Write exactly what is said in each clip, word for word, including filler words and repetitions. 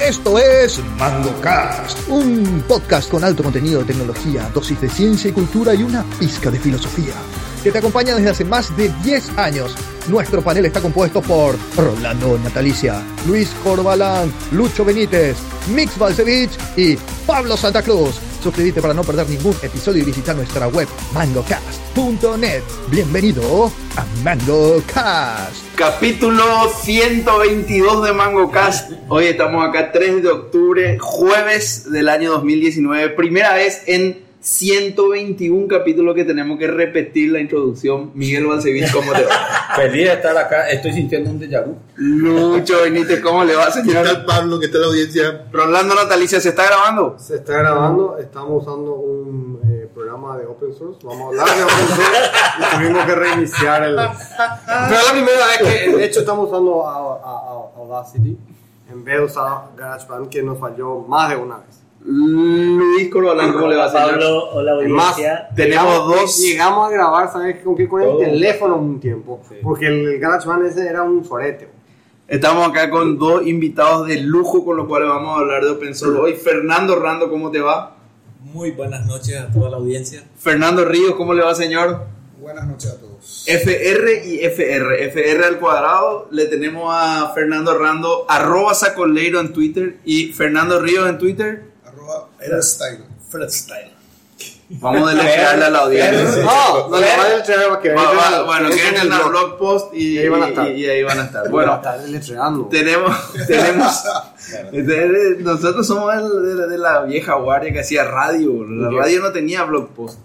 Esto es MangoCast, un podcast con alto contenido de tecnología, dosis de ciencia y cultura y una pizca de filosofía, que te acompaña desde hace más de diez años. Nuestro panel está compuesto por Rolando Natalicia, Luis Corbalán, Lucho Benítez, Mix Balcevich y Pablo Santa Cruz. Suscríbete para no perder ningún episodio y visita nuestra web mangocast punto net. Bienvenido a MangoCast. Capítulo ciento veintidós de MangoCast. Hoy estamos acá tres de octubre, jueves del año dos mil diecinueve. Primera vez en ciento veintiún capítulos que tenemos que repetir la introducción. Miguel Balcevich, ¿cómo te va? Feliz de estar acá, estoy sintiendo un déjà vu. Lucho Benítez, ¿cómo le va, señor? ¿Qué tal, Pablo? ¿Qué tal la audiencia? Rolando Natalicia, ¿se está grabando? Se está grabando, estamos usando un eh, programa de open source. Vamos a hablar de open source y tuvimos que reiniciar el... Pero es la primera vez que, de hecho, estamos usando a, a, a Audacity en vez de usar GarageBand, que nos falló más de una vez. Luis Corbalán, ¿cómo le va, señor? Pablo, hola audiencia. Más, tenemos dos. Llegamos a grabar, ¿sabes con qué? Con el Todo. teléfono un tiempo. Sí. Porque el, el GarageBand ese era un sorete. Estamos acá con dos invitados de lujo con los cuales vamos a hablar de open source hoy. Fernando Rando, ¿cómo te va? Muy buenas noches a toda la audiencia. Fernando Ríos, ¿cómo le va, señor? Buenas noches a todos. F R y F R. F R al cuadrado. Le tenemos a Fernando Rando, arroba Sacoleiro en Twitter y Fernando Ríos en Twitter. Arroba Freestyle. Freestyle. Vamos a deletrearle a la audiencia. No, no le va a deletrear que Va- va- Bueno, que queden en el blog post y, Y ahí van a estar. y- y ahí van a estar. Bueno, Bueno, está deletreando. tenemos, tenemos Entonces, nosotros somos el- de, la- de la vieja guardia que hacía radio. La radio no tenía blog post.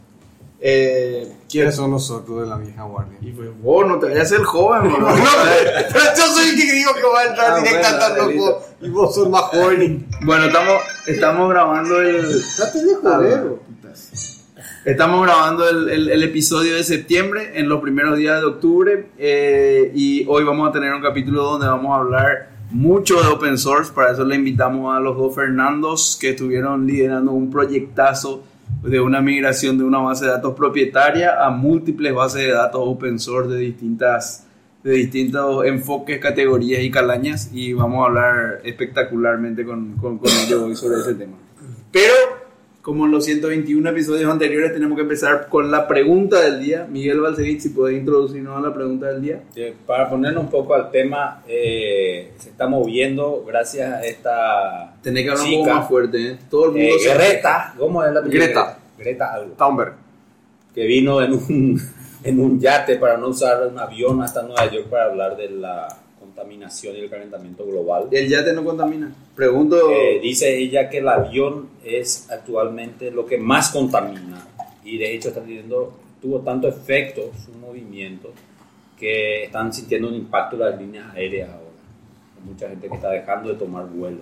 Eh, ¿Quiénes son nosotros de la vieja guardia? y pues vos no te vayas a ser joven, bro. Pero yo soy el que digo que va a entrar Ah, directo bueno, al listo. loco y vos sos más joven. Bueno, estamos, estamos grabando el. Date de joder. Estamos grabando el, el, el episodio de septiembre en los primeros días de octubre eh, y hoy vamos a tener un capítulo donde vamos a hablar mucho de open source. Para eso le invitamos a los dos Fernandos que estuvieron liderando un proyectazo de una migración de una base de datos propietaria a múltiples bases de datos open source de distintas de distintos enfoques, categorías y calañas, y vamos a hablar espectacularmente con, con, con ellos hoy sobre ese tema. Pero como en los ciento veintiún episodios anteriores, tenemos que empezar con la pregunta del día. Miguel Balcevich, si puede introducirnos a la pregunta del día. Eh, Para ponernos un poco al tema, eh, se está moviendo gracias a esta Tenés que hablar un chica, poco más fuerte, ¿eh? Todo el mundo eh, se... Greta, ¿cómo es la apellido? Greta. Greta algo, Thunberg. que vino en un, en un yate para no usar un avión hasta Nueva York para hablar de la contaminación y el calentamiento global. El yate no contamina. Pregunto... Eh, dice ella que el avión es actualmente lo que más contamina y de hecho está teniendo, tuvo tanto efecto su movimiento que están sintiendo un impacto las líneas aéreas ahora. Hay mucha gente que está dejando de tomar vuelos.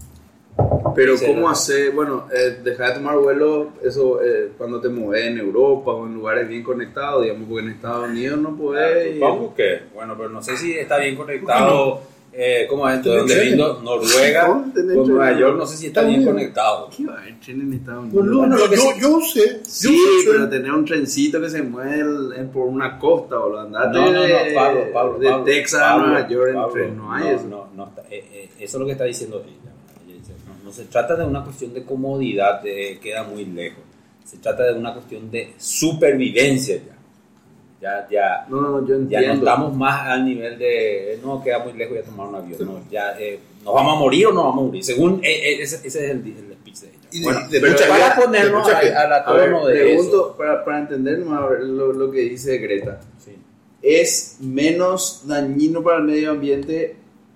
Pero Sí, ¿cómo no. hacer? Bueno, eh, dejar de tomar vuelo, eso eh, cuando te mueves en Europa o en lugares bien conectados, digamos, porque en Estados Unidos no podés... Supongo que, bueno, pero no sé si está bien conectado, eh, ¿cómo es? Tenés Donde tren. vino Noruega ¿Cómo tenés con tren? Nueva York, no sé si está bien conectado. ¿Qué va a haber tren en Estados Unidos? Boludo, Bueno, lo que yo, sí- yo usé. Sí, yo usé pero tren. tener un trencito que se mueve el- en- por una costa, boludo. Andate No, no, no, de, Pablo, Pablo, de Pablo, Texas Pablo, a Nueva York en Pablo, tren. No hay no, eso. no, no está- eh, eh, eso es lo que está diciendo ella. Ella dice, no, no se trata de una cuestión de comodidad, de, queda muy lejos. Se trata de una cuestión de supervivencia ya. Ya, ya, No, no, no, yo ya entiendo. no estamos más al nivel de, eh, no, queda muy lejos y a tomar un avión. No, ya, eh, ¿nos vamos a morir o no vamos a morir? Según, eh, eh, ese, ese es el, el speech de ella. Y de- Bueno, de pero mucha para gente, ponernos de mucha gente. a, a la A ver, tono de pregunto, eso. para, para entender más lo, lo que dice Greta. Sí. ¿Es menos dañino para el medio ambiente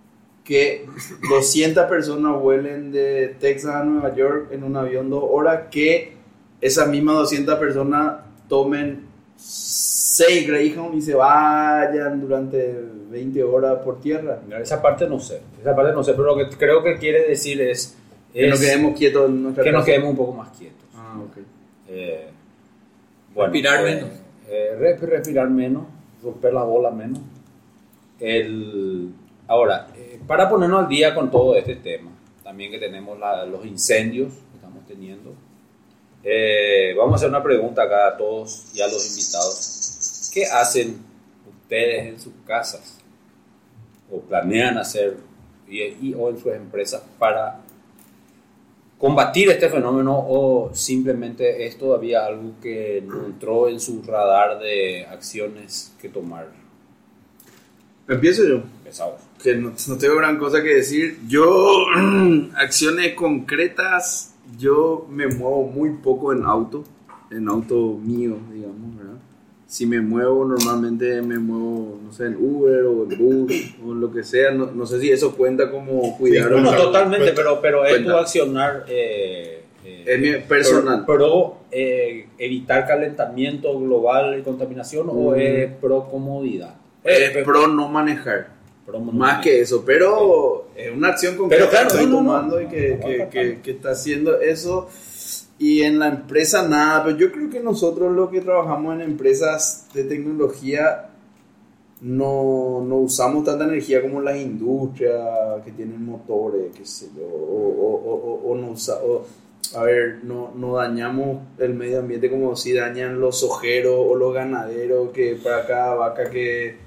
que doscientas personas vuelen de Texas a Nueva York en un avión dos horas que esas mismas doscientas personas tomen seis Greyhound y se vayan durante veinte horas por tierra? Mira, esa parte no sé, esa parte no sé, pero lo que creo que quiere decir es, Que es nos quedemos quietos en nuestra que nos casa. quedemos un poco más quietos. Ah, ok. Eh, bueno, Respirar eh, menos. eh, re- respirar menos, romper la bola menos. El, ahora, eh, para ponernos al día con todo este tema, también que tenemos la- los incendios que estamos teniendo, eh, vamos a hacer una pregunta acá a todos y a los invitados. ¿Qué hacen ustedes en sus casas o planean hacer y, y- o en sus empresas para combatir este fenómeno o simplemente es todavía algo que no entró en su radar de acciones que tomar? Empiezo yo. Empezamos. Que no, no tengo gran cosa que decir. Yo, acciones concretas, yo me muevo muy poco en auto, en auto mío, digamos, ¿verdad? Si me muevo, normalmente me muevo, no sé, en Uber o en bus o en lo que sea. No, no sé si eso cuenta como cuidar. Sí, un no, carro. totalmente, pero, pero es Cuenta. tu accionar eh, eh, Es mi personal. pro, pro, eh, evitar calentamiento global y contaminación, o Mm. es pro comodidad. Es pro no manejar. Pro Más que eso, pero es una acción concreta Pero claro, que estoy no, no, no. tomando y que, No, que, no, que, no. que está haciendo eso. Y en la empresa nada, pero yo creo que nosotros los que trabajamos en empresas de tecnología no, no usamos tanta energía como las industrias que tienen motores, qué sé yo, o, o, o, o no usa, o, a ver, no, no dañamos el medio ambiente como si dañan los ojeros o los ganaderos, que para cada vaca que,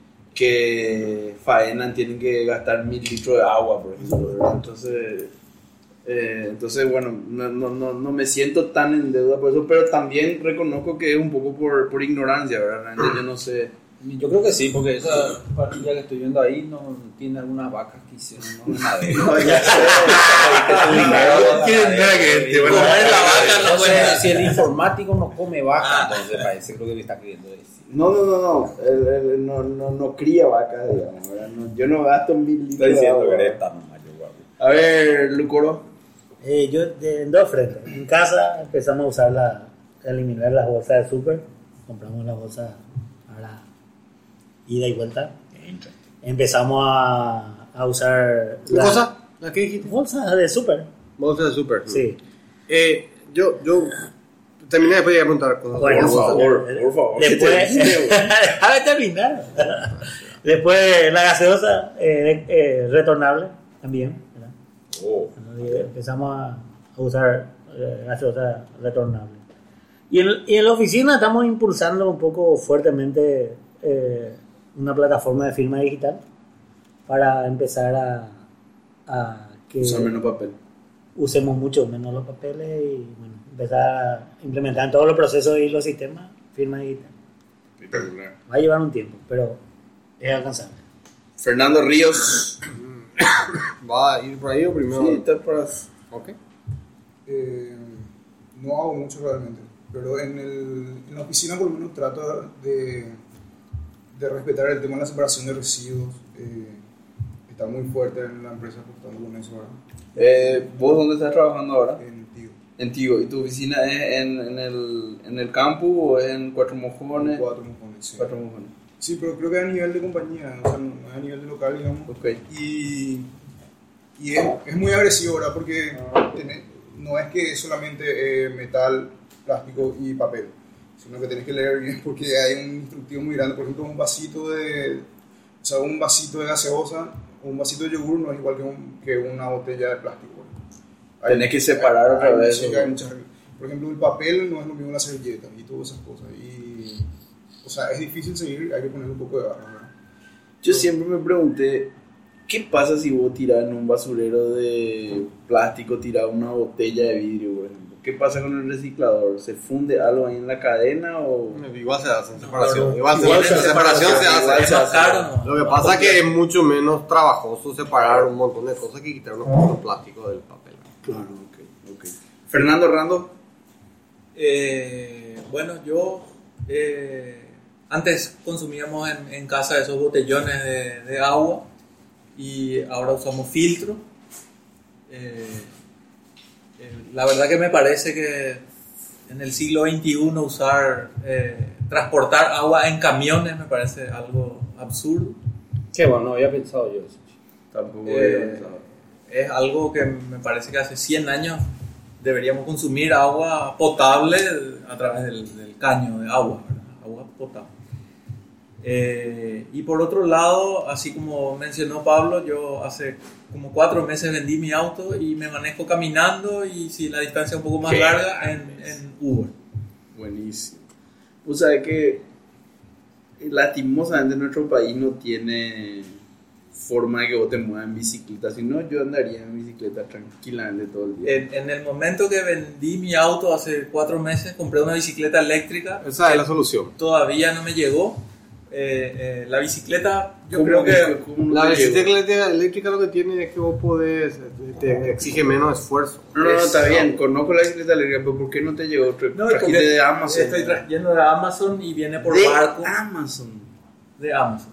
que faenan tienen que gastar mil litros de agua, por ejemplo, ¿verdad? Entonces... Eh, entonces, bueno, no, no, no, no me siento tan en deuda por eso, pero también reconozco que es un poco por, por ignorancia, ¿verdad? Realmente yo no sé. Yo creo que sí, porque esa parrilla que estoy viendo ahí no tiene algunas vacas que hicieron unos ganaderos. No, ya sé. ¿Quién era que te van a- Comer la vaca no Entonces, cuenta. si el informático no come vaca, Ah. entonces parece creo que le está queriendo decir. No, no, no, no, él, él no, no, no cría vacas, digamos, ¿verdad? No, yo no gasto mil litros Está de diciendo agua. que eres tan mayo, guapo. A ver, Lucoro. Eh, yo de, en dos frentes. En casa empezamos a usar la, a eliminar las bolsas de súper. Compramos las bolsas para ida y vuelta. Empezamos a, a usar ¿Qué las cosa? ¿La qué dijiste? bolsas de súper. Bolsa de súper. Sí. Eh, yo, yo terminé después de preguntar cosas. Bueno, por favor, eh, por favor. Después, déjame terminar. Después la gaseosa eh, eh, retornable también. ¿verdad? Oh. Y empezamos a, a usar eh, gaseosa retornable. Y en, y en la oficina estamos impulsando un poco fuertemente eh, una plataforma de firma digital para empezar a, a que Usar menos papel. usemos mucho menos los papeles y bueno, empezar a implementar en todos los procesos y los sistemas firma digital. Espectacular. Va a llevar un tiempo, pero es alcanzable. Fernando Ríos. ¿Va a ir por ahí o primero? Sí, está para... Ok. Eh, no hago mucho realmente, pero en, el, en la oficina por lo menos trato de, de respetar el tema de la separación de residuos. Eh, está muy fuerte en la empresa apostando con eso ahora, Eh, ¿Vos dónde estás trabajando ahora? en Tigo. En Tigo. ¿Y tu oficina es en, en, el, en el campus o es en Cuatro Mojones? Cuatro mojones, sí. Cuatro Mojones. Sí, pero creo que a nivel de compañía, o sea, no es a nivel de local, digamos. Ok. Y, y es, es muy agresivo, ¿verdad? Porque tenés- no es que es solamente eh, metal, plástico y papel, sino que tenés que leer bien porque hay un instructivo muy grande. Por ejemplo, un vasito de, o sea, un vasito de gaseosa o un vasito de yogur no es igual que, un, que una botella de plástico. Hay- Tenés que separar hay- otra hay vez, muchas- ¿no? hay muchas reglas. Por ejemplo, el papel no es lo mismo que la servilleta y todas esas cosas. Y, o sea, es difícil seguir, hay que poner un poco de barro, ¿verdad? Yo siempre me pregunté, ¿qué pasa si vos tirás en un basurero de plástico, tirás una botella de vidrio, por ejemplo? ¿Qué pasa con el reciclador? ¿Se funde algo ahí en la cadena o...? Igual se hace separación. No, Igual, igual se, se separación se igual hace. Es más caro, ¿no? Lo que pasa es que es mucho menos trabajoso separar un montón de cosas que quitar unos pocos plásticos del papel. Claro, ok, ok. Fernando Rando. Eh, bueno, yo eh, antes consumíamos en, en casa esos botellones de, de agua y ahora usamos filtro. Eh, eh, la verdad que me parece que en el siglo veintiuno usar, eh, transportar agua en camiones me parece algo absurdo. Qué bueno, no había pensado yo eso. Tampoco Eh, había pensado. Es algo que me parece que hace cien años deberíamos consumir agua potable a través del, del caño de agua, ¿verdad? Agua potable. Eh, y por otro lado, así como mencionó Pablo, yo hace como cuatro meses vendí mi auto y me manejo caminando y si la distancia es un poco más Qué larga en, en Uber. Buenísimo. Vos sabés que lastimosamente nuestro país no tiene forma de que vos te muevas en bicicleta. Si no, yo andaría en bicicleta tranquilamente todo el día. En, en el momento que vendí mi auto hace cuatro meses, compré una bicicleta eléctrica. Esa es la solución. Todavía no me llegó. Eh, eh, la bicicleta, yo ¿Cómo creo que... ¿cómo no La te llegó? bicicleta eléctrica lo que tiene es que vos podés, te exige menos esfuerzo. No, no, no, está Es- bien, conozco la bicicleta eléctrica, pero ¿por qué no te llegó? Tra- No, trajiste porque de Amazon. estoy trayendo de Amazon y viene por de barco. Amazon. De Amazon.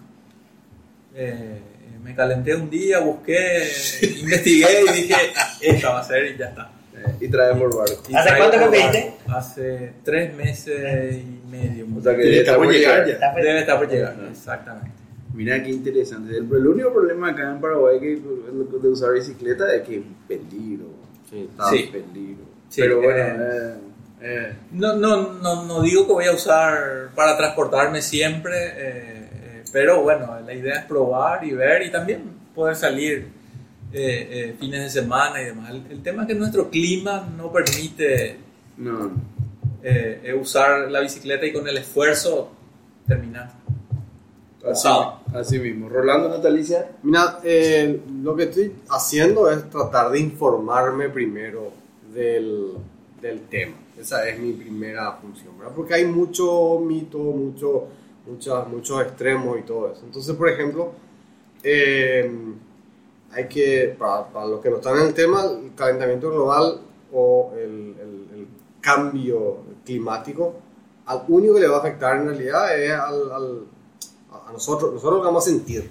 Eh, me calenté un día, busqué, investigué y dije, esta va a ser y ya está. Eh, y trae por barco. Y ¿Hace traigo cuánto que por pediste? barco. Hace tres meses y medio. O sea que Y debe está estar por por llegar llegar. ya. Debe estar por llegar, Ajá. exactamente. Mira qué interesante. El, el único problema acá en Paraguay que, de usar bicicleta es que es un peligro. Sí. Está Sí. un peligro. Sí, Pero bueno, eh, eh, eh. No, no, no, no digo que voy a usar para transportarme siempre, eh, eh, pero bueno, la idea es probar y ver y también poder salir eh, eh, fines de semana y demás. El, el tema es que nuestro clima no permite no. eh, eh, usar la bicicleta y con el esfuerzo terminar. Así, Ah. así mismo. Rolando, Natalicia. Mira, eh, lo que estoy haciendo es tratar de informarme primero del, del tema. Esa es mi primera función, ¿verdad? Porque hay mucho mito, mucho, muchas, muchos extremos y todo eso. Entonces, por ejemplo, eh, hay que, para, para los que no están en el tema, el calentamiento global o el, el, el cambio climático, al único que le va a afectar en realidad es al, al a nosotros, nosotros lo vamos a sentir.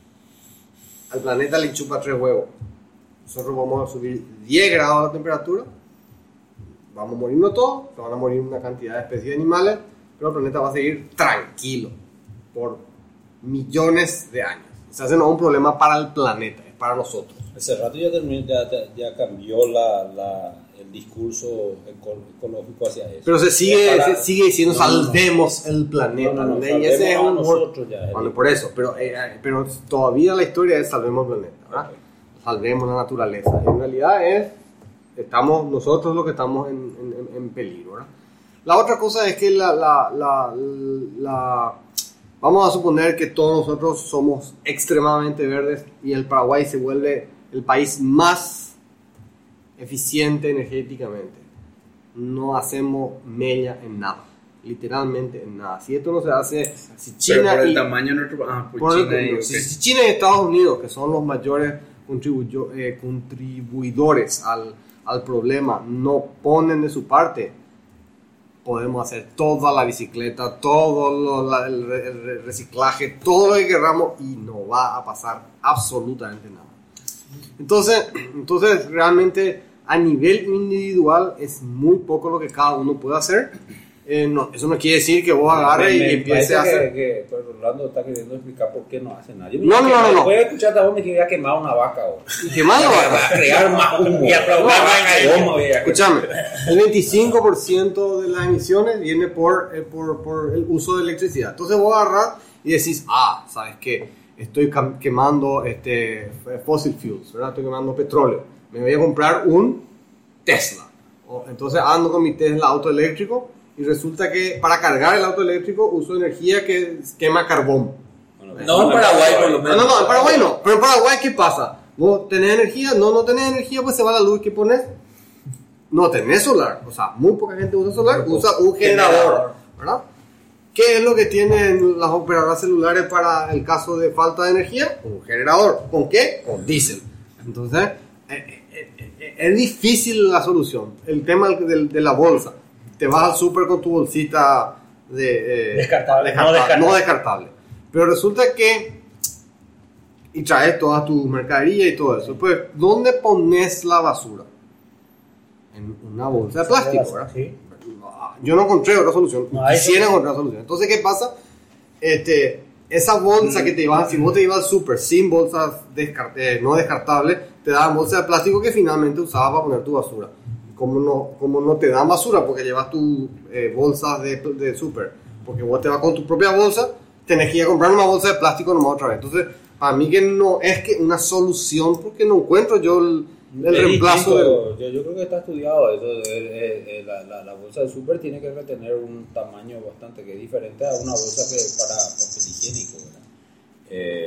Al planeta le chupa tres huevos. Nosotros vamos a subir diez grados la temperatura, vamos a morirnos todos, se van a morir una cantidad de especies de animales, pero el planeta va a seguir tranquilo por millones de años. O sea, ese no es un problema para el planeta, es para nosotros. Hace rato ya, terminó, ya, ya cambió la, la, el discurso eco- ecológico hacia eso. Pero se sigue, Para- se sigue diciendo No, no, no. salvemos el planeta. No, no, no, ¿no? Y ese es salvemos a un- nosotros ya. Bueno, por eso, pero, eh, eh, pero todavía la historia es salvemos el planeta, ¿verdad? Ok. Salvemos la naturaleza. En realidad es, estamos nosotros los que estamos en, en, en peligro, ¿verdad? La otra cosa es que la, la, la, la- vamos a suponer que todos nosotros somos extremadamente verdes y el Paraguay se vuelve el país más eficiente energéticamente. No hacemos mella en nada, literalmente en nada. Si esto no se hace, si Pero China por el y- tamaño de nuestro. Ah, por por el- China y- si, ok. si China y Estados Unidos, que son los mayores contribuyo- eh, contribuidores al, al problema, no ponen de su parte, podemos hacer toda la bicicleta, todo lo- la- el, re- el re- reciclaje, todo lo que queramos y no va a pasar absolutamente nada. Entonces, entonces realmente a nivel individual es muy poco lo que cada uno puede hacer. Eh, no, eso no quiere decir que vos agarres y Me- me empieces parece a hacer... que, que pues, Rolando está queriendo explicar por qué no hace nada. Yo me No, iba a no, no, quemar- no. Voy a escuchar a vos, me quería quemar una vaca. O. ¿Y qué más lo va a Va a crear más humo. Y aplaudir. Una vaca de humo, voy a- Escúchame, el veinticinco por ciento de las emisiones viene por, eh, por, por el uso de electricidad. Entonces vos agarrás y decís, ah, ¿sabes qué? Estoy cam- quemando este, fossil fuels, ¿verdad? Estoy quemando petróleo. Me voy a comprar un Tesla. O, entonces ando con mi Tesla auto eléctrico y resulta que para cargar el auto eléctrico uso energía que quema carbón. Bueno, No en Paraguay, por lo No, menos. no, no, en Paraguay no. Pero en Paraguay, ¿qué pasa? ¿Vos tenés energía? No, no tenés energía, pues se va la luz. ¿Qué pones? No tenés solar. O sea, muy poca gente usa solar, usa un generador. ¿Verdad? ¿Qué es lo que tienen las operadoras celulares para el caso de falta de energía? Un generador. ¿Con qué? Con diésel. Entonces, eh, eh, eh, es difícil la solución. El tema de, de la bolsa. Te vas al súper con tu bolsita de, eh, Descartable, no descartable, descartable. no descartable. Pero resulta que y traes toda tu mercadería y todo eso. Pues, ¿dónde pones la basura? En una bolsa de plástico, ¿verdad? Sí. Yo no encontré otra solución. No, hay Quisiera solución. encontrar solución. Entonces, ¿qué pasa? Este, esa bolsa que te ibas, si vos te ibas al súper sin bolsas descar- eh, no descartables, te daban bolsas de plástico que finalmente usabas para poner tu basura. Como no, como no te dan basura porque llevas tus eh, bolsas de, de súper, porque vos te vas con tu propia bolsa, tenés que ir a comprar una bolsa de plástico nomás otra vez. Entonces, para mí que no es que una solución, porque no encuentro yo el, el Es reemplazo del... distinto. yo, yo creo que está estudiado eso. el- el- el- la, la, la bolsa de súper tiene que retener un tamaño bastante que es diferente a una bolsa que para papel higiénico, ¿verdad? Eh,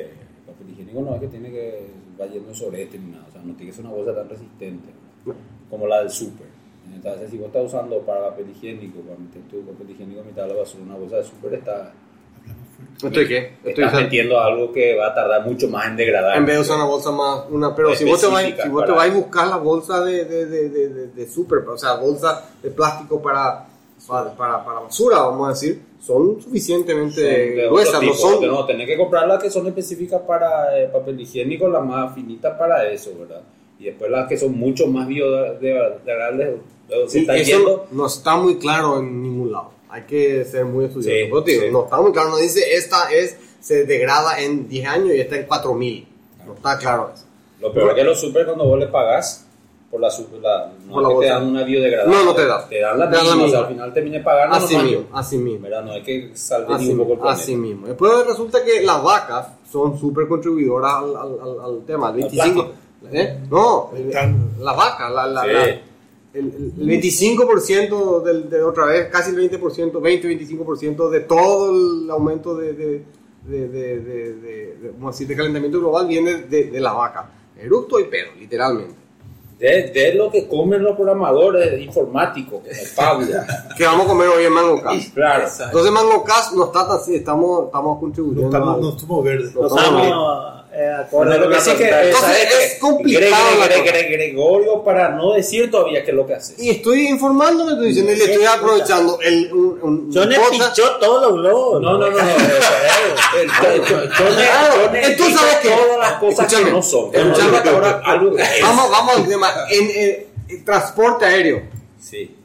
papel higiénico no es que tiene que va yendo sobre este ni nada, o sea, no tiene que ser una bolsa tan resistente como la del súper. Entonces, si vos estás usando para papel higiénico, para meter tu papel higiénico a mitad de la basura, una bolsa de súper está... ¿Estoy qué? Estoy Estás usando- metiendo algo que va a tardar mucho más en degradar. En vez de usar una bolsa más, una, pero si vos te vas, Específica si vos te para- vas a buscar la bolsa de, de, de, de, de, de súper, o sea, bolsa de plástico para, para, para, para basura, vamos a decir, son suficientemente Son de otro gruesas, no tipo, son... no, tenés que comprar las que son específicas para eh, papel higiénico, las más finitas para eso, ¿verdad? Y después las que son mucho más biodegradables, se Sí, están eso yendo. no está muy claro en ningún lado. Hay que ser muy estudioso. Sí, Pero te digo, sí. no está muy claro. No dice esta es se degrada en diez años y esta en cuatro mil. No está claro eso. Lo peor es que los super cuando vos le pagás por la super, la, no Por es la que te bolsa. dan una biodegradable. No, no te da. Te dan la Te dan la misma, o sea, misma. al final termine pagando Así nomás mismo, yo. así mismo. ¿Verdad? No es que salve Así, ni un poco el planeta. así mismo. Después resulta que las vacas son súper contribuidoras al, al, al, al tema. El veinticinco, ¿eh? No, el- la vaca, la, la, Sí. la- el, el- el veinticinco por ciento del, de otra vez, casi el veinte por ciento, veinte veinticinco por ciento de todo el aumento de, de, de, de, de, de- de- vamos a decir, de calentamiento global viene de, de la vaca. Eructo y pedo, literalmente. De, de lo que comen los programadores informáticos, el Pablo. ¿Qué vamos a comer hoy en MangoCast? Claro. Entonces MangoCast no está tan así, estamos, estamos contribuyendo. No estamos, al- no estamos verdes. no No estamos bien. estamos eh, acorde Bueno, lo con que la sí que pantalla. Entonces, ¿sabes es qué? complicado Gre- la Gre- cosa. Gre- Gregorio, para no decir todavía qué es lo que hace. Y estoy informándome, estoy diciendo, y le estoy aprovechando el, un, un, Yo un le podcast. pichó todos los globos. No, no, no, no. el- el- yo- yo- yo ne- Claro, yo entonces, necesito ¿sabes qué? todas las cosas Escúchame, que no son. escúchame. Pero ahora algo que es. Vamos, vamos al tema. En, eh, en transporte aéreo, Sí.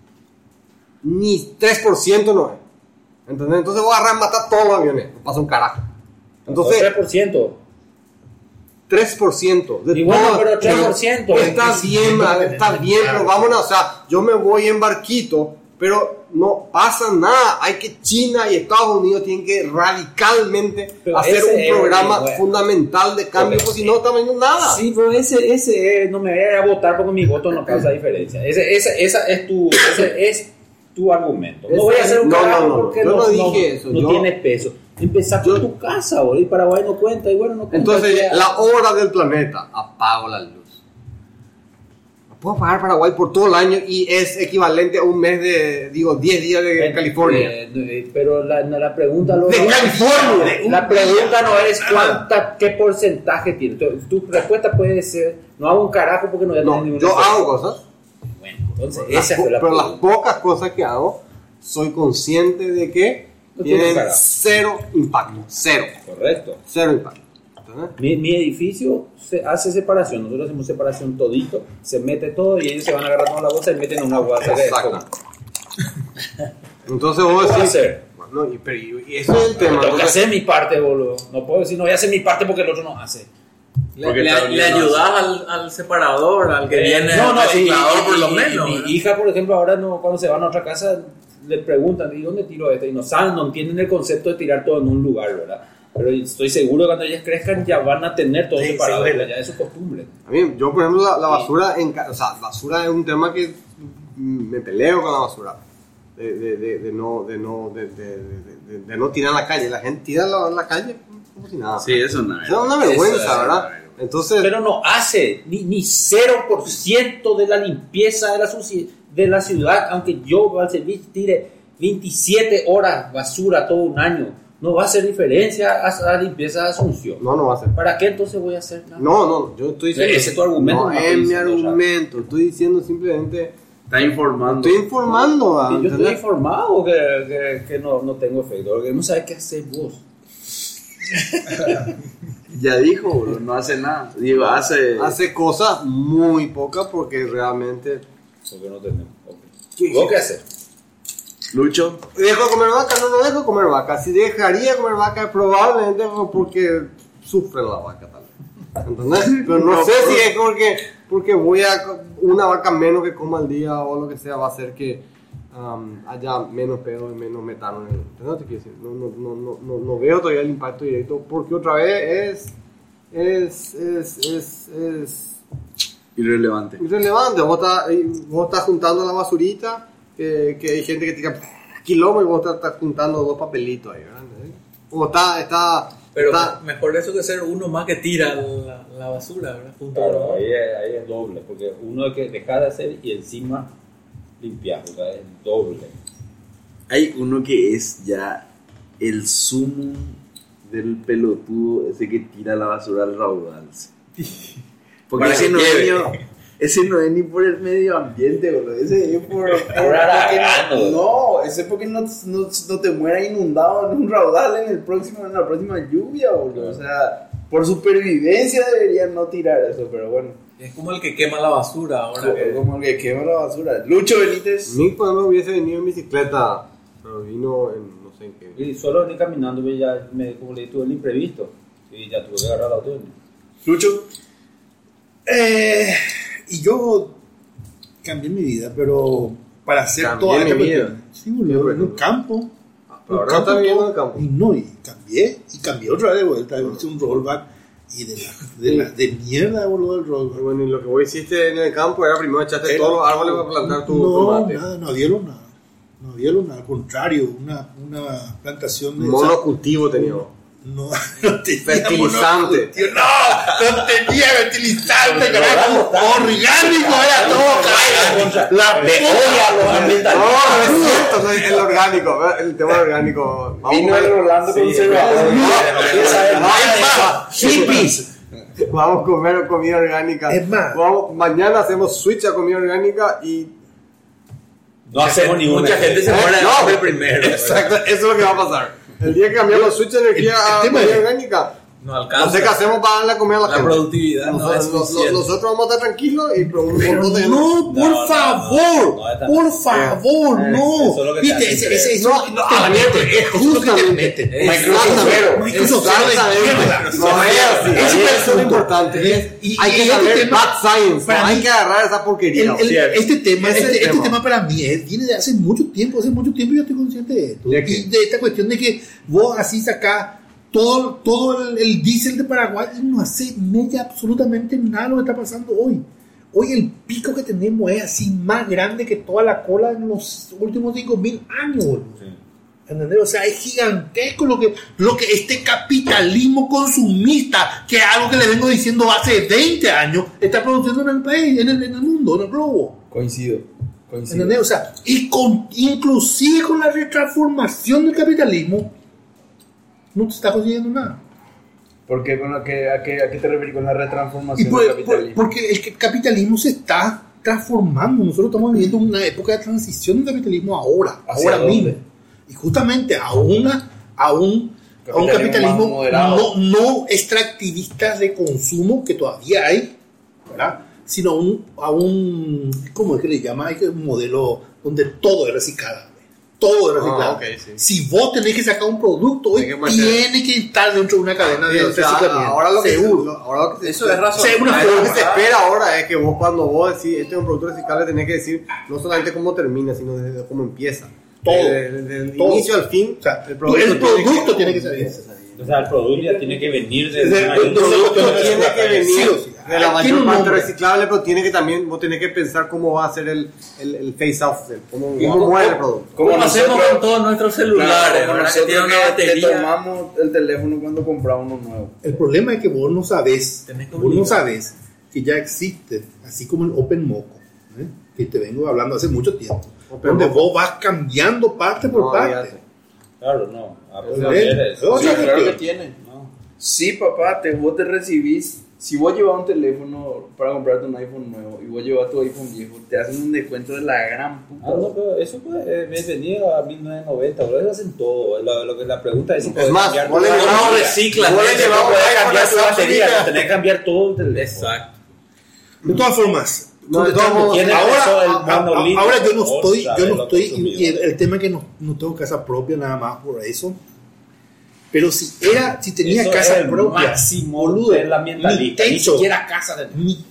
ni tres por ciento no es. ¿Entendés? Entonces voy a agarrar y matar todos los aviones. No pasa un carajo. Entonces, Entonces, tres por ciento. tres por ciento. De Y bueno, todo- pero tres por ciento. Está bien, está bien, pero vámonos. O sea, yo me voy en barquito, pero no pasa nada. Hay que China y Estados Unidos tienen que radicalmente Pero hacer ese un es, programa bueno. fundamental de cambio, Ok, porque si sí. no estamos viendo nada. Sí, pero ese, ese eh, no me voy a ir a votar porque mi voto no causa diferencia. Ese, ese, esa es tu, ese es tu argumento. No Ese- voy a hacer un no, carajo no, no, porque yo no, no dije eso, no yo- tiene peso. Empezar yo- con tu casa, boludo, y Paraguay no cuenta, y bueno, no cuenta. Entonces, ya. la hora del planeta, apago la luz. No puedo pagar Paraguay por todo el año y es equivalente a un mes de, digo, diez días de Eh, California. eh, eh, pero la, no, la pregunta lo, De California. La pregunta no es cuánta, qué porcentaje tiene. Tu, tu respuesta puede ser, no hago un carajo porque no voy a tener No, ningún yo efecto. hago cosas, Bueno, entonces las esa po- fue la pero las pregunta. pocas cosas que hago, soy consciente de que No tiene tienen carajo. cero impacto. Cero. Correcto. Cero impacto. ¿Entendés? Mi, mi edificio se hace separación, nosotros hacemos separación todito, se mete todo y ellos se van agarrando la bolsa y meten en una bolsa de Exacto. Entonces vos ¿Qué voy a decís, hacer? bueno, y, pero, y- y eso es el tema. Tengo que entonces- hacer mi parte, boludo. No puedo decir, no voy a hacer mi parte porque el otro no hace. Le, Porque le- Estados le Unidos no ayudas al, al separador, al que Eh, viene no, al no, y- reciclador y- por lo y- menos. Mi ¿verdad? hija, por ejemplo, ahora no, cuando se van a otra casa, le preguntan, ¿y dónde tiro esto? Y no saben, no entienden el concepto de tirar todo en un lugar, ¿verdad? Pero estoy seguro que cuando ellas crezcan ya van a tener todo Sí, separado, sí, ¿verdad? Ya es su costumbre. A mí, yo, por ejemplo, la, la basura, en, ca- o sea, basura es un tema que mm, me peleo con la basura. De, de, de, de no, de, no, de, de, de- de- de no tirar en la calle. La gente tira en la, en la calle como si nada. Sí, eso no. Es una vergüenza, Eso es ¿verdad? una Entonces, Pero no hace ni, ni cero por ciento de la limpieza de la, suci- de la ciudad, aunque yo al servicio tire veintisiete horas basura todo un año, no va a hacer diferencia a la limpieza de Asunción. no, no va a ser. ¿Para qué entonces voy a hacer nada? No, no, yo estoy diciendo. Ese es tu argumento, No, no es estoy mi diciendo, o sea. argumento. Estoy diciendo simplemente. Está informando. Estoy informando. ¿verdad? Y yo estoy ¿Entendés? informado que, que, que no, no tengo efecto, porque no sabes qué hacer vos. Ya dijo, boludo, no hace nada. Digo, hace. Hace cosas muy pocas porque realmente. Porque no tenemos. Okay. Sí, ¿Vos sí. qué haces? Lucho. ¿Dejo de comer vaca? No, no dejo de comer vaca. Si dejaría de comer vaca, probablemente porque sufre la vaca tal vez. ¿Entendés? Pero no sé si es porque, porque voy a. Una vaca menos que coma al día o lo que sea va a hacer que um, haya menos pedo y menos metano. en el- ¿Entendés? Te quiero decir? No, no, no, no, no, no veo todavía el impacto directo porque otra vez es. Es. Es. Es. es Irrelevante. irrelevante. Vos estás, vos estás juntando la basurita, que, que hay gente que tira kilómetros y vos estás, estás juntando dos papelitos ahí, ¿verdad? O está, está Pero Está- mejor eso que ser uno más que tira la, la basura, ¿verdad? Punto Claro, uno. ahí es, ahí es doble, porque uno es que deja de hacer y encima limpiar, o sea, es doble. Hay uno que es ya el sumo del pelotudo, ese que tira la basura al raudal. Porque Para ese que no, es lleve. ni, ese no es ni por el medio ambiente, boludo. Ese es por. por- porque aragano. no, no, ese es porque no, no, no te mueras inundado en un raudal en, el próximo, en la próxima lluvia, boludo. O sea, por supervivencia deberían no tirar eso, pero bueno. Es como el que quema la basura ahora. Como, que- como el que quema la basura. Lucho Benítez. Nick, por ejemplo, hubiese venido en bicicleta, pero vino en no sé en qué. Y solo venir caminando, pues ya me, como le dije, tuve el imprevisto y ya tuve que agarrar la auto. Lucho. Eh, y yo cambié mi vida, pero para hacer Cambié toda mi esta vida. cuestión. Sí, boludo, en un campo. Pero un ahora está viviendo todo. en el campo. Y no, y cambié, y cambié otra vez de vuelta, hice un rollback. Y de, la, de, la, de mierda, boludo, el rollback. Bueno, y lo que vos hiciste en el campo era primero echaste Eh, todos los árboles para plantar tu no, tomate. nada, no había nada. No había nada, al contrario, una, una plantación de. Monocultivo tenía. No, no tenía Fertilizante. monocultivo, No, no tenía fertilizante, carajo. Orgánico era todo, carajo. La peoria, No, no es cierto, no es el orgánico, el tema orgánico. Vamos Vino a el comer- Rolando conservador. hippies. Vamos a comer comida orgánica. Es más. Vamos, mañana hacemos switch a comida orgánica y. No hacemos ninguna. Mucha gente se Eh, muere de no. hambre primero. Exacto, eso es lo que va a pasar. El día que cambiamos switch de energía El- el a tema comida es- orgánica, No alcanza. no sé qué hacemos para darle a comer a la, La gente. productividad no Nosotros, es nos- suficiente. nosotros vamos a estar tranquilos y pero un Pero montón de no, por No, no, favor, no, no, esta- por favor, Eh, no. eso es lo que te Viste, hacen ese, creer. ese, eso No, es lo que no, te a ver, meten, es eso es lo que te justamente. meten. Microsoft Cero. Microsoft Zero de mierda. No es así, Ese eso es es el lo punto. importante. es- Y- hay y que este saber tema- bad science, para no hay mí- que agarrar esa porquería. El- el- Cierto. este tema, Ese es este, el este tema. tema para mí es- viene de hace mucho tiempo, hace mucho tiempo yo estoy consciente de esto. ¿De qué? Y de esta cuestión de que vos así sacás todo, todo el, el diésel de Paraguay y no hace media absolutamente nada lo que está pasando hoy. Hoy el pico que tenemos es así más grande que toda la cola en los últimos cinco mil años. boludo. ¿Entendés? O sea, es gigantesco lo que, lo que este capitalismo consumista, que es algo que le vengo diciendo hace veinte años, está produciendo en el país, en el, en el mundo, en el globo. Coincido. Coincido. ¿Entendés? O sea, y con, inclusive con la retransformación del capitalismo, no te está consiguiendo nada. ¿Por qué? ¿Con lo que, a, qué, ¿A qué te refieres con la Y retransformación por- del por- capitalismo? porque el que- capitalismo se está transformando. Nosotros estamos viviendo una época de transición del capitalismo ahora, ¿Hacia ahora dónde? mismo. Y justamente a, una, a, un, a un Capitalismo capitalismo más moderado. no, no extractivista de consumo, que todavía hay, ¿verdad? Sino a un, a un, ¿cómo es que le llama? Hay un modelo donde todo es reciclable. Todo es reciclable. Ah, ok, sí. Si vos tenés que sacar un producto, hoy Hay que meter- tiene que estar dentro de una cadena de Sí, o sea, reciclamiento. ahora lo que seguro. lo- ahora lo que se- Eso es razón. Sí, una Ahora forma. lo que se espera ahora es que vos cuando vos decís este es un producto reciclable tenés que decir no solamente cómo termina sino desde cómo empieza. Todo. Desde, desde el Todo. inicio al fin. O sea, el el producto tiene que salir. O sea, el producto ya tiene que venir de Desde- una- el El producto tiene que tiene que venir sí o sí. de la Tiene un mayor parte nombre. reciclable, pero tiene que también, vos tenés que pensar cómo va a ser el, el, el face off, del- cómo, ¿Y cómo cómo- muere el producto. ¿Cómo Como hacemos nosotros- con todos nuestros Claro, celulares? como ¿verdad? Que nosotros tienen una que te batería. tomamos el teléfono cuando compramos uno nuevo. El problema es que vos no sabés, Tenés que vos no obligar. sabés que ya existe, así como el Open Moco, ¿eh? que te vengo hablando hace mucho tiempo, Open donde Moco. vos vas cambiando parte por No, parte. olvídate. Claro, no. Ah, pues, ¿Eh? no quieres. Otra Sí, claro cuestión. que tiene. No. Sí, papá, te, vos te recibís. Si vos llevas un teléfono para comprarte un iPhone nuevo y vos llevas tu iPhone viejo, te hacen un descuento de la gran puta. Ah, no, pero eso puede eh, venir a mil novecientos noventa, bro. Eso hacen todo. Lo, lo que la pregunta es si Es podés más, cambiar vos le tu llevas- batería. No reciclan. vos le eso, llevas no un podés iPhone cambiar a tu Samsung batería, y- no tenés Tenés que cambiar todo el teléfono. Exacto. De todas formas, No, de todos modos, ¿quién ahora, empezó el a- a- monolito? ahora yo no estoy, Otra yo vez no lo estoy, consumidores. y el, el tema es que no, no tengo casa propia nada más por eso. Pero si era, si tenía Eso casa es el propia, máximo boludo, del mi ambientalista. Ni techo, siquiera casa de... mi-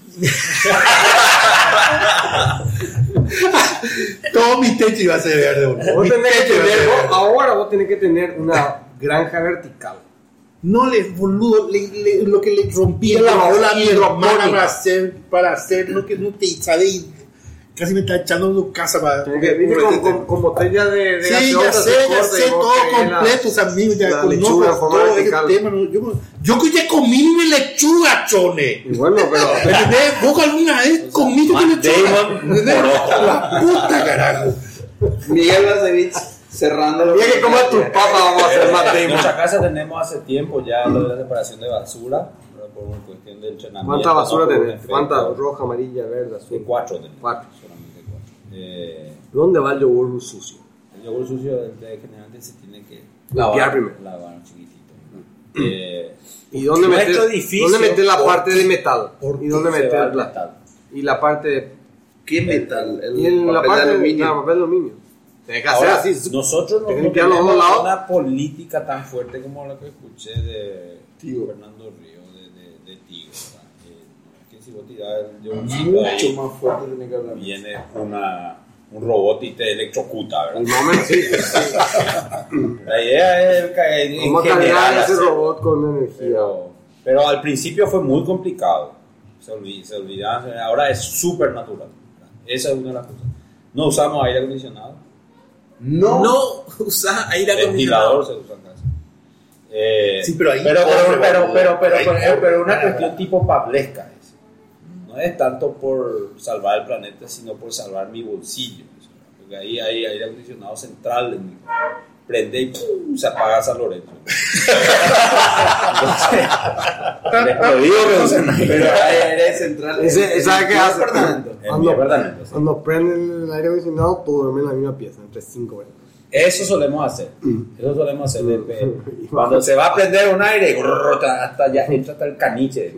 todo mi techo iba a ser verde, boludo. Vos Mi tenés que techo iba a ser tener, verde. vos- ahora vos tenés que tener una granja vertical. No le, boludo, le, le- lo que le rompía Y la bola a mi hidropónica. hermana para hacer, para hacer lo que no te sabe. casi me está echando de tu casa para... Como que viste con, con, con botella de, de Sí, ya gaseosa, sé, se ya corta sé y vos todo querés la- completo, tus amigos, ya la conozco lechuga en forma todo ese vertical. tema. ¿no? Yo, yo que ya comí mi lechuga, chone. Y bueno, pero... ¿Entendés? ¿Vos alguna vez comiste tu Matt lechuga? Damon, ¿Entendés? poroto. La puta, carajo. Miguel Basevich cerrando lo Mira que como tu papa vamos a hacer En más nuestra casa tenemos hace tiempo ya lo de la separación de basura, pero por una cuestión de entrenamiento. ¿Cuánta basura no por un tenés? efecto. ¿Cuánta? Roja, amarilla, verde, De azul. cuatro tenemos. Cuatro. Solamente cuatro. Eh, ¿Dónde va el yogur sucio? el yogur sucio de, de, generalmente se tiene que Limpiar primero. lavar chiquitito. ¿no? Eh, ¿Y dónde Nuestro metes, edificio, ¿dónde metes la por- parte de metal? por- ¿Y dónde se metes va el al plástico? metal. Y la parte de... ¿Qué metal? El Y en la papel parte de de aluminio. no, papel de aluminio. Tienes que hacer Ahora, así. nosotros no, Tienes que no limpiar los dos tenemos lados. una política tan fuerte como la que escuché de Tigo. Fernando Río, de, de, de Tigo. ¿verdad? Eh, no, es que si vos tirás el yoguncito Mucho ahí, más fuerte tiene que hablar. viene una, un robot y te electrocuta, ¿verdad? Y más o menos sí. La idea es que en ¿Cómo general cargar ese hacer- robot con energía? pero, pero al principio fue muy complicado. Se olvid- se olvidaban, ahora es súper natural. ¿verdad? Esa es una de las cosas. No usamos aire acondicionado. No. No usa aire Ventilador acondicionado. se usa en casa. Eh, Sí, pero ahí pero, corre, pero, pero, boludo. pero, pero, Ahí pero, corre. pero una cuestión tipo pablesca es. No es tanto por salvar el planeta, sino por salvar mi bolsillo. Porque ahí hay aire acondicionado central en mi casa. Prende y ¡pum! Se apaga San Lorenzo. Entonces, les lo digo que usen aire. Pero ahí eres central. Ese- ¿Sabe qué hace? Departamento. En mi Cuando, departamento, sí. cuando prenden el aire acondicionado, todo duerme en la misma pieza, entre cinco veces. Eso solemos hacer. Eso solemos hacer. de- de- cuando se va a prender un aire, grrr, hasta allá entra hasta el caniche.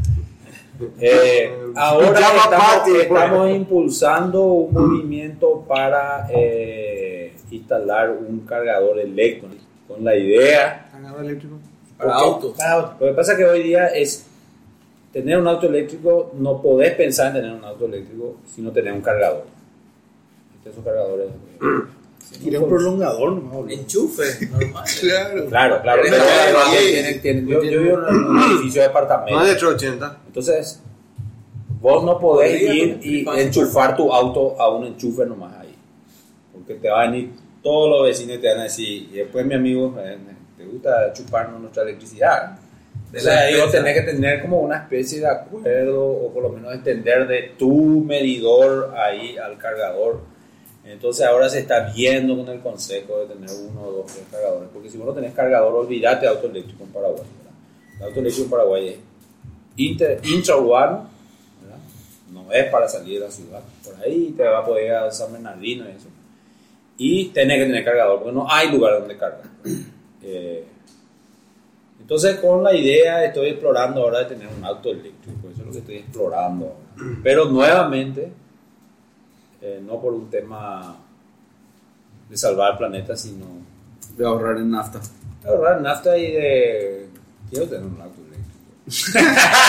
Eh, ahora Pijama estamos, party, pues. estamos impulsando un movimiento para eh, instalar un cargador eléctrico con la idea. ¿Cargador eléctrico? Para Porque- autos. para autos. Lo que pasa es que hoy día es tener un auto eléctrico, no podés pensar en tener un auto eléctrico si no tenés un cargador. Esos cargadores. Tiene un prolongador nomás, boludo. Enchufe, normal. Claro. Claro, claro. Pero pero- es- pero- es- tienen- tienen- yo, yo vivo en un edificio de apartamentos. Más de trescientos ochenta. Entonces, vos no podés Podría, ir pero y fácil. enchufar tu auto a un enchufe nomás ahí. Porque te van a venir todos los vecinos y te van a decir, y después mi amigo, eh, ¿te gusta chuparnos nuestra electricidad? Entonces la ahí vos defensa. tenés que tener como una especie de acuerdo o por lo menos extender de tu medidor ahí al cargador. Entonces ahora se está viendo con el consejo de tener uno, dos, tres cargadores. Porque si vos no tenés cargador, olvídate de auto eléctrico en Paraguay. ¿verdad? El auto eléctrico en Paraguay es inter, intraurbano, ¿verdad? No es para salir de la ciudad. Por ahí te va a poder ir a San Bernardino y eso. Y tenés que tener cargador, porque no hay lugar donde cargar. Eh, entonces con la idea estoy explorando ahora de tener un auto eléctrico. Eso es lo que estoy explorando ahora. Pero nuevamente, eh, no por un tema de salvar el planeta, sino De ahorrar en nafta. de ahorrar nafta y de... Quiero tener un auto eléctrico.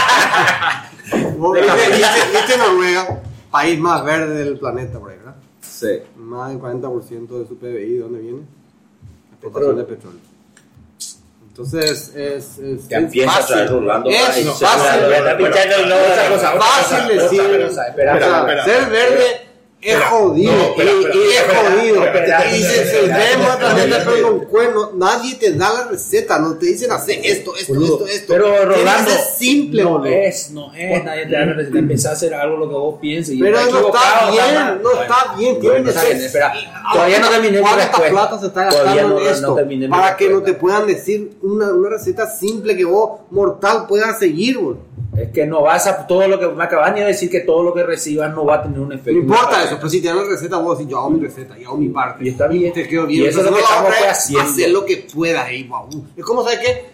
Vos ¿Viste, viste- viste Noruega? País más verde del planeta, por ahí, ¿verdad? Sí. Más del cuarenta por ciento de su P B I, ¿de dónde viene? Exportación de petróleo. Entonces, es, es, Que es empieza a traer Rolando. Es Ay, fácil. se- está pinchando el logo de otra cosa, otra Fácil cosa, decir. otra cosa. Espera, o sea, espera, ser verde es jodido. No, espera, y, espera, y es espera, jodido. espera, y si espera, se espera, ve más espera, planeta espera, con un cuerno, nadie te da la receta. No te dicen hacer esto, esto, Boludo, esto, esto. Pero Tiene que Rolando, ser simple, no boludo. es, no es, nadie te da la receta. Empezá a hacer algo lo que vos pienses. Y Pero está no está equivocado, bien, mal. no está bien, tiene Bueno, que está ser. bien, espera, todavía no terminé mi ¿Cuánta respuesta. plata se está Todavía gastando no- en no esto? terminé mi para que no respuesta. te puedan decir una, una receta simple que vos, mortal, puedas seguir, boludo. Es que no vas a, todo lo que me acaban de decir que todo lo que recibas no va a tener un efecto. No importa eso, pero si te dan la receta, vos decís, yo hago mi receta, yo hago mi parte. Y está bien. Te quedo bien. Y eso es lo que Entonces, estamos la otra es haciendo. hacer lo que puedas ahí, guau. Es como, ¿sabes qué?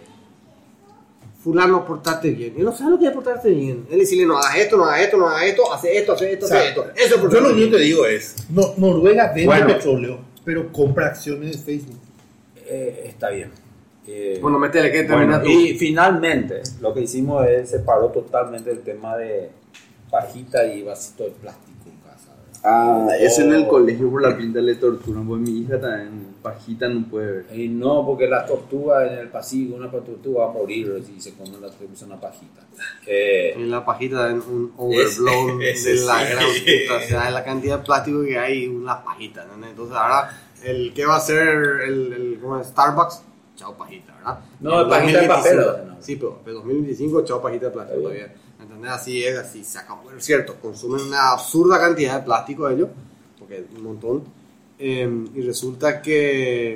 Fulano, portate bien. Él no sabe lo que es portarse bien. Él decirle, no hagas esto, no hagas esto, no hagas esto, hace esto, hace esto, O sea, hace esto. Eso es por Yo lo único que digo es, no, Noruega vende Bueno. petróleo, pero compra acciones de Facebook. Eh, está bien. Eh, Bueno, métele que Bueno, termina tú. y finalmente lo que hicimos es separó totalmente el tema de pajita y vasito de plástico en casa, ¿verdad? Ah, es en el colegio por la pinta le torturan, pues mi hija también, pajita no puede ver. Y no, porque las tortugas en el pasillo, una tortuga va a morir si se come la, se una pajita. Eh, En la pajita en un overblown Ese- de la ese gran sí. puta, o sea, de la cantidad de plástico que hay, una pajita, ¿no? Entonces ahora, el que va a ser el, el ¿cómo es? Starbucks, chao pajita, ¿verdad? No, En pajita de papel, dos mil veinticinco, ¿no? Sí, pero en dos mil veinticinco, chao pajita de plástico Está bien. todavía. ¿Entendés? Así es, así se acabó. Es cierto, consumen una absurda cantidad de plástico ellos, porque es un montón. Eh, y resulta que.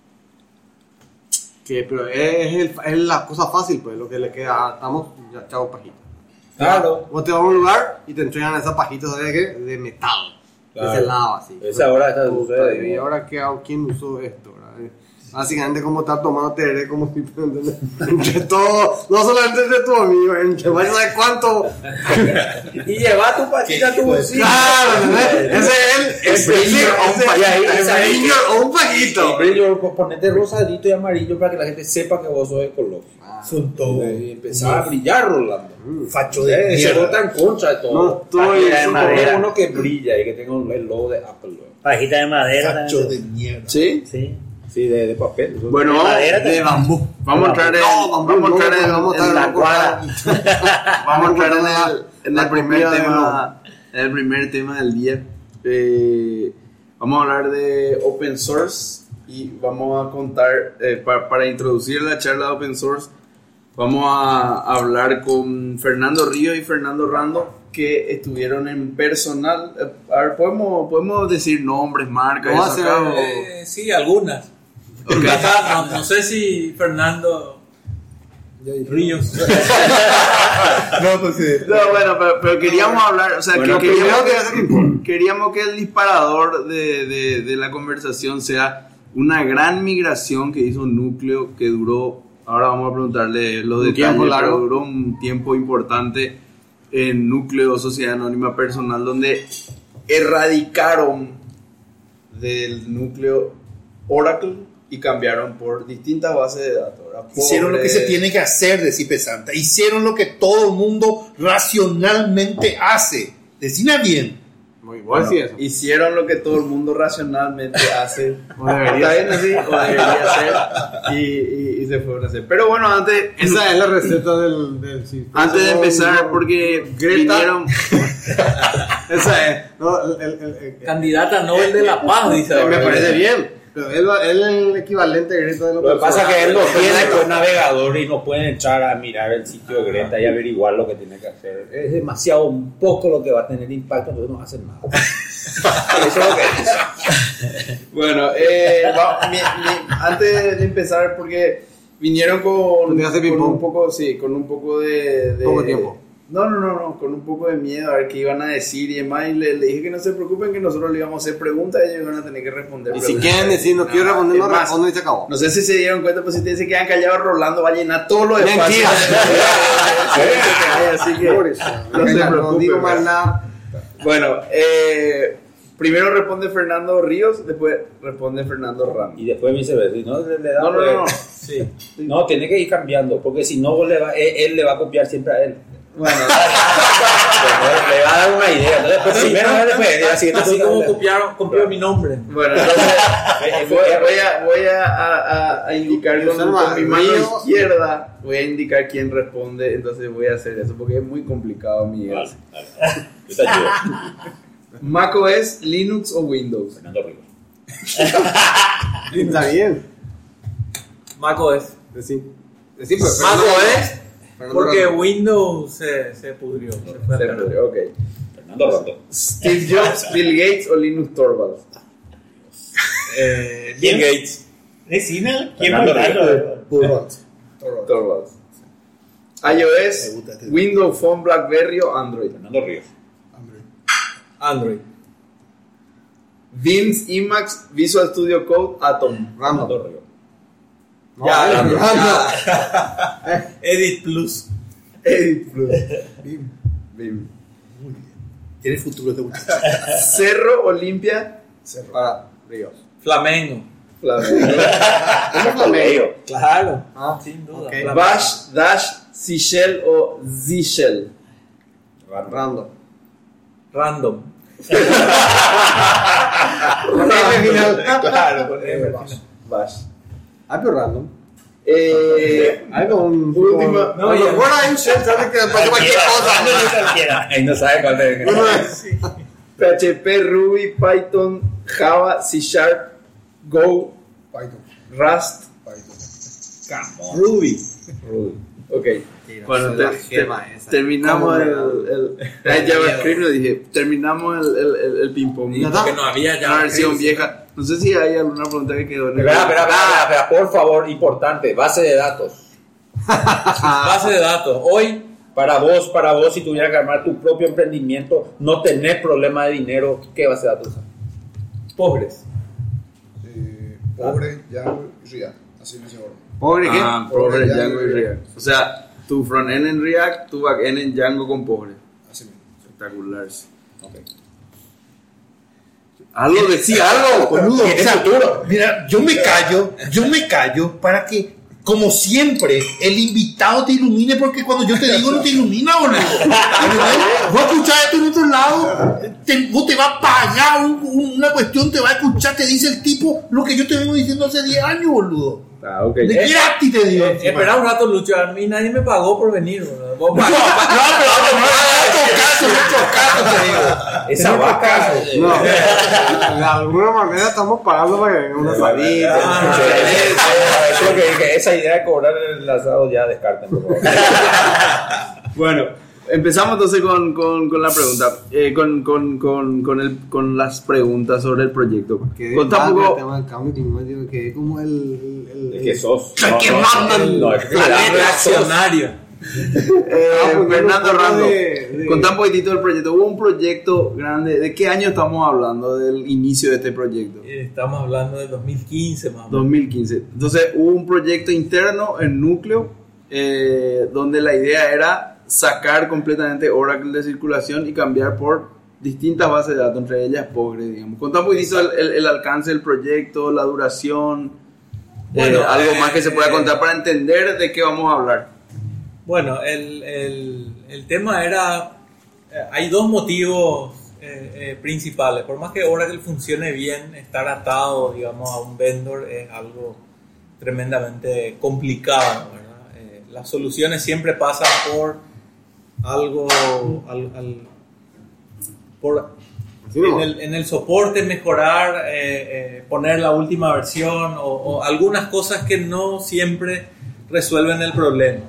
que pero es, el- es la cosa fácil, pues lo que le queda. ah, Estamos, ya, chao pajita. claro. Vos te vas a un lugar y te entregan esas pajitas de, qué? De metal. Claro. De ese lado así. Esa ahora está Puta, sucede, ¿y ¿no? ahora qué hago? ¿Quién usó esto? ¿verdad? Eh, Básicamente como estar tomando tereré como si ¿entendés? Entre todos, no solamente entre tus amigos, entre vaya a saber cuánto. Y lleva tu pajita a tu bolsillo. Claro, ¿entendés? Ese es el, el brillo o un pajito. ese- El brillo o un pajito. El brillo, pues, ponete rosadito y amarillo para que la gente sepa que vos sos ecológico. Son todos. Y empezar a brillar, Rolando. Facho de Eh, se mierda. vota en contra de todo. No estoy- Pajita de de madera. madera. Uno que brilla y que tenga un- el logo de Apple. ¿no? Pajita de madera Facho también. de mierda. ¿Sí? Sí. Sí, de, de papel. Eso- Bueno, vamos, madera De también. bambú. vamos a entrar en, No, bambú, vamos a entrar no, en, vamos a en entrar la en cuadra. Vamos a entrar en el, en la el primer comida de tema, en el primer tema del día. Eh, vamos a hablar de open source y vamos a contar, eh, pa- para introducir la charla de open source, vamos a hablar con Fernando Ríos y Fernando Rando, que estuvieron en personal. Eh, a ver, podemos, podemos decir nombres, marcas, Vamos eso a acá, hacer- o- Eh, sí, algunas. Acá, no, no sé si Fernando Ríos. No, pues sí. No, bueno, pero, pero queríamos hablar, o sea, Bueno, que queríamos, primero que, queríamos que el disparador de, de, de la conversación sea una gran migración que hizo Núcleo, que duró, ahora vamos a preguntarle los Un detalles, tiempo largo. pero duró un tiempo importante en Núcleo Sociedad Anónima Personal, donde erradicaron del núcleo Oracle y cambiaron por distintas bases de datos. ¿verdad? Hicieron lo que Pobre- se tiene que hacer, decía Pesanta. Hicieron lo que todo el mundo racionalmente hace. Decina bien. Muy igual sí eso. Hicieron lo que todo el mundo racionalmente hace. O debería Está bien así, o debería ser. Y, y, y se fueron a hacer. Pero bueno, antes, Esa es la receta del, del sí. antes de No, empezar, no, porque Greta. vinieron. Esa es. No, el, el, el, el- Candidata Nobel de la Paz, dice. me ahora. parece bien. Pero él, él es el equivalente de Greta de Lo que pasa es que él no tiene pues, navegador y no puede entrar a mirar el sitio de Greta y averiguar lo que tiene que hacer. Es demasiado poco lo que va a tener impacto, entonces no hacen nada. Eso es lo que dice. Bueno, eh, va- mi- mi- antes de empezar, porque vinieron con, Te hace con ping-pong. un poco, sí, con un poco de, de- Poco tiempo. No, no, no, no, con un poco de miedo a ver qué iban a decir y demás. Y le, le dije que no se preocupen, que nosotros le íbamos a hacer preguntas y ellos iban a tener que responder. Y si preguntas. quieren decir, no quiero Ah, responder, es no más, respondo y se acabó. No sé si se dieron cuenta, pues si ustedes se quedan callados, Rolando va a llenar todo lo de Mentira. Así que no se No preocupen. digo más nada. Bueno, eh, primero responde Fernando Ríos, después responde Fernando Ramos. Y después viceversa. ¿No? Le, le da, No, no, no, no. Sí. No, tiene que ir cambiando, porque si no, vos le va, él, él le va a copiar siempre a él. Bueno, Entonces, le va a dar una idea. Entonces, después, primero, después, la siguiente Así pregunta, como le- copiaron, copió mi nombre. bueno, entonces voy, voy a, voy a, a- a indicar con, con mi mano Ríos. izquierda, voy a indicar quién responde, entonces voy a hacer eso porque es muy complicado, Miguel. Vale, vale. Yo te ayudo. ¿macOS, Linux o Windows? Fernando Ríos. Está bien. macOS. Decir. Decir, pues, macOS, Fernando porque Ramos. Windows se, se pudrió. Se fue a Se perder. pudrió, ok. Fernando Rando. Steve Jobs, Bill Gates o Linus Torvalds. Eh, Bill Gates. Decina quién Fernando va a Ríos. hablar. Torvalds. Torvalds. Me iOS, gusta este. Windows Phone, BlackBerry o Android. Fernando Ríos. Android. Vince, Emacs, Visual Studio Code, Atom. Ramos. Fernando Ríos. No, Ya, Ramos. Edit Plus. Edit Plus. Bim. Bim. Tiene futuro este muchacho. Cerro, Olimpia, Cerro. Para Ríos. Flamengo. Flamengo. ¿Cómo Flamengo? Claro. Ah, Sin duda. ok. Flamengo. Bash, Dash, Seashell o Zshell. Rando. Random. Claro, con M Bash. Bash. Algo random. Eh, Algo un Última- no, no, bueno, hay un chef, sabe que pasa cualquier cosa. Ahí no sabe cuál es. P H P, Ruby, Python, Java, C Sharp, Go, Python. Rust, Python. Ruby. Ruby. Ok. Bueno, te- la te- gema esa. terminamos ¿Cómo el, me- el, el JavaScript, lo dije. Terminamos el, el, el, el ping pong. ¿Ya está? Porque no había ya. Una versión vieja. No sé si hay alguna pregunta que quedó en el. Espera, espera, espera, espera, por favor, importante, base de datos. Base de datos. Hoy, Para vos, para vos, si tuvieras que armar tu propio emprendimiento, no tener problema de dinero, ¿qué base de datos usas? pobres. Eh, pobre, Django y React. Así me llamo. Pobre que. Ah, pobre Django y React. O sea, tu frontend en React, tu backend en Django con pobre. Así mismo. Espectacular. Algo, decía algo. Boludo, ¿Tiene o sea, futuro? mira, yo me callo, yo me callo para que, como siempre, el invitado te ilumine, porque cuando yo te digo no te ilumina, boludo. Vos escuchás esto en otro lado, te, vos te va a pagar un- un- una cuestión, te va a escuchar, te dice el tipo lo que yo te vengo diciendo hace diez años, boludo. Ah, ok. De gratis te digo. Eh, espera un rato, Lucho. A mí nadie me pagó por venir. ¿verdad? Vos No, pagás. pero no es caso, muchos casos te digo. Esa vaca. No, de alguna manera estamos pagando para que venga una salida. Eso es lo que dije, esa idea de cobrar el asado ya descarten, por favor. Bueno, empezamos entonces con, con, con la pregunta. Eh, con, con, con, con, el, con las preguntas sobre el proyecto. Que Contá un el poco. tema del cambio climático, que es como el. el, Es que sos. ¿Qué mandan? No, es que Planeta sos- accionario. Eh, Ah, pues, Fernando un poco Rando, de- de- contá un poquitito del proyecto. Hubo un proyecto grande. ¿De qué año estamos hablando del inicio de este proyecto? Eh, Estamos hablando de dos mil quince más o menos. dos mil quince. Entonces hubo un proyecto interno en Núcleo eh, donde la idea era sacar completamente Oracle de circulación y cambiar por distintas bases de datos, entre ellas Postgre, digamos. Contá un poquitito el, el- el alcance del proyecto, la duración, Bueno, eh, algo más que se pueda eh, contar para entender de qué vamos a hablar. Bueno, el, el, el tema era, eh, hay dos motivos eh, eh, principales. Por más que Oracle funcione bien, estar atado, digamos, a un vendor es algo tremendamente complicado, ¿verdad? Eh, las soluciones siempre pasan por algo, al, al- por Sí, en no. el, en el soporte mejorar, eh, eh, poner la última versión o, o algunas cosas que no siempre resuelven el problema.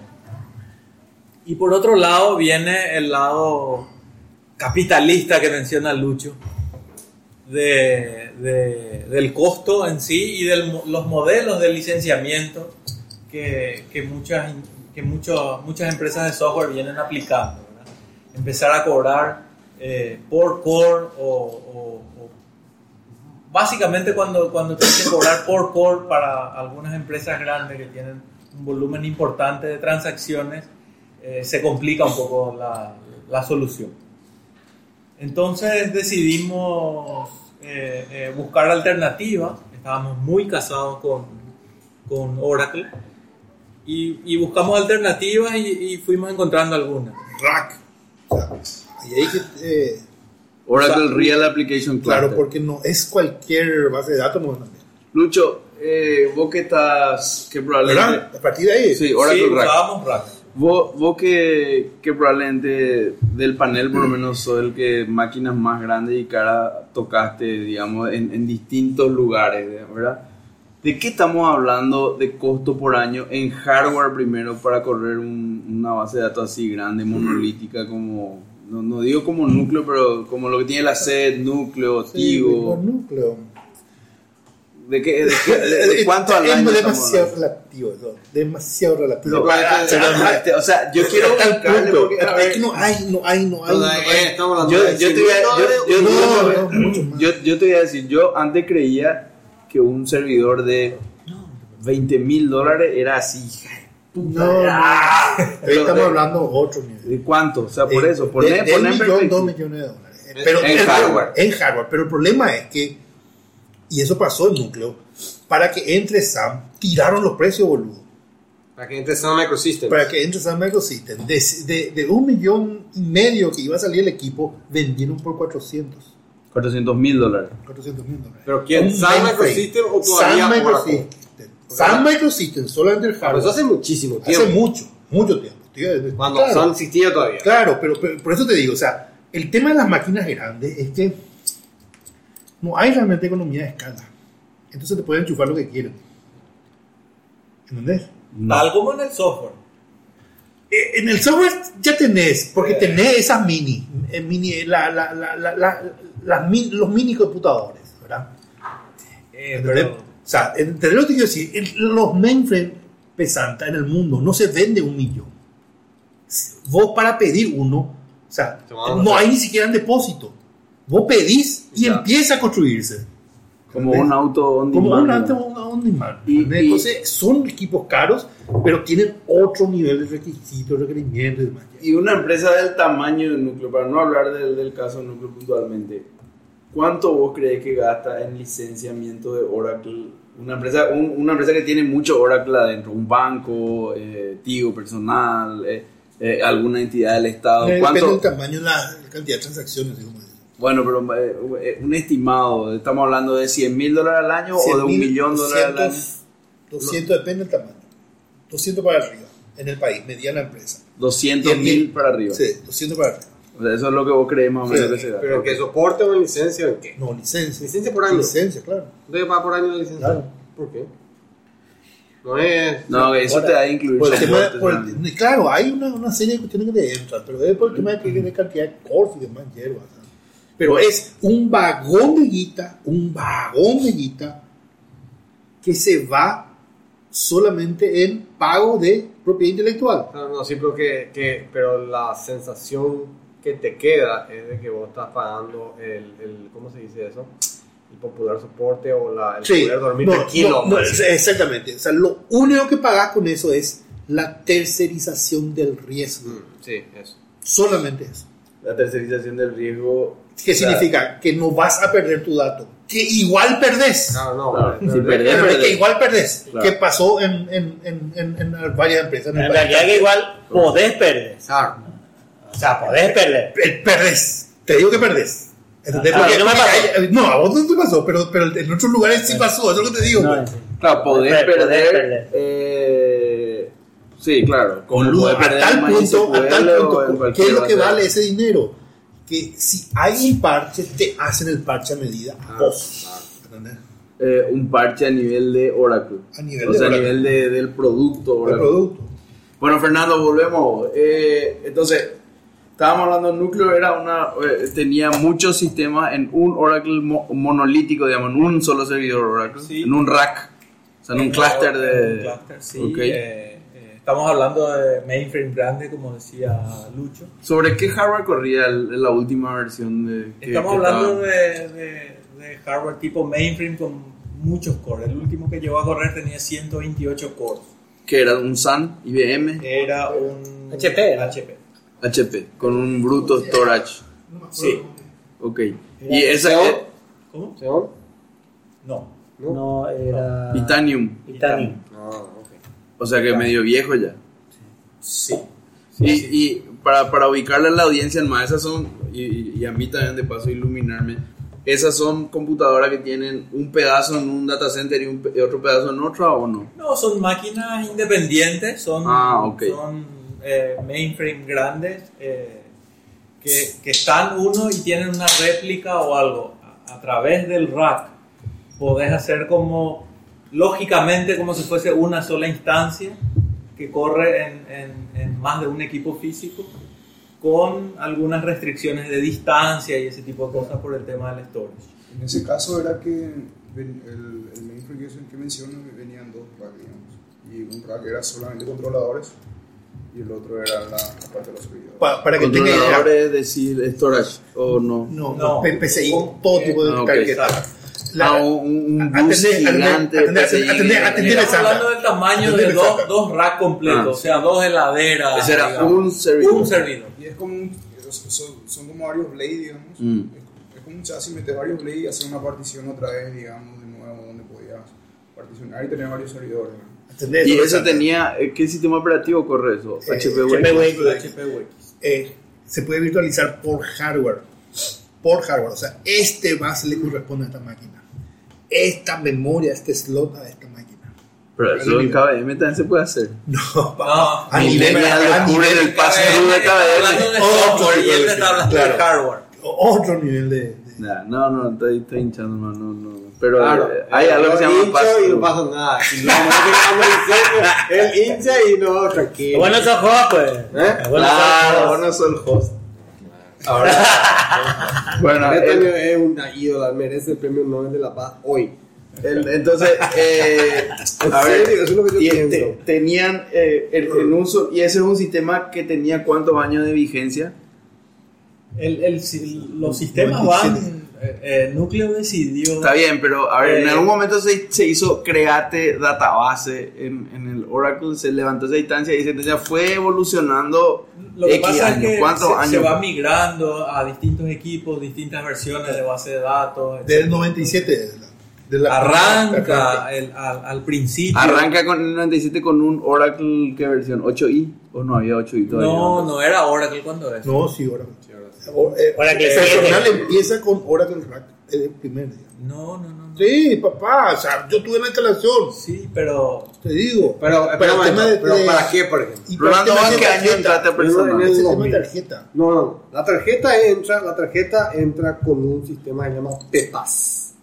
Y por otro lado viene el lado capitalista que menciona Lucho, de, de- del costo en sí y de los modelos de licenciamiento que, que, muchas, que muchos, muchas empresas de software vienen aplicando, ¿verdad? Empezar a cobrar eh, por core o, o- o- básicamente cuando, cuando tienes que cobrar por core para algunas empresas grandes que tienen un volumen importante de transacciones, eh, se complica un poco la, la solución. Entonces decidimos eh, eh, buscar alternativas. Estábamos muy casados con, con Oracle y, y buscamos alternativas y, y fuimos encontrando algunas. Rack. O sea, ahí hay que, eh, Oracle o sea, Real Application claro, Cluster. porque no es cualquier base de datos, no es también. Lucho, eh, vos que estás, que probablemente... ¿Verdad? A partir de ahí. Sí, Oracle Sí, Rack. usábamos Rack. Vos, vos que, que probablemente del panel por lo menos sos el que máquinas más grandes y cara tocaste, digamos, en, en distintos lugares, ¿verdad? ¿De qué estamos hablando de costo por año en hardware primero para correr un- una base de datos así grande, monolítica, como, no, no digo como núcleo, pero como lo que tiene la sed, núcleo, Sí, Tigo? los núcleos. ¿De, qué, de, qué- de- de cuánto al es año estamos demasiado hablando? relativo eso, demasiado relativo. Pero, para- pero, o sea, yo quiero Hasta el buscarle punto, porque, a ver, es que no hay, no hay, no hay. No, no eh, hay. estamos hablando Yo, de yo te voy a, yo, yo- No, yo- no, mucho más. yo, yo te voy a decir, yo antes creía que un servidor de veinte mil dólares era así, hija de puta. No, no. Ah, Ahí pero estamos de- hablando de otro nivel. ¿De cuánto? O sea, por Eh, eso, de- poner, de poner un en millón, dos perspectiva. millones de dólares. Pero En el- hardware. En hardware. Pero el problema es que, y eso pasó en núcleo, para que entre SAM, tiraron los precios, boludo. Para que entre Sun Microsystems. Para que entre SAM Ecosystem. De, de, de un millón y medio que iba a salir el equipo, vendieron por cuatrocientos. cuatrocientos mil dólares. cuatrocientos mil dólares. ¿Pero quién? Un ¿Sun mainframe. Microsystem o todavía Sun Oracle? Microsystem. Sun Microsystem, solamente el Pero hardware. eso hace muchísimo tiempo. Hace mucho, mucho tiempo. Tío, Cuando claro, Sun existía todavía. claro, pero, pero por eso te digo, o sea, el tema de las máquinas grandes es que no hay realmente economía de escala. Entonces te pueden enchufar lo que quieran. ¿Entendés? Tal como en el software. Eh, En el software ya tenés, porque tenés esas mini, eh, mini la, la, la, la, la- las min- los mini computadores, ¿verdad? Eh, ¿Entendés? pero- O sea, ¿entendés lo que quiero decir? En los mainframe pesantes en el mundo no se vende un millón. Vos para pedir uno, o sea, Se van a no hacer. hay ni siquiera en depósito. Vos pedís y Ya. empieza a construirse. Como ¿Entendés? un auto on Como demand, un ¿no? auto un on demand. Y- ¿entendés? y- Entonces, son equipos caros, pero tienen otro nivel de requisitos, requerimientos y demás. Y una empresa del tamaño de Núcleo, para no hablar del, del caso de Núcleo puntualmente, ¿cuánto vos crees que gasta en licenciamiento de Oracle? Una empresa, un- una empresa que tiene mucho Oracle adentro, un banco, eh, Tigo personal, eh, eh, alguna entidad del Estado. Depende ¿Cuánto? del tamaño y la, la cantidad de transacciones. Como dice. Bueno, pero eh, eh, un estimado, ¿estamos hablando de cien mil dólares al año o de un millón de dólares al año? doscientos depende del tamaño. doscientos para arriba, en el país, mediana empresa. doscientos mil para arriba. Sí, doscientos para arriba. O sea, eso es lo que vos crees más o menos Sí, que se gasta. ¿Pero que soporte o en licencia o en qué? No, licencia. ¿Licencia por año? Licencia, claro. ¿Debe pagar por año la licencia? Claro. ¿Por qué? No es... No, eso te da a incluir Por el tema de- soporte por el- también. claro, hay una, una serie de cuestiones que te entran, pero es por el tema de que de cantidad de cores y demás hierbas. ¿no? Pero es un vagón de guita, un vagón de guita que se va solamente en pago de propiedad intelectual. No, no, sí, pero, que, que, pero la sensación que te queda es de que vos estás pagando el, el ¿cómo se dice eso? El popular soporte o la, el Sí, poder dormir no, tranquilo. no, no, pues. exactamente. O sea, lo único que pagas con eso es la tercerización del riesgo. Mm, sí, eso. Solamente eso. La tercerización del riesgo. ¿Qué o sea, significa? Que no vas a perder tu dato. Que igual perdés. Claro, no. Claro, pero- si pero- perdés, Pero perdés. es que igual perdés. Claro. ¿Qué pasó en, en, en, en, en varias empresas? En el En país? realidad que igual podés perder. Claro. O sea, podés perder. Eh, Perdés. Te digo que perdés. ¿Entendés? A mí Porque- no me porque pasó. hay- no, a vos no te pasó, pero, pero en otros lugares sí pasó. Eso es lo que te digo. No, pues. sí. Claro, podés Podés perder. perder. eh, sí, claro. Como Boludo, podés a perder tal en punto, a tal MySQL o en punto, ¿qué cualquier es lo que base de vale datos. ese dinero? Que si hay un parche, te hacen el parche a medida a vos. ¿Entendés? Eh, un parche a nivel de Oracle. A nivel o de sea, Oracle. a nivel de, del producto El Oracle. producto. Bueno, Fernando, volvemos. Eh, entonces, estábamos hablando, Núcleo era una, eh, tenía muchos sistemas en un Oracle mo- monolítico, digamos, en un solo servidor Oracle, Sí. en un rack, o sea, en un En cluster un de... cluster, sí. Ok. Eh, eh, estamos hablando de mainframe grande, como decía Lucho. ¿Sobre qué hardware corría el- la última versión de... que- Estamos que hablando estaba? de, de- de hardware tipo mainframe con muchos cores. El último que llegó a correr tenía ciento veintiocho cores. Que era un Sun, I B M, Era un H P, ¿no? H P. H P, con un bruto storage. Sí. Ok. Y esa es ¿Cómo? ¿Seón? No. No, era. Titanium, Titanium. No, ok. o sea que medio viejo ya. Sí. Y, y para, para ubicarle a la audiencia en más, esas son, y, y a mí también de paso iluminarme, esas son computadoras que tienen un pedazo en un data center y, un, pe- y otro pedazo en otra, ¿o no? No, son máquinas independientes, son, Ah, ok. son eh, mainframe grandes eh, que, que están uno y tienen una réplica o algo. A, a través del rack podés hacer como, lógicamente, como si fuese una sola instancia que corre en, en- en más de un equipo físico, con algunas restricciones de distancia y ese tipo de cosas por el tema del storage. En ese caso era que ven- el, el mainframe que, que menciono venían dos racks, digamos. Y un rack era solamente controladores y el otro era la, la parte de los servidores. Pa- para que tenga idea. Controladores, decir, storage, o no. No, No. no. P- PCI, todo tipo de Ah, ok. cargueta. Ah, un, un bus atender, gigante. atender, P C I, atender, atender, Estamos Santa. hablando del tamaño Atender de dos, Santa. dos racks completos, Ah. o sea, dos heladeras. Ese era digamos. un servidor. Un servidor. Y es como un- son, son como varios blades, digamos. Mm. Es, es como un chasis, meter varios blades y hacer una partición otra vez, digamos, de nuevo, donde podías particionar y tener varios servidores, ¿no? Atender, Y todo eso Santa. tenía, eh, ¿qué sistema operativo corre eso? Eh, H P H P Wave. Wave. H P U X. Eh, se puede virtualizar por hardware. por hardware. O sea, este bus le corresponde a esta máquina. Esta memoria, este slot a esta máquina. Pero eso en K B M también se puede hacer. No, No, a nivel Millennial descubre el pass-through de K B hablando M. de Otro software y tipo él de te está hablando claro. de hardware. otro nivel de... de- Nah, no, no, estoy, estoy hinchando, no, no, no. Pero Claro, eh, hay eh, algo yo que se llama hincho y no pass-through. pasa nada. Y lo bueno que estamos en serio, él hincha y no, tranquilo. Bueno, esos juegos, pues. ¿Eh? Bueno, Claro, esos vos no sos el host. Ahora, bueno, Netanyahu el- es una ídola, merece el premio Nobel de la Paz hoy. el- entonces, eh, En a ver, serio, eso es lo que yo y- pienso. te- tenían eh, el, en uso, y ese es un sistema que tenía cuántos años de vigencia. El, el, si- los sistemas van. Eh, eh, Núcleo decidió. Está bien, pero a ver, en Eh, algún momento se, se hizo Create Database en, en el Oracle, se levantó esa instancia y se ya fue evolucionando. Lo que X pasa años. es que ¿Cuántos se, años? se va migrando a distintos equipos, distintas versiones de base de datos. Del noventa y siete. De la, de la- Arranca el- al, al principio. Arranca con el noventa y siete con un Oracle, ¿qué versión? ¿ocho i? ¿O no había ocho i todavía? No, no era Oracle cuando es. No, sí, Oracle. O- eh, Oracle el siete. personal empieza con Oracle Rack, el primer día. No, no, no. no. Sí, papá, o sea, yo tuve la instalación, Sí, pero. te digo. Pero, Para pero, el tema de- pero de- ¿para qué, por ejemplo? Y para el Rolando, tema ¿en de qué año tarjeta, entraste a personal? En el ese tema de dos mil. tarjeta. No, no, la tarjeta entra, la tarjeta entra con un sistema que se llama PEPAS.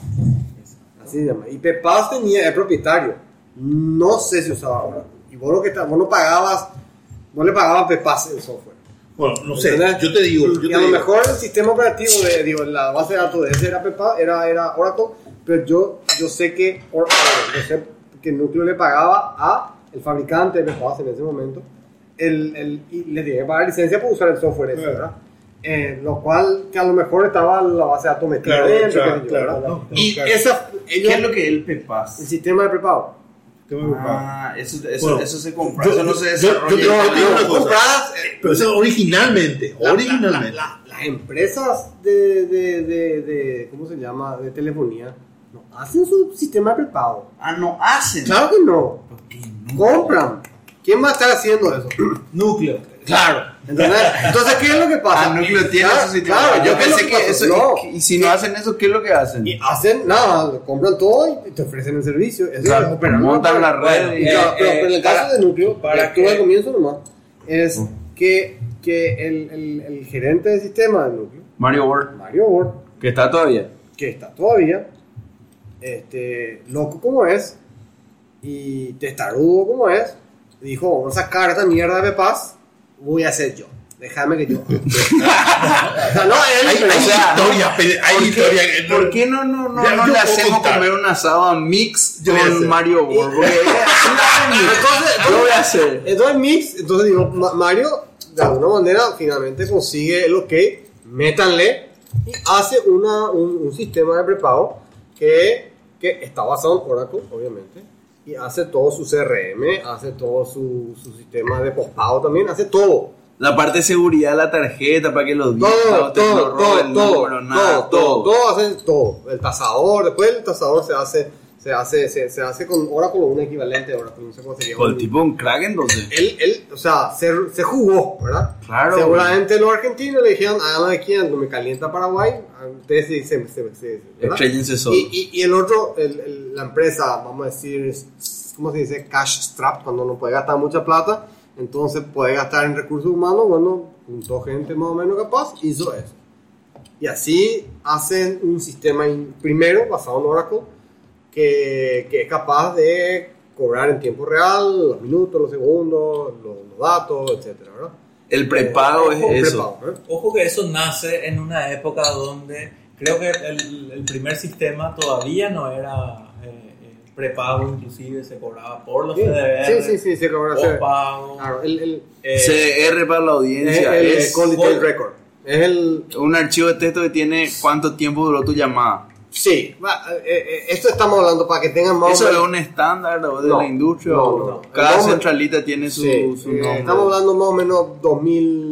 Así se llama. Y PEPAS tenía, es propietario. No sé si usaba ahora. Y vos, lo que está, vos no pagabas, vos le pagabas PEPAS el software. Bueno, no sé, ¿Entendés? yo te digo. Yo y te a lo digo. mejor el sistema operativo de, digo, la base de datos de ese era PEPAS, era, era Oracle, pero yo, yo sé que Or- yo sé que Núcleo le pagaba a el fabricante de PEPAS en ese momento, el, el, y le tenía que pagar licencia por usar el software ese, Claro. ¿verdad? Eh, lo cual que a lo mejor estaba la base de datos metida Claro, dentro, claro, qué sé yo, claro, ¿verdad? no, no, y claro. esa, ellos, ¿Qué es lo que es el PEPAS? el sistema de prepago. Tema de pago. Ah, eso, eso, Bueno, eso se compra, yo- eso no yo- se yo- desarrolla. yo te voy a decir una cosa. compradas, eh, Pero eso originalmente, La- originalmente. la- la- las empresas de, de, de, de- ¿cómo se llama? De telefonía no hacen su sistema de prepago. Ah, no hacen. Claro que no. Compran. ¿Quién va a estar haciendo eso? Núcleo. Claro. ¿Entendés? Entonces, ¿qué es lo que pasa? Ah, Núcleo tiene Claro, su sistema. claro, Yo ¿qué es lo pensé que pasa? eso. No. Y, y si no hacen eso, ¿qué es lo que hacen? Y hacen nada, compran todo y te ofrecen el servicio. Eso Claro, es operar, montan ¿no? la red Bueno, y- claro, eh, pero, eh, pero en el para- caso de Núcleo, para para que que- al comienzo nomás, es que, que el, el, el gerente de sistema de Núcleo, Mario Ward, Mario Ward, que está todavía. que está todavía este, loco como es y testarudo como es, dijo, vamos a sacar esta mierda de paz, voy a hacer yo. Déjame que yo. O sea, no, él, Hay, pero, hay o sea, historia, pe- hay ¿Por historia. qué, ¿por qué no, no, no, Ya, no yo le puedo hacemos contar. comer un asado a Mix Yo voy a con hacer. Mario World? Porque Entonces, yo voy a hacer. entonces Mix, entonces digo, Ma- Mario de alguna manera finalmente consigue el ok, métanle y hace una, un, un sistema de prepago que, que está basado en Oracle, obviamente, y hace todo su C R M, hace todo su, su sistema de postpago también, hace todo. La parte de seguridad de la tarjeta para que los Todo, dígitos te lo todo, roben, todo, número, todo, nada, todo, todo, todo, hace todo. El tasador, después el tasador se hace, se hace, se, se hace con Oracle o un equivalente de Oracle, no sé cómo sería. Con el tipo un crack entonces. Él, él, o sea, se, se jugó, ¿verdad? Claro. Seguramente los argentinos le dijeron, háganme aquí, no me calienta Paraguay, ustedes se, se, se, se ¿verdad? Estréllense solo. Y, y, y el otro, el, el, la empresa, vamos a decir, ¿cómo se dice? Cash strap, cuando no puede gastar mucha plata, entonces puede gastar en recursos humanos, bueno, juntó gente más o menos capaz, hizo eso. Y así hacen un sistema in- primero basado en Oracle que, que es capaz de cobrar en tiempo real los minutos, los segundos, los, los datos, etcétera, ¿verdad? El prepago es Ojo, eso. prepago, ¿eh? Ojo que eso nace en una época donde creo que el, el primer sistema todavía no era eh, eh, prepago, inclusive se cobraba por los Sí, C D R, sí, sí, sí, se cobra. se- postpago. Claro, el, el, eh, C D R para la es audiencia el, es Call Detail Record. Es el. un archivo de texto que tiene cuánto tiempo duró tu llamada. Sí, va, eh, eh, esto estamos hablando para que tengan más Eso o es menos. un estándar de No, la industria. no, o no. Cada No, centralita tiene su, Sí, su eh, nombre. estamos hablando más o menos dos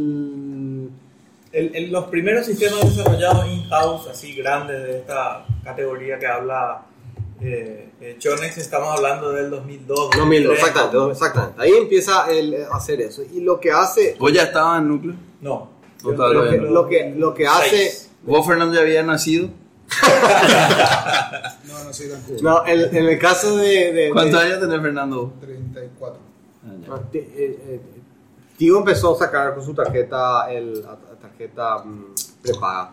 mil. el- el- los primeros sistemas desarrollados in-house, así grandes de esta categoría que habla eh, eh, Chonex, estamos hablando del dos mil dos. dos mil dos, dos mil tres. exactamente, exactamente. Ahí empieza el, eh, a hacer eso. Y lo que hace. ¿Vos ya estabas en núcleo? No. No, Yo- todavía Lo que, no. lo que, lo que hace. Seis. ¿Vos, Fernando, ya habías nacido? No, no soy tan joven. No, en, en el caso de... de ¿Cuántos de- años tenés, Fernando? treinta y cuatro. Ah, ya. no, te- eh, eh, Tigo empezó a sacar con su tarjeta, el, la tarjeta mm, prepaga.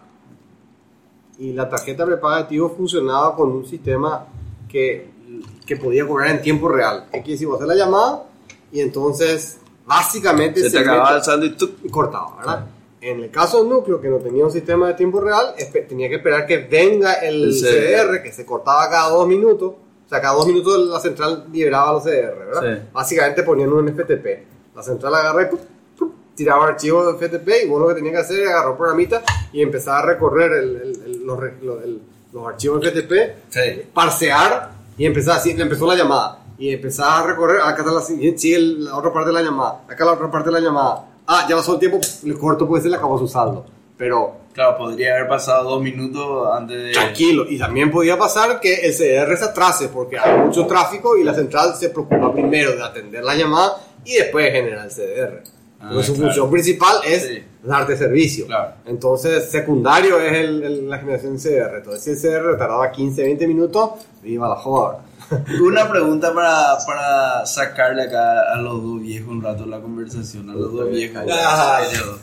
Y la tarjeta prepaga de Tigo funcionaba con un sistema que, que podía cobrar en tiempo real. ¿Qué quiere decir? Vos haces la llamada y entonces básicamente Se te mete- acababa el saldo y tú... y cortaba, ¿verdad? En el caso del núcleo, que no tenía un sistema de tiempo real, espe- tenía que esperar que venga el, El C D R, que se cortaba cada dos minutos. O sea, cada dos minutos la central liberaba los C D R, ¿verdad? Sí. Básicamente poniendo un F T P. La central agarra y ¡pup! ¡pup! Tiraba archivos de F T P y vos lo que tenías que hacer era agarrar un programita y empezar a recorrer el- el- el- los, re- lo- el- los archivos de F T P, Sí. parsear y empezar así, empezó la llamada. Y empezar a recorrer, acá está la, siguiente- sigue la otra parte de la llamada, acá la otra parte de la llamada. Ah, ya pasó el tiempo, le corto porque se le acabó su saldo. Pero Claro, podría haber pasado dos minutos antes de... tranquilo, y también podía pasar que el C D R se atrase porque hay mucho tráfico y la central se preocupa primero de atender la llamada y después generar el C D R. Ah, Porque su claro. función principal es Sí. darte servicio. Claro. Entonces, secundario es el, el- la generación de C D R. Entonces, si el C D R tardaba quince, veinte minutos, viva la joda. Una pregunta para, para sacarle acá a los dos viejos un rato la conversación, a los dos viejos. Ah.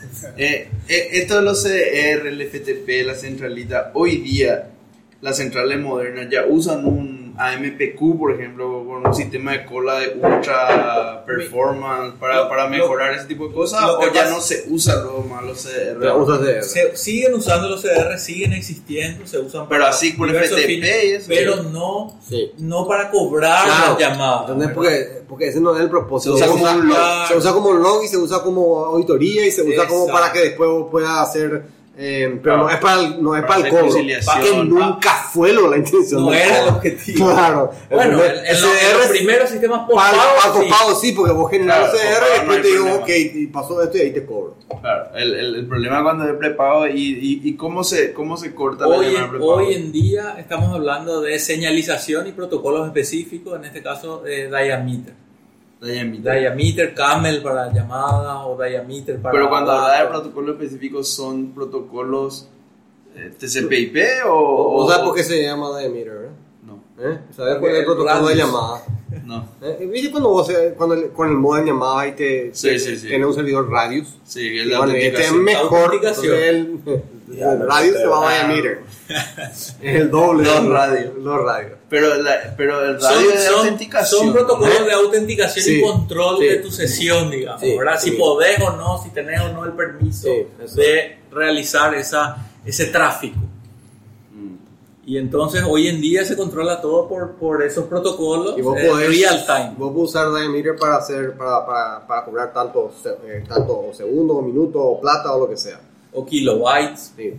Eh, eh, esto de los C D R, el F T P, la centralita, hoy día las centrales modernas ya usan un A M P Q, por ejemplo, con un sistema de cola de ultra performance para, para mejorar ese tipo de cosas, lo que o ya pasa- no se usa lo más los C D R. Pero usa C D R. Se, siguen usando los C D R, siguen existiendo, se usan Pero así por diversos F T P fines, y eso. pero no, Sí. no para cobrar Claro. las llamadas. ¿Entendés? ¿verdad? Porque, porque ese no es el propósito. Se usa Se como un log. se usa como log y se usa como auditoría y se usa como Exacto. para que después vos puedas hacer. eh, pero Claro. no es para el, no es Para para el hacer cobro. conciliación. Que nunca fue lo, la intención. No del era el cobro. objetivo. Claro. Bueno, primer- en, en el los, en C D R los es primeros sistemas para, postpago, para sí. postpago, sí, porque vos generas Claro, el C D R y postpago no después hay te digo, problema. ok, y pasó esto y ahí te cobro. Claro, el, el, el problema cuando es prepago y, y, y cómo, se, cómo se corta la Hoy llamada en, prepago. hoy en día estamos hablando de señalización y protocolos específicos, en este caso de diameter. Diameter. Diameter, camel para llamadas o diameter para... Pero cuando habla de datos. protocolos específicos, ¿son protocolos eh, T C P I P o...? ¿Vos sabés por qué se llama diameter, verdad? No, ¿Eh? ¿Sabes cuál es el protocolo de Radius. llamada? no. ¿Eh? ¿Viste cuando vos eh, cuando el- con el modem llamada y te, Sí, te- sí, sí. tiene un servidor Radius? Sí, es Y la bueno, y este es autenticación. mejor, Autenticación. entonces el, el Radius se va a diameter. Es el doble. Los de- radios. Los radios. Pero, la, pero el Son, radio de son- autenticación... son protocolos ¿eh? de autenticación Sí, y control sí. de tu sesión, digamos, Sí, ¿verdad? sí. Si podés o no, si tenés o no el permiso Sí, eso. de realizar esa, ese tráfico. Mm. Y entonces hoy en día se controla todo por, por esos protocolos Y vos eh, podés, real time. vos podés usar diameter para hacer para, para, para cobrar tanto, eh, tanto segundos o minutos o plata o lo que sea. O kilobytes. Sí.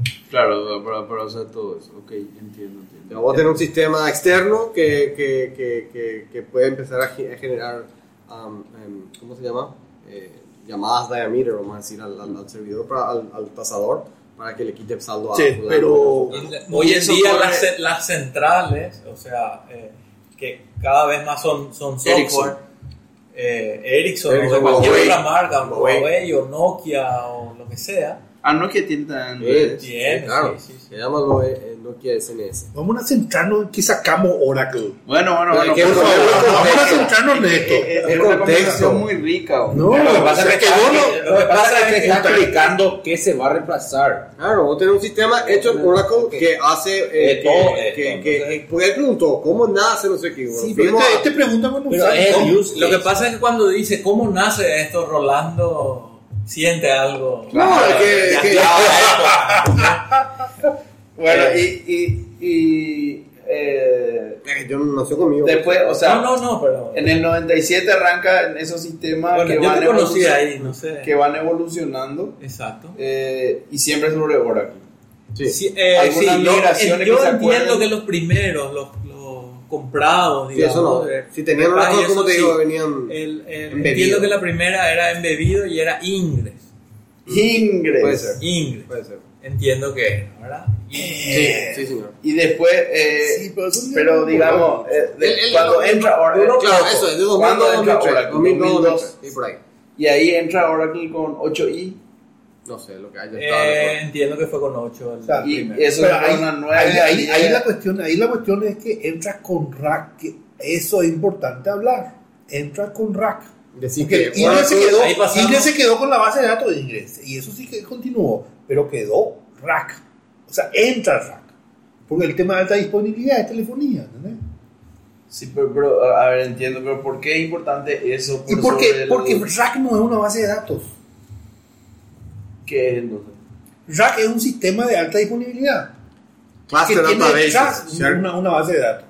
Claro, para, para hacer todo eso. Ok, entiendo, entiendo. Vamos a tener un sistema externo que, que, que, que, que puede empezar a, ge- a generar, um, um, ¿cómo se llama? Eh, llamadas diameter, vamos a decir, al, al, al servidor, para, al, al tasador, para que le quite el saldo a Sí, fulano. pero Hoy en eso día corre- las, ce- las centrales, o sea, eh, que cada vez más son, son software, Ericsson. eh, Ericsson, Ericsson, o de cualquier Huawei. otra marca, Huawei. Huawei o Nokia o lo que sea, Ah, no que tiene tan... Sí, Tiene, sí, claro. sí, sí, sí. Se llama lo, eh, Nokia S N S. vamos a centrarnos en que sacamos Oracle. Bueno, bueno, Pero bueno. que por por favor. favor, Vamos a contexto. centrarnos en esto. Es, es El una contexto. conversación muy rica. ¿o? No, Lo que pasa o sea, es que, que está- vos no- lo que pasa es que está explicando qué se va a reemplazar. Claro, vamos a tener un sistema hecho en Oracle que hace eh, De que, todo que, esto, que, entonces. que- porque él preguntó, ¿cómo nace? No sé qué. Bueno, Sí, pero fuimos este, a- este pregunta, bueno, Pero ¿sabes es cómo? use Lo que case. pasa es que cuando dice cómo nace esto, Rolando siente algo. No, es que- Ya- que- ya- Bueno, y... y, y eh, Eh, Yo no nació conmigo. después, o sea... no, no, no, pero. En el noventa y siete arranca en esos sistemas Bueno, que, yo van te conocí evolucion- ahí, no sé. que van evolucionando Exacto. eh, y siempre sobre Oracle. Sí. Sí, eh, Algunas sí, yo, migraciones eh, yo que se entiendo acuerdan. que los primeros, los, los comprados, Sí, digamos. eso no. de- Si tenían de una paz y cosa, como eso te digo, sí. venían. El- el- embebido. entiendo que la primera era embebido y era Ingres. Ingres. Puede ser. Ingres. Puede ser. Entiendo que era, ¿verdad? Sí, sí, señor. Y después, eh, Sí, pero eso no pero es- digamos, eh, de- El- el- cuando el- entra Oracle, Claro, eso es de ¿cuándo dos mil dos, entra dos mil tres, Oracle? dos mil dos, dos mil dos. dos mil tres, y por ahí. Y ahí entra Oracle con ocho i. No sé, lo que haya estado. Eh, entiendo que fue con ocho. El O sea, Y primero. eso Pero es ahí, una nueva ahí, ahí- idea. ahí la cuestión, ahí la cuestión es que entras con rack, que eso es importante hablar. Entras con rack. Decir Porque que Ingress se, Oracle- quedó, ahí pasamos. Ingress se quedó con la base de datos de Ingress. Y eso sí que continuó. Pero quedó rack. O sea, entra rack. Porque el tema de alta disponibilidad es telefonía. ¿entendés? Sí, pero, pero, a ver, entiendo, pero ¿por qué es importante eso? ¿Y por por qué? sobre el- Porque rack no es una base de datos. ¿Qué es entonces? Rack es un sistema de alta disponibilidad. Cluster que tiene Databases, detrás share- una, una base de datos.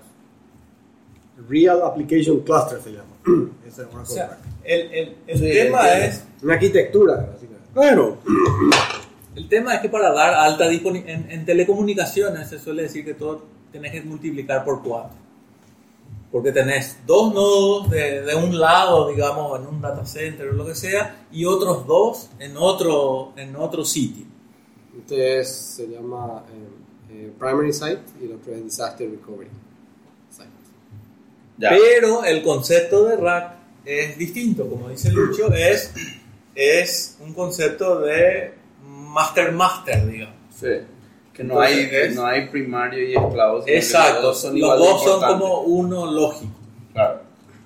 Real Application Cluster se llama. Ese es una O cosa. sea, el, el, el Sí, tema entiendo. es Una arquitectura, básicamente. Claro. el tema es que para dar alta disponibilidad en, en telecomunicaciones se suele decir que todo tenés que multiplicar por cuatro. Porque tenés dos nodos de, de un lado, digamos, en un data center o lo que sea, y otros dos en otro, en otro sitio. Entonces se llama eh, eh, Primary Site y el otro es Disaster Recovery Site. Ya. Pero el concepto de rack es distinto, como dice Lucho, es, es un concepto de master-master, digamos. Sí. Que no hay, Entonces, no hay primario y esclavo. sino que Exacto, los dos son, los igual de dos son importantes. como uno lógico. Claro.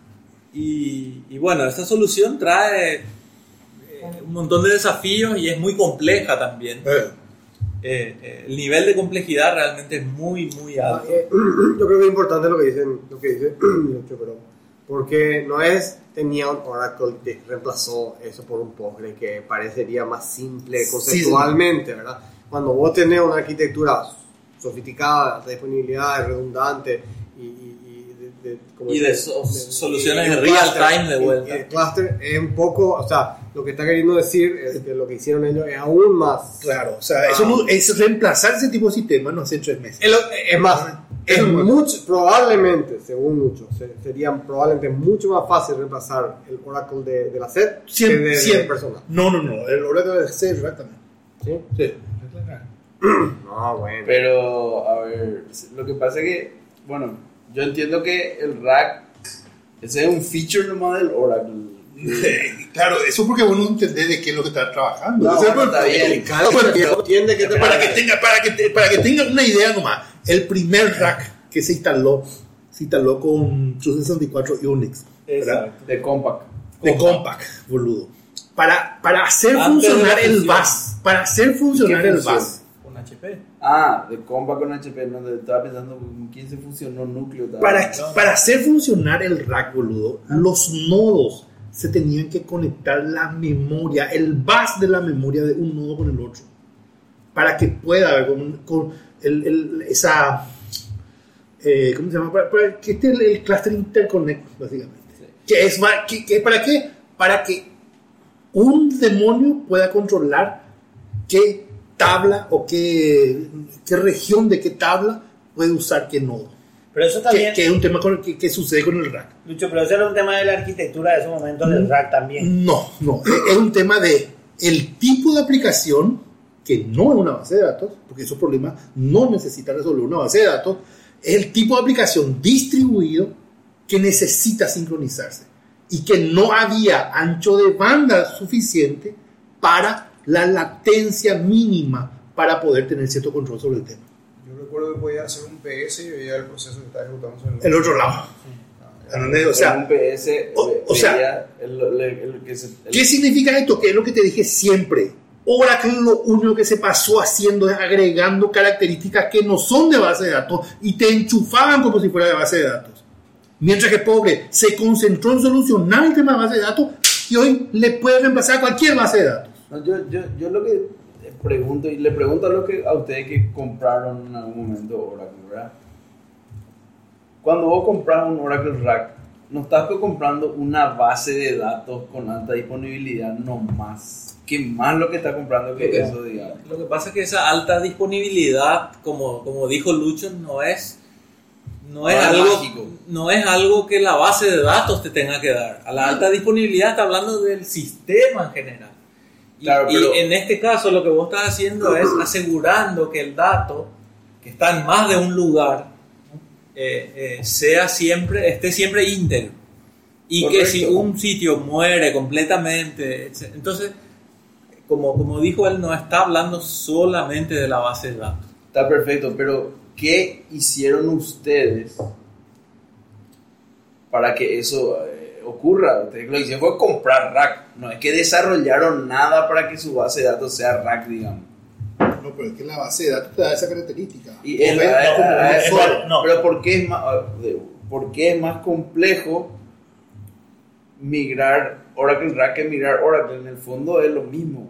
Y, y bueno, esta solución trae eh, un montón de desafíos y es muy compleja también. Eh, Eh, eh, el nivel de complejidad realmente es muy, muy Ah, alto. eh, yo creo que es importante lo que dicen, lo que dice Lucho, pero porque no es tenía un Oracle que reemplazó eso por un Postgre que parecería más simple Sí, conceptualmente, ¿verdad? Cuando vos tenés una arquitectura sofisticada, de disponibilidad, redundante y, y, y de, de, como Y dice, de so- soluciones y de un real cluster, time de y- vuelta. y el cluster es un poco, o sea, lo que está queriendo decir es que lo que hicieron ellos es aún más. claro, o sea, eso Ah. no- es reemplazar ese tipo de sistema no hace tres meses. Es, lo- es más, es Eso es bueno. mucho, probablemente, según mucho, se- sería probablemente mucho más fácil reemplazar el Oracle de, de la S E D que Cien- de, de cien. persona. No, no, no, el Oracle de C exactamente. ¿Sí? Sí. No, bueno. Pero, a ver, lo que pasa es que, bueno, yo entiendo que el rack, ese es un feature nomás del Oracle. Claro, eso porque vos no entendés de qué es lo que estás trabajando. No, Ese es bueno, el- está bien. Claro, Bueno, pero entiende que te para que tenga para que te- para que tenga una idea nomás, el primer rack que se instaló se instaló con True sesenta y cuatro y Unix, ¿verdad? Exacto. De Compact. De Compact, boludo. Para, para hacer Antes de funcionar la el fusión. B A S, para hacer funcionar ¿Qué el función? B A S. Con H P. Ah, de Compact con H P. No, estaba pensando con quién se funcionó núcleo. estaba Para, pensando. para hacer funcionar el rack, boludo, los nodos se tenían que conectar la memoria, el bus de la memoria de un nodo con el otro. Para que pueda haber con, con el, el- esa... eh, ¿Cómo se llama? Para, para que esté el, el cluster interconnect, básicamente. Que es, ma- que, que- ¿Para qué? Para que un demonio pueda controlar qué tabla o qué, qué región de qué tabla puede usar qué nodo. Pero eso Que, también, que es un tema con, que, que sucede con el rack. Lucho, pero eso era un tema de la arquitectura de ese momento del rack también. No, no, es- es un tema de el tipo de aplicación que no es una base de datos, porque esos problemas no necesitan resolver una base de datos, es el tipo de aplicación distribuido que necesita sincronizarse y que no había ancho de banda suficiente para la latencia mínima para poder tener cierto control sobre el tema. Yo recuerdo que podía hacer un P S y veía el proceso que estaba ejecutando sobre El otro lado. ¿Entendés? O En sea, un P S, o- ve- o sea, veía el, el- el que se- el- ¿qué significa esto? Que es lo que te dije siempre. Oracle lo único que se pasó haciendo es agregando características que no son de base de datos y te enchufaban como si fuera de base de datos. Mientras que Pobre se concentró en solucionar el tema de base de datos y hoy le puede reemplazar cualquier base de datos. No, yo, yo, yo lo que pregunto, y le pregunto a, lo que, a ustedes que compraron en algún momento Oracle, ¿verdad? Cuando vos compras un Oracle Rack, no estás comprando una base de datos con alta disponibilidad, no más. ¿Qué más lo que estás comprando que eso, digamos? Lo que pasa es que esa alta disponibilidad, como, como dijo Lucho, no es, no es No es algo, mágico. no es algo que la base de datos te tenga que dar. A la alta disponibilidad está hablando del sistema en general. Y, Claro, y pero- en este caso lo que vos estás haciendo es asegurando que el dato, que está en más de un lugar, eh, eh, sea siempre, esté siempre íntegro. Y Correcto. que si un sitio muere completamente, etcétera, entonces como, como dijo él, no está hablando solamente de la base de datos. Está perfecto, pero ¿qué hicieron ustedes para que eso eh, ocurra? Ustedes lo que hicieron fue comprar rack, no es que desarrollaron nada para que su base de datos sea rack, digamos. No, pero es que la base de datos te da esa característica. Y el, O ven, a- a- como a- un a- solo. no. Pero ¿por qué es más, por qué es más complejo migrar Oracle Rack que migrar Oracle? En el fondo es lo mismo.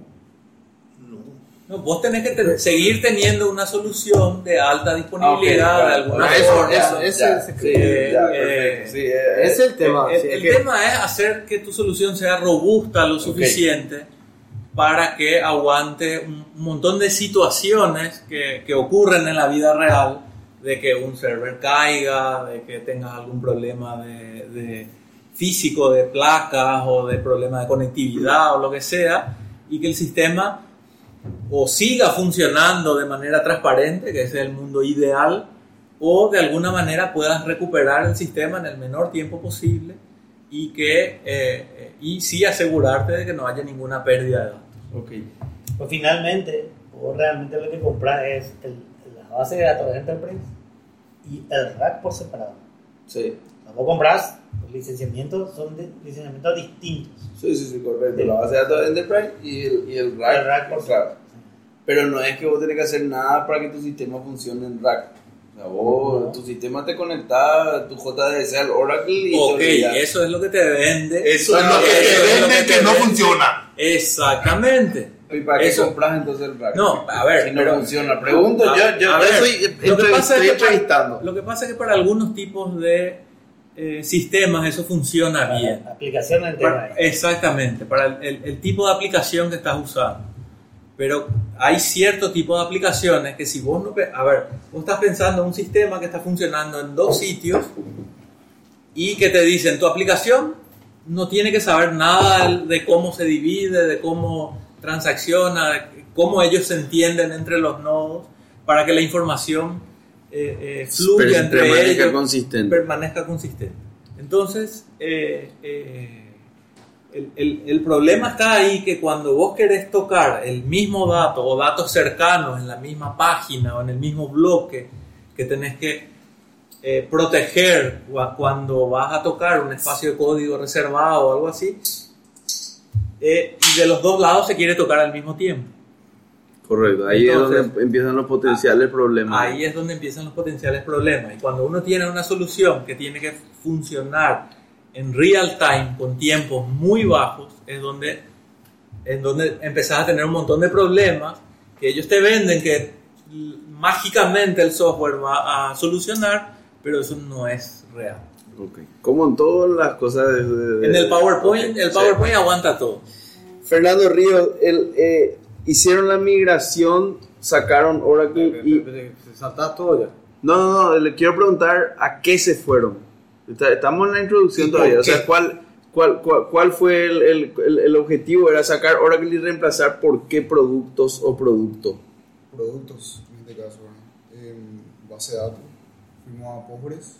No, vos tenés que te- seguir teniendo una solución de alta disponibilidad Ah, ok, de alguna vale. forma. Eso, eso, Ya, ese- sí, eh, ya, eh, perfecto, sí, eh, Ese es el tema. El, sí, el que- tema es hacer que tu solución sea robusta lo suficiente para que aguante un un montón de situaciones que, que ocurren en la vida real, de que un server caiga, de que tengas algún problema de, de físico de placas o de problema de conectividad o lo que sea, y que el sistema o siga funcionando de manera transparente, que ese es el mundo ideal, o de alguna manera puedas recuperar el sistema en el menor tiempo posible y que eh, y sí asegurarte de que no haya ninguna pérdida de datos. Ok. Pues finalmente, vos realmente lo que compras es el, la base de datos de Enterprise y el rack por separado. Sí. O sea, vos compras, los licenciamientos son de licenciamientos distintos. Sí, sí, sí, correcto. La base de datos de Enterprise y el, y el rack. El rack por claro. Pero no es que vos tenés que hacer nada para que tu sistema funcione en rack. O sea, vos, No. tu sistema te conecta tu J D S al Oracle y Ok, te olvidás. eso es lo que te vende. Eso es No, lo que eso te es lo venden que que, te no vende. funciona. Exactamente. ¿Y para qué Eso- compras entonces el rack? No, a ver, si no pero- funciona. Pregunto, A- yo, yo, a yo ver, soy, lo que entre- pasa es estoy que para- entrevistando. Lo que pasa es que para algunos tipos de eh, sistemas eso funciona bien. La aplicación entera. Para- exactamente, para el, el- el tipo de aplicación que estás usando. Pero hay cierto tipo de aplicaciones que si vos no... pe- A ver, vos estás pensando en un sistema que está funcionando en dos sitios y que te dicen, tu aplicación no tiene que saber nada de, de cómo se divide, de cómo transacciona, de cómo ellos se entienden entre los nodos, para que la información eh, eh, fluya Pero entre permanezca ellos, consistente. permanezca consistente. Entonces, eh, eh, el, el- el problema está ahí que cuando vos querés tocar el mismo dato o datos cercanos en la misma página o en el mismo bloque que tenés que eh, proteger cua- cuando vas a tocar un espacio de código reservado o algo así, eh, y de los dos lados se quiere tocar al mismo tiempo. Correcto, ahí Entonces, es donde empiezan los potenciales problemas. Ahí es donde empiezan los potenciales problemas. Y cuando uno tiene una solución que tiene que funcionar en real time con tiempos muy bajos, es donde, en donde empezás a tener un montón de problemas que ellos te venden que l- mágicamente el software va a solucionar, pero eso no es real. Ok. Como en todas las cosas de, de- de- En el PowerPoint, Ok, el sí. PowerPoint aguanta todo. Fernando Ríos, el, eh, hicieron la migración, sacaron Oracle y... ¿Se saltás todo ya? No, no, no, le quiero preguntar a qué se fueron. Está- Estamos en la introducción ¿Y por todavía, o qué? sea, ¿cuál, cuál, cuál, cuál fue el, el, el- el objetivo? ¿Era sacar Oracle y reemplazar por qué productos o producto? Productos, en este caso, ¿no? En base de datos, fuimos a Postgres,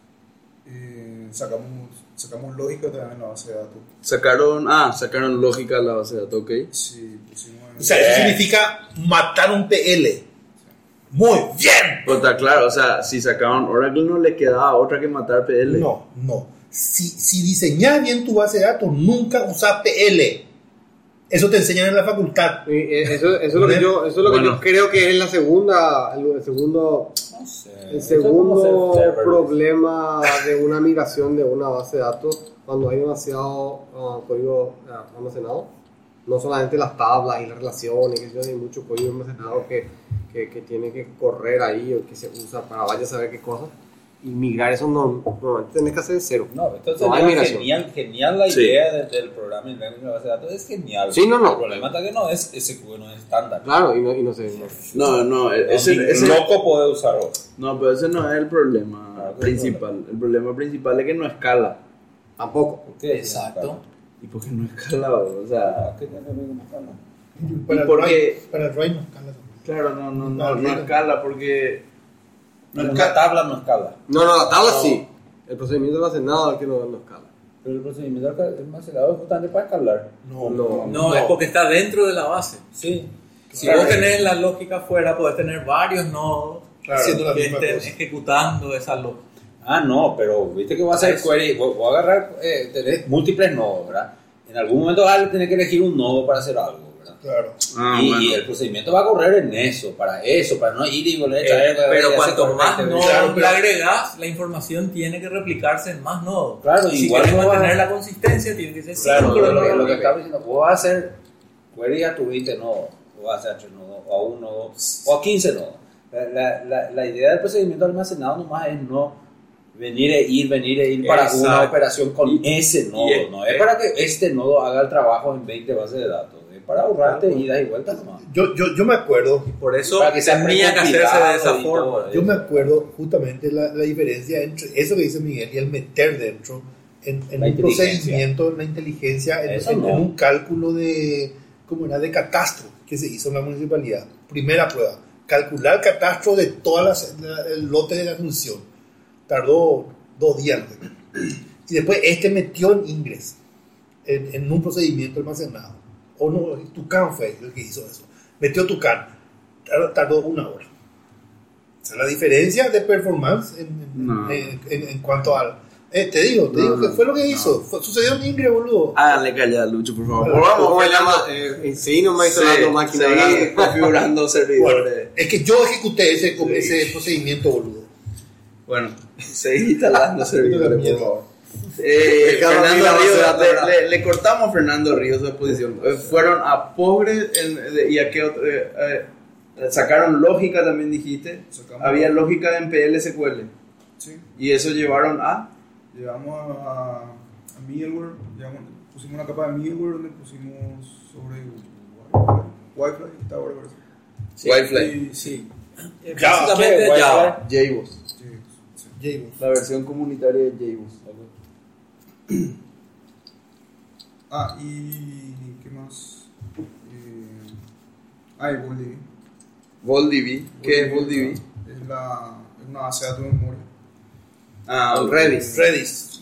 eh, sacamos, sacamos lógica también en la base de datos. Sacaron, ah, sacaron lógica a la base de datos, ok. Sí, pusimos en- O sea, eso significa matar un P L. Muy bien. Pero está claro, o sea, si sacaron Oracle no le quedaba otra que matar P L. No, no. Si, si diseñas bien tu base de datos, nunca usas P L. Eso te enseñan en la facultad. Y, eh, Eso, eso es lo que yo, eso es lo que Bueno. yo creo que es la segunda, el, el segundo, No sé. el Eso es como segundo ser serverless. problema de una migración de una base de datos cuando hay demasiado ah, código ah, almacenado. No solamente las tablas y las relaciones, que hay mucho código almacenado que, que, que tiene que correr ahí o que se usa para vaya a saber qué cosas. Y migrar eso no, normalmente tenés que hacer de cero. No, esto No hay sería migración. genial, genial la Sí. idea de- del programa en la base de datos, es genial. Sí, no, no. El problema está que no es S Q L, no es estándar. Claro, y no, y no sé. no. No, no, ese, Ni ese- loco puede usar otro. no, pero ese no es el problema Claro, que principal. El problema principal es que no escala. Tampoco. ¿Por qué? Exacto. ¿Y por qué no escala? O sea, Ah, ¿qué tiene que ver con escala? Para, por el qué? RAID, para el RAID no escala. claro, no, no, no, No, no mira. escala porque... No, una tabla no escala. No, no, la tabla No. sí. El procedimiento no hace nada que no, no escala. Pero el procedimiento almacenado es justamente para escalar. No, No. No, es porque está dentro de la base. Sí. Si Claro. vos tenés la lógica afuera, podés tener varios nodos Claro, haciendo la que misma estén cosa. ejecutando esa lógica. Ah, no, pero viste que va a ser query, vos, vos agarrar, eh, tenés múltiples nodos, ¿verdad? En algún momento vas a tener que elegir un nodo para hacer algo, ¿verdad? Claro. Ah, y, bueno. y el procedimiento va a correr en eso, para eso, para no ir y volver a Eh, traer. pero ya se cuanto corre más veinte nodos veces. Claro, pero- le agregás, la información tiene que replicarse en más nodos. Claro, y si igual querés no va- mantener la consistencia, tiene que ser Claro, síncrono. lo, que- lo que estaba diciendo, vos vas a hacer query a tu veinte nodos, o vas a hacer a tres nodos, o a un nodo, o a quince nodos. La, la, la, la idea del procedimiento almacenado nomás es no venir e ir, venir e ir para Exacto. una operación con Y- ese nodo, y- no es para que este nodo haga el trabajo en veinte bases de datos, es para ahorrarte idas y vueltas nomás. Yo, yo, yo me acuerdo, Por eso Para que sea tenía que hacerse de esa precompilado y forma. todo yo me eso. acuerdo justamente la, la diferencia entre eso que dice Miguel y el meter dentro en, en La un inteligencia. procedimiento, en la inteligencia, en, Eso en- no. en un cálculo de, ¿cómo era? De catastro que se hizo en la municipalidad. Primera prueba, calcular el catastro de todas las, la- el lote de la función. Tardó dos días. ¿no? Y después este metió en Ingress, en, en un procedimiento almacenado. O no, Tucán fue el que hizo eso. Metió Tucán, tardó, tardó una hora. O sea, la diferencia de performance en, en, No. en- en- en cuanto al... Eh, te digo, te No, digo no, que fue lo que no. hizo. Fue- sucedió en Ingress, boludo. Háganle callar, Lucho, por favor. Bueno, Vamos, ¿Cómo se llama? Fernando. Eh, seguí nomás instalando Sí, máquinas. seguí ¿verdad? configurando Bueno, servidores. es que yo ejecuté ese, ese procedimiento, boludo. Bueno, seguí instalando servidores, por mierda. favor. Eh, Dejaba Fernando la base de Ríos, datos, le, ¿verdad? le- le cortamos a Fernando Ríos su exposición. Eh, fueron a Postgres en- de- y a qué otro. eh, eh, sacaron lógica también dijiste. Sacamos- Había lógica en P L S Q L. Sí. Y eso llevaron a. Llevamos a, a middleware, llevamos- pusimos una capa de middleware donde pusimos sobre Wi-Fi, Wi-Fi está ahora parece. Wi-Fi. Y- sí. Eh, Java, Básicamente ¿qué? Java. JBoss. sí, sí. James. La versión comunitaria de JBoss. Ah, y ¿qué más? Eh, ah, y VolDB. VolDB. ¿Qué es VolDB? Es, la, es una base de datos de memoria. Ah, Redis. Redis.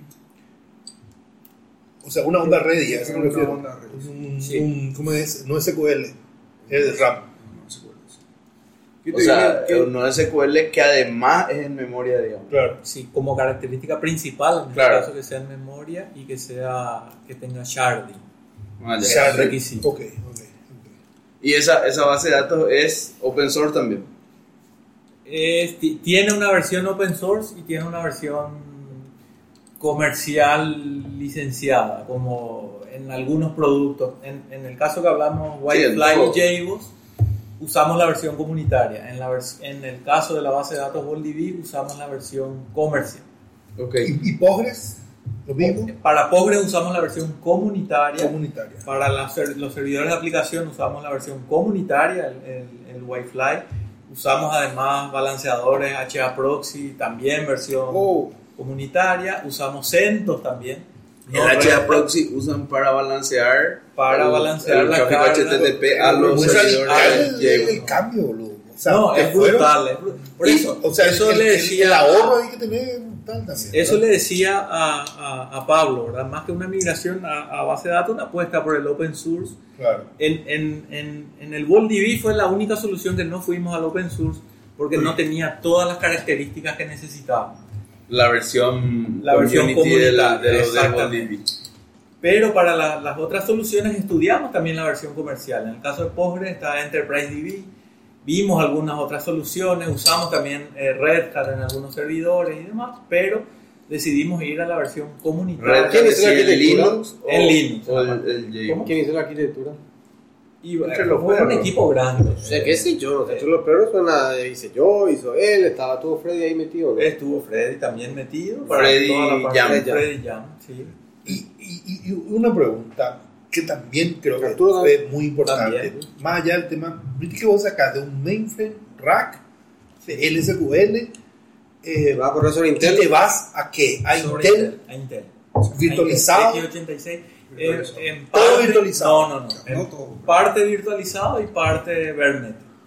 O sea, una onda Redis, a eso me Una refiero. onda Redis. Es un, Sí. un- ¿cómo es? No es S Q L, es RAM. No sé cuál es. ¿Qué O te sea, dije? no es S Q L que además es en memoria, digamos. Claro. Sí, como característica principal, en Claro. este caso que sea en memoria y que sea que tenga sharding. Ah, ya. Sharding. requisito. Ok, ok. ok. Y esa, esa base de datos es open source también. Es- ti- tiene una versión open source y tiene una versión comercial licenciada, como en algunos productos. En, en el caso que hablamos, Sí, en Whitefly todo. y JBoss, usamos la versión comunitaria. En, la vers- en el caso de la base de datos VolDB, usamos la versión comercial. Ok. ¿Y, y Postgres? Lo mismo. Para Postgres usamos la versión comunitaria. Comunitaria. Para las ser- los servidores de aplicación usamos la versión comunitaria, el, el, el Wi-Fi. Usamos además balanceadores H A Proxy, también versión Oh. comunitaria. Usamos CentOS también. El No H A Red- Proxy usan para balancear Para el, balancear el la tráfico carga. H T T P a los Muy servidores radical de el, el, JBoss. el cambio, boludo. O sea, No, te es fueron- brutal. es bru- Por y- eso, o sea, eso el, le el- decía. el ahorro ahí que tenés es brutal también. Eso ¿verdad? le decía a, a, a Pablo, ¿verdad? Más que una migración a, a base de datos, una apuesta por el open source. Claro. En, en, en, en el VolDB fue la única solución que no fuimos al open source porque no tenía todas las características que necesitábamos. La versión La versión community de, la, de comunitaria, los de exactamente. VolDB. Pero para la- las otras soluciones estudiamos también la versión comercial. En el caso de Postgres está EnterpriseDB. Vimos algunas otras soluciones, usamos también eh, Red Hat en algunos servidores y demás, pero decidimos ir a la versión comunitaria. Red ¿Quién Hat hizo la sí, en arquitectura? Linux o, En Linux. o el, el JBoss. ¿Quién hizo la arquitectura? Y bueno, Entre los fue un perros. equipo grande. O sea, qué sé yo, o sea, tú los perros suena, hice yo, hizo él, estaba todo Freddy ahí metido, ¿no? Estuvo Freddy también metido. para Freddy toda la parte Jam. de Freddy Jam, sí. Y, y, y una pregunta que también creo que Arturo, fue muy importante. también. Más allá del tema, viste que vos sacás de un mainframe rack de L S Q L eh, Va a correr sobre y Intel. te vas a qué? A Sobre Intel A Intel. virtualizado. X ochenta y seis. Virtualizado. Eh, en Todo parte- virtualizado. No, no, no. No En todo. parte virtualizado y parte bare metal.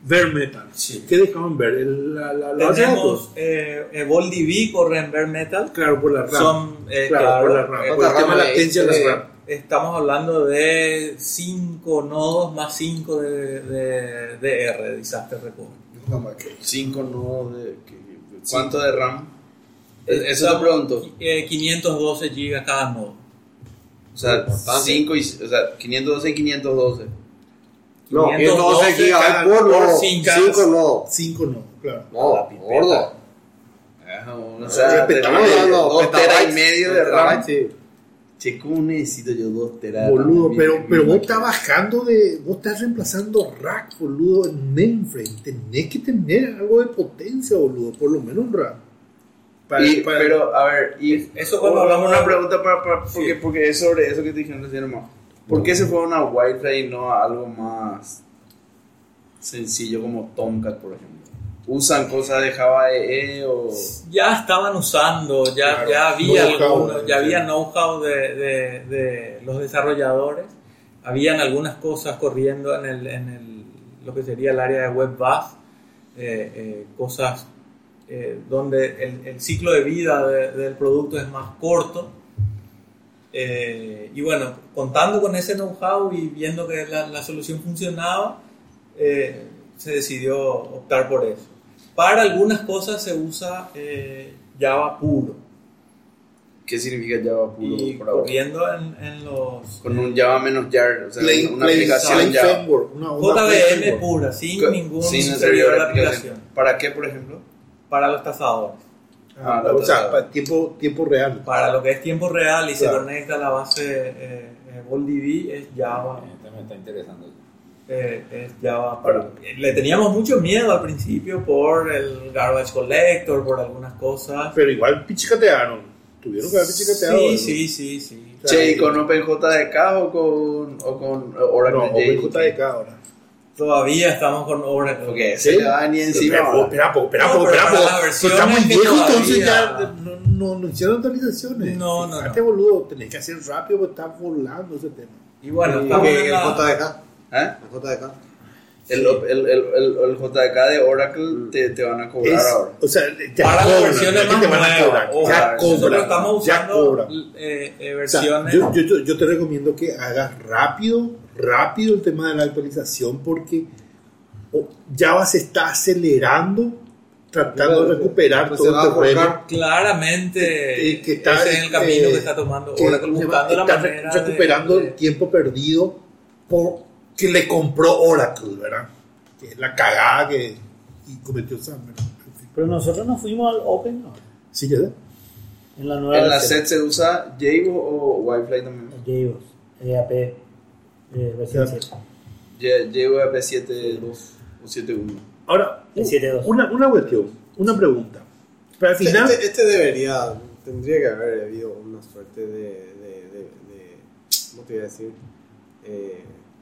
Bare Metal. Sí. ¿Qué dejaban ver? El, la, la, la base de Tenemos datos. eh, eh, VolDB corre en Bare Metal. Claro, por la RAM. Son, eh, claro, claro, por la RAM. eh, por el RAM tema de ahí, latencia de eh, la RAM. Estamos hablando de cinco nodos más cinco de, de, de R, de Disaster Recovery. No, más que- cinco nodos de... que- ¿Cuánto de RAM? Eso te pregunto. Eh, quinientos doce gigas cada nodo. O sea, Importante. cinco y, o sea, quinientos doce y quinientos doce. No, quinientos doce quinientos doce gigabytes por por nodo. cinco. cinco no. Cinco no, claro. No, gordo. O sea, Estamos tenés hablando dos teras y petabytes, medio de RAM. petabytes, sí. Che, ¿cómo necesito yo dos teras? Boludo, Mi- pero, mi pero vos máquina. estás bajando de. Vos estás reemplazando rack, boludo, en mainframe. Tenés que tener algo de potencia, boludo. Por lo menos un rack. Para- Y- para- pero, a ver, y Eso cuando hablamos una de- pregunta para, para- porque, Sí. porque es sobre eso que te dijeron recién, hermano. ¿Por qué se fue a una Wi-Fi y no a algo más sencillo como Tomcat, por ejemplo? ¿Usan cosas de Java E E o...? Ya estaban usando, ya, Claro, ya había know-how, algunos, ya sí. había know-how de, de, de los desarrolladores, habían algunas cosas corriendo en, el, en el, lo que sería el área de web bus, eh, eh, cosas eh, donde el, el ciclo de vida de- del producto es más corto. Eh, y bueno, contando con ese know-how y viendo que la, la solución funcionaba, eh, se decidió optar por eso. Para algunas cosas se usa eh, Java puro ¿Qué significa Java puro? y por ahora? corriendo en, en los Con un Java menos jar, o sea, Plain- una plain- aplicación plain Java. framework, una- una J plain V M framework. pura, sin Co- ningún sin el servidor de aplicación. ¿Para qué, por ejemplo? Para los tasadores. Ah, Ah, o sea, la- para tiempo, tiempo real. Para lo que es tiempo real y Claro. se conecta a la base eh, eh, VolDB es Java. Este me está interesando. eh, es Java puro. Le teníamos mucho miedo al principio por el garbage collector, por algunas cosas. Pero igual pichicatearon. Tuvieron que haber pichicateado. Sí, ¿no? sí, sí, sí. O sea, Che, ¿y con OpenJDK o con, o con Oracle No, J D K? OpenJDK ahora. Todavía estamos con Oracle. Porque ese le va ni encima. Espera, ¿verdad? espera, poco, espera, No, poco, pero espera, para poco. las versiones Estamos que viejos, entonces ya todavía- no, no, no hicieron actualizaciones. No, no, Fíjate, no. boludo, tenés que hacer rápido porque está volando ese tema. Y bueno, ¿Y estamos qué, en el la- J D K? ¿Eh? El J D K. El, el, el, el, el J D K de Oracle te, te van a cobrar Es- ahora. o sea, ya para las cobran, versiones no es que más te van a nuevas. cobrar, ojo, ya nosotros cobran, estamos ya usando cobran. eh, eh, O sea, versiones. yo, yo, yo- yo te recomiendo que hagas rápido, rápido el tema de la actualización porque oh, Java se está acelerando tratando de recuperar Pues todo se va el a terreno. forjar. Claramente Eh, que está, ese es el camino eh, que está tomando que Oracle, buscando la está manera recuperando de, el tiempo perdido por que le compró Oracle, ¿verdad? Que es la cagada que y cometió Sam, ¿verdad? En fin. Pero nosotros nos fuimos al Open ¿no? Sí, ya sé. en la nueva ¿En la versión. set se usa Java o Wi-Fi también? JBoss, E A P, eh, versión Ya. siete. Java P siete punto dos o siete punto uno. Ahora, El siete punto dos. una, una cuestión, una pregunta. Pero al final, Este, este debería, tendría que haber habido una suerte de, de, de, de ¿cómo te iba a decir? Eh,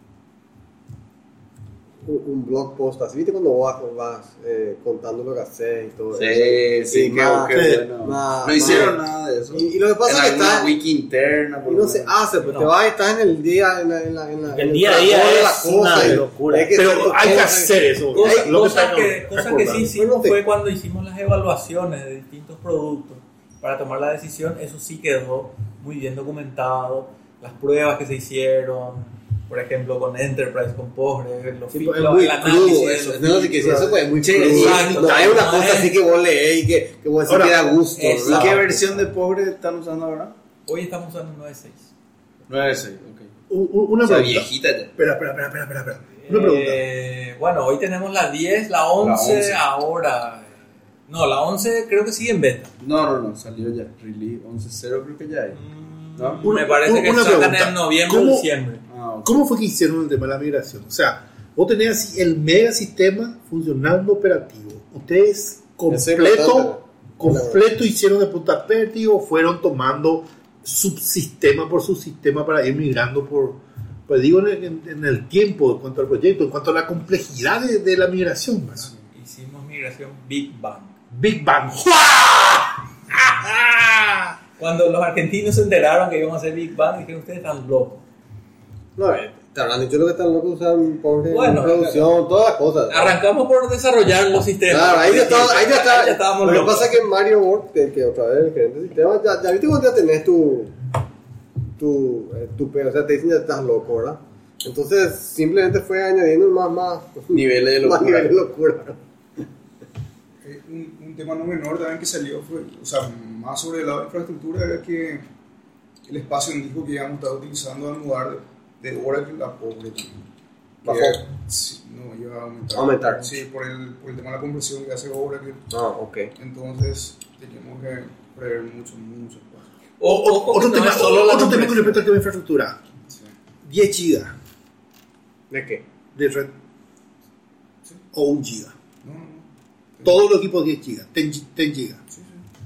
un, un blog post así, ¿viste? Cuando vas, vas eh, contando lo que haces y todo Sí, eso. sí, qué, más- qué sí, bueno. más- no hicieron más- nada de eso. Y, y lo que pasa en es que alguna está, wiki interna. por y no lo se menos. hace, pues No. te vas y estás en el día, en la, en la, en la, El en día a día calor de es la cosa, una y locura. hay que hacer pero tu hay que cosa. hacer eso. Cosa- Lo que cosas está- que, cosas que sí recordando. hicimos Pero fue cuando hicimos las evaluaciones de distintos productos para tomar la decisión. Eso sí quedó muy bien documentado. Las pruebas que se hicieron, por ejemplo, con Enterprise, con Postgres, los Sí, fi- pues, es lo- muy el análisis crudo de eso. los No, sí que sí, filtros. eso pues es muy Sí, crudo. exacto. No hay una No cosa es- así que vos lees y que, que vos decís Ahora, que da gusto. es- ¿Y ¿verdad? qué versión de Pobre están usando ahora? Hoy estamos usando nueve punto seis. nueve punto seis, ok. U- u- Una O sea, pregunta. viejita ya. Espera, espera, espera, espera, espera, espera. Una pregunta. Eh, bueno, hoy tenemos la diez, la once, once. ahora. No, la once creo que sigue en beta. No, no, no, salió ya. Release once punto cero creo que ya hay. ¿No? Mm, Me parece Una- que una sacan pregunta. en noviembre o ¿Cómo- diciembre. Ah, ok. ¿Cómo fue que hicieron el tema de la migración? O sea, vos tenés así el mega sistema funcionando operativo. Ustedes Eso es completo, importante. completo hicieron de punta a pérdida o fueron tomando subsistema por subsistema para ir migrando por, pues digo, en, en- en el tiempo, en cuanto al proyecto, en cuanto a la complejidad de, de la migración, ¿verdad? Hicimos migración Big Bang. Big Bang. Cuando los argentinos se enteraron que íbamos a hacer Big Bang, dijeron, ustedes están locos. No, eh, Te habrán dicho lo que están locos, usan pobre Bueno, producción, todas las cosas. Arrancamos por desarrollar los sistemas. Claro, ahí ya está, ahí ya está. Ahí ya estábamos Lo que locos. pasa es que Mario World, que, que otra vez el gerente de sistemas, ya, ya viste cuando ya tenés tu, tu, eh, tu pe- o sea, te dicen ya estás loco, ¿verdad? Entonces, simplemente fue añadiendo más, más, Niveles de más locura. niveles de locura. Eh, un, un tema no menor también que salió fue, o sea, más sobre el lado de infraestructura, era que el espacio en disco que íbamos a estar utilizando al mudar de, de Oracle a PostgreSQL. Bajó. Que, sí, no, iba a aumentar. Aumentar. Sí, por el, por el tema de la compresión que hace Oracle. Ah, ok. Entonces, teníamos que prever mucho, mucho espacio. O- ojo que Otro no tema, es solo la otro tema con compresión. respecto al tema de infraestructura. Sí. diez gigas ¿De qué? de red. Sí. O un giga. No, no, no. Todos los equipos diez gigas. diez gigas. Sí, sí.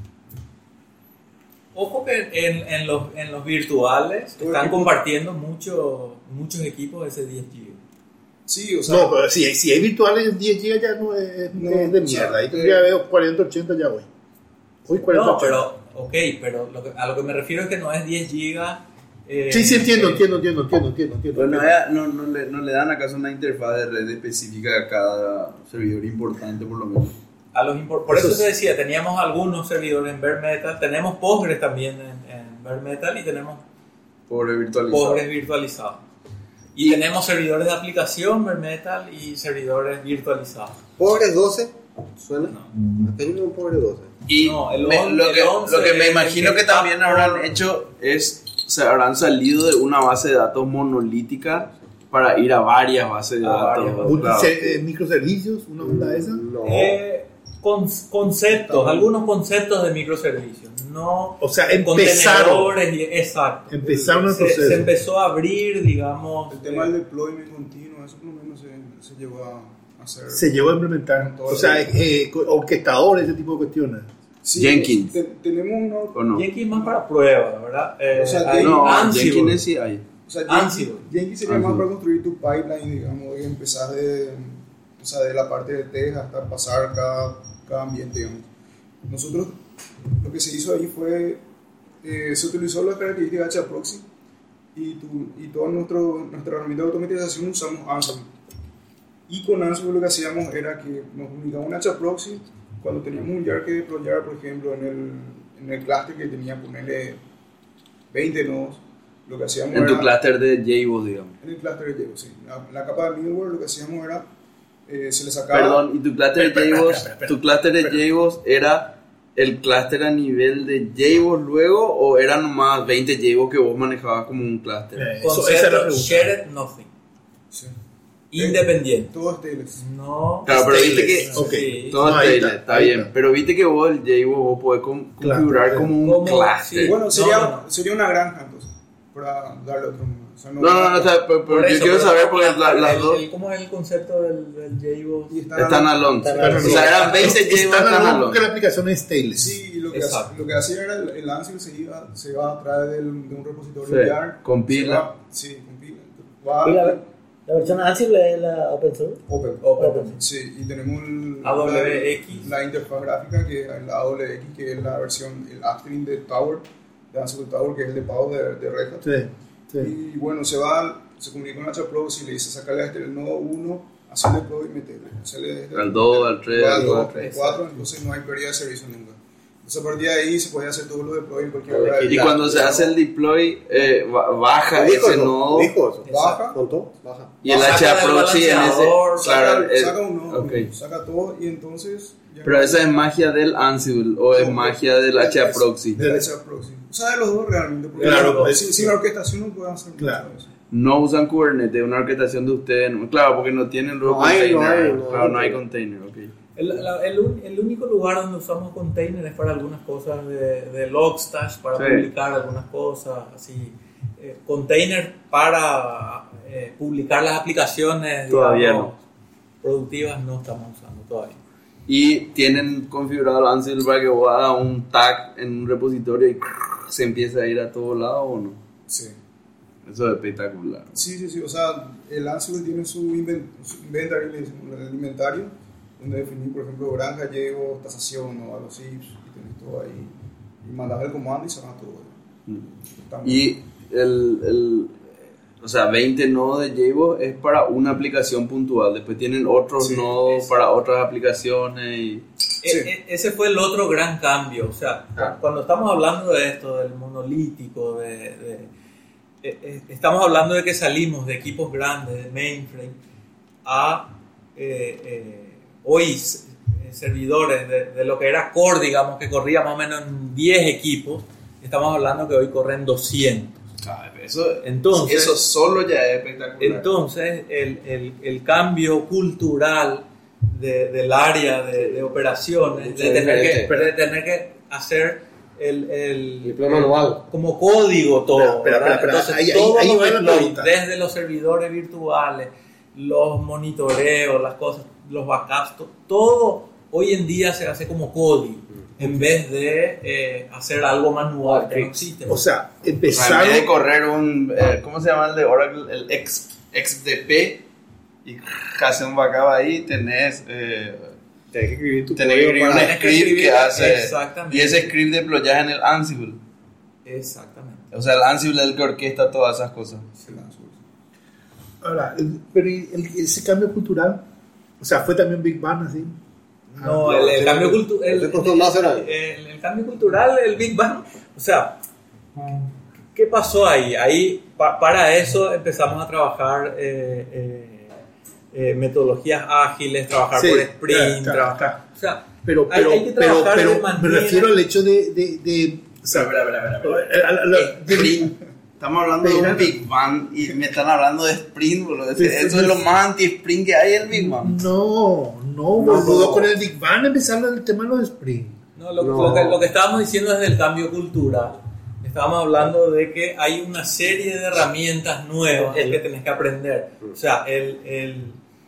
Ojo que en, en, los, en los virtuales Todo están equipo. compartiendo mucho, muchos equipos de ese diez gigas. Sí, o sea, No, pero si, si hay virtuales diez gigas ya no es, No, es de o sea, mierda. Ahí eh, tendría que haber cuarenta ochenta ya hoy. Hoy cuarenta No, ochenta. pero, ok, pero lo que- a lo que me refiero es que no es diez gigas. eh, Sí, sí, entiendo, eh, entiendo, entiendo, entiendo, entiendo, entiendo. Pero no, es- no, no, le, no le dan acaso una interfaz de red específica a cada servidor importante, por lo menos. A los impor- por Eso eso es- te decía, teníamos algunos servidores en bare metal, tenemos Postgres también en, en bare metal y tenemos Pobre virtualizado. Postgres virtualizados. Y tenemos servidores de aplicación bare metal y servidores virtualizados. ¿Pobres doce? ¿Suena? No. Tengo un pobre doce. Y No, el me- on- lo, el que, once lo que me es imagino el que que también está habrán por- hecho es, se habrán salido de una base de datos monolítica para ir a varias bases de A datos. varias bases. Multi- claro. se- eh, microservicios, una onda de esa. No. Eh, con- conceptos, algunos conceptos de microservicios, no O sea, empezaron. contenedores y- exacto. Empezaron el se, proceso. se empezó a abrir, digamos. el tema eh, del deployment continuo, eso por lo menos se, se llevó a hacer. Se llevó a implementar. O sea, eh, orquestadores, ese tipo de cuestiones. Sí, Jenkins. te- tenemos ¿O uno. no? Jenkins más para pruebas, ¿verdad? Eh, O sea, hay No, Ansible. Jenkins sí hay. O sea, Jenkins, Ansible. Jenkins sería Ansible. más para construir tu pipeline, digamos, y empezar de, o sea, de la parte de test hasta pasar cada, cada ambiente, digamos. Nosotros, lo que se hizo ahí fue, eh, se utilizó la característica de HAProxy y, tu, y toda nuestro, nuestra herramienta de automatización usamos Ansible. Y con Ansible lo que hacíamos era que nos comunicamos un HAProxy cuando teníamos un jar que deployar, por ejemplo, en el, en el cluster que tenía, ponerle veinte nodos. Lo que hacíamos En tu era- clúster de J B O S, digamos. en el cluster de J B O S, sí. La, la capa de middleware lo que hacíamos era, eh, se le sacaba... Perdón, ¿y tu clúster de Espera, J B O espera, S, espera, espera, tu clúster de J B O S era el clúster a nivel de J B O S luego o eran nomás veinte J B O S que vos manejabas como un clúster? Eh, eso- Concepto esa es la pregunta. shared nothing. Sí. Independiente. Todo es Tails. No. Claro, pero viste Stateless. que Ok. Sí. todo No, es ahí Taylor, está, está ahí bien, está. pero viste que vos el J B O S vos podés con- Claro, configurar claro. como un Como- clúster. sí. Bueno, sería, No, no. sería una granja entonces, para darle otro número. O sea, No, no, no, o sea, pero, pero Por yo eso, quiero pero saber porque el- la- las el- dos el- ¿Cómo es el concepto del, del J B O S? Y están están a- alone. Están O sea, eran veinte J B O S Están están hablando porque la alone. aplicación es stateless. Sí, y lo que, Exacto. hace- lo que hacía era el, el Ansible se iba, se iba a través del, de un repositorio Sí, jar. compila. se va- Sí, compila. Va ¿Y la, la versión Ansible es la open source? Open. Open. Sí, y tenemos el- A W X. La, la interfaz gráfica, que es la A W X, que es la versión, el upstream de Tower, de Ansible Tower, que es el de pago de, de Red Hat. Sí, sí. Y bueno, se va, se comunica con HAProxy y le dice sacarle este el nodo uno, hacerle deploy y meterle. Hacerle este, Al dos, al tres, al al dos, cuatro. al cuatro, entonces no hay pérdida de servicio nunca. Entonces a partir de ahí se puede hacer todos los deploy en cualquier hora del Y día. cuando se hace el deploy, eh, ba- baja Dijo ese eso, nodo dijo eso. Baja, ¿Contó? Baja. y el Saca H A del proxy en ese. balanceador, Claro, saca, el- saca un nodo, ok. saca todo y entonces... ya Pero no- esa es magia del Ansible o es No, magia del H A proxy. Del H A proxy. O sea, de los dos realmente. Porque Claro, sin, pues, sin la orquestación no puede hacer mucho Claro. de eso. No usan Kubernetes, una orquestación de ustedes. no- Claro, porque no tienen luego No hay, no container. hay, no claro, hay. no hay container, ok. El, la- el un- el único lugar donde usamos containers es para algunas cosas de, de Logstash, para Sí. publicar algunas cosas, así. Eh, containers para eh, publicar las aplicaciones Todavía digamos, productivas no estamos usando todavía. Y tienen configurado el Ansible para que vos hagas un tag en un repositorio y se empiece a ir a todos lados o no. Sí. Eso es espectacular. Sí, sí, sí. O sea, el Ansible tiene su, inven- su inventario, le decimos, el inventario, donde definir, por ejemplo, granja, llego, tasación o a los I P S, y tenés todo ahí. Y mandás el comando y se va todo. Mm. Está muy Y el, el, O sea, veinte nodos de JBoss es para una aplicación puntual. Después tienen otros Sí, nodos es- para otras aplicaciones. Y... E- e- ese fue el otro gran cambio. O sea, Claro. cuando estamos hablando de esto, del monolítico, de, de- eh, eh, estamos hablando de que salimos de equipos grandes, de mainframe, a eh, eh, hoy s- eh, servidores de, de lo que era core, digamos, que corría más o menos en diez equipos. Estamos hablando que hoy corren doscientos. Ah, Eso, Entonces- eso solo ya es espectacular. Entonces, el, el, el cambio cultural de- del área de, de operaciones, Mucho de tener, que, diferente. de tener que hacer el, el, El plan manual. como código todo. Espera, espera, ¿verdad? espera, Entonces, ahí- ahí- todos ahí los va la deploys, pregunta. desde los servidores virtuales, los monitoreos, las cosas, los backups, to- todo hoy en día se hace como código, en vez de eh, hacer algo manual que no existe. O sea, O sea, en empezaron. vez de correr un, eh, ¿cómo se llama el de Oracle? El X, X D P y hacer un backup ahí, tenés, eh, Tienes que escribir tu tenés que código escribir un para- Tienes que script que escribir, hace, exactamente. y ese script deployas en el Ansible. Exactamente. O sea, el Ansible es el que orquesta todas esas cosas. Ahora, el- pero ¿y el- ese cambio cultural, o sea, fue también Big Bang así. No, Ah, el, el sí, cambio sí. cultural. El, Ese costó más, era. el- el cambio cultural, el Big Bang. O sea, ¿qué pasó ahí? Ahí, pa- para eso empezamos a trabajar eh, eh, eh, metodologías ágiles, trabajar Sí, por claro, sprint, claro, trabajar. claro. O sea, Pero, hay- pero, hay que pero, trabajar pero de me manera- refiero al hecho de. de, de o sea, Espera, espera, espera, espera. a- a- a- a- de- Sprint. Estamos hablando de Espera. un Big Bang y me están hablando de Sprint, boludo. Sí, Eso sí, es lo sí. más anti-Sprint que hay, el Big Bang. No, no, boludo, con el Big Bang empezaron el tema de los Spring. no, lo, No. lo que, lo que estábamos diciendo es del cambio cultural. Estábamos hablando de que hay una serie de herramientas nuevas que tenés que aprender. O sea, el, el,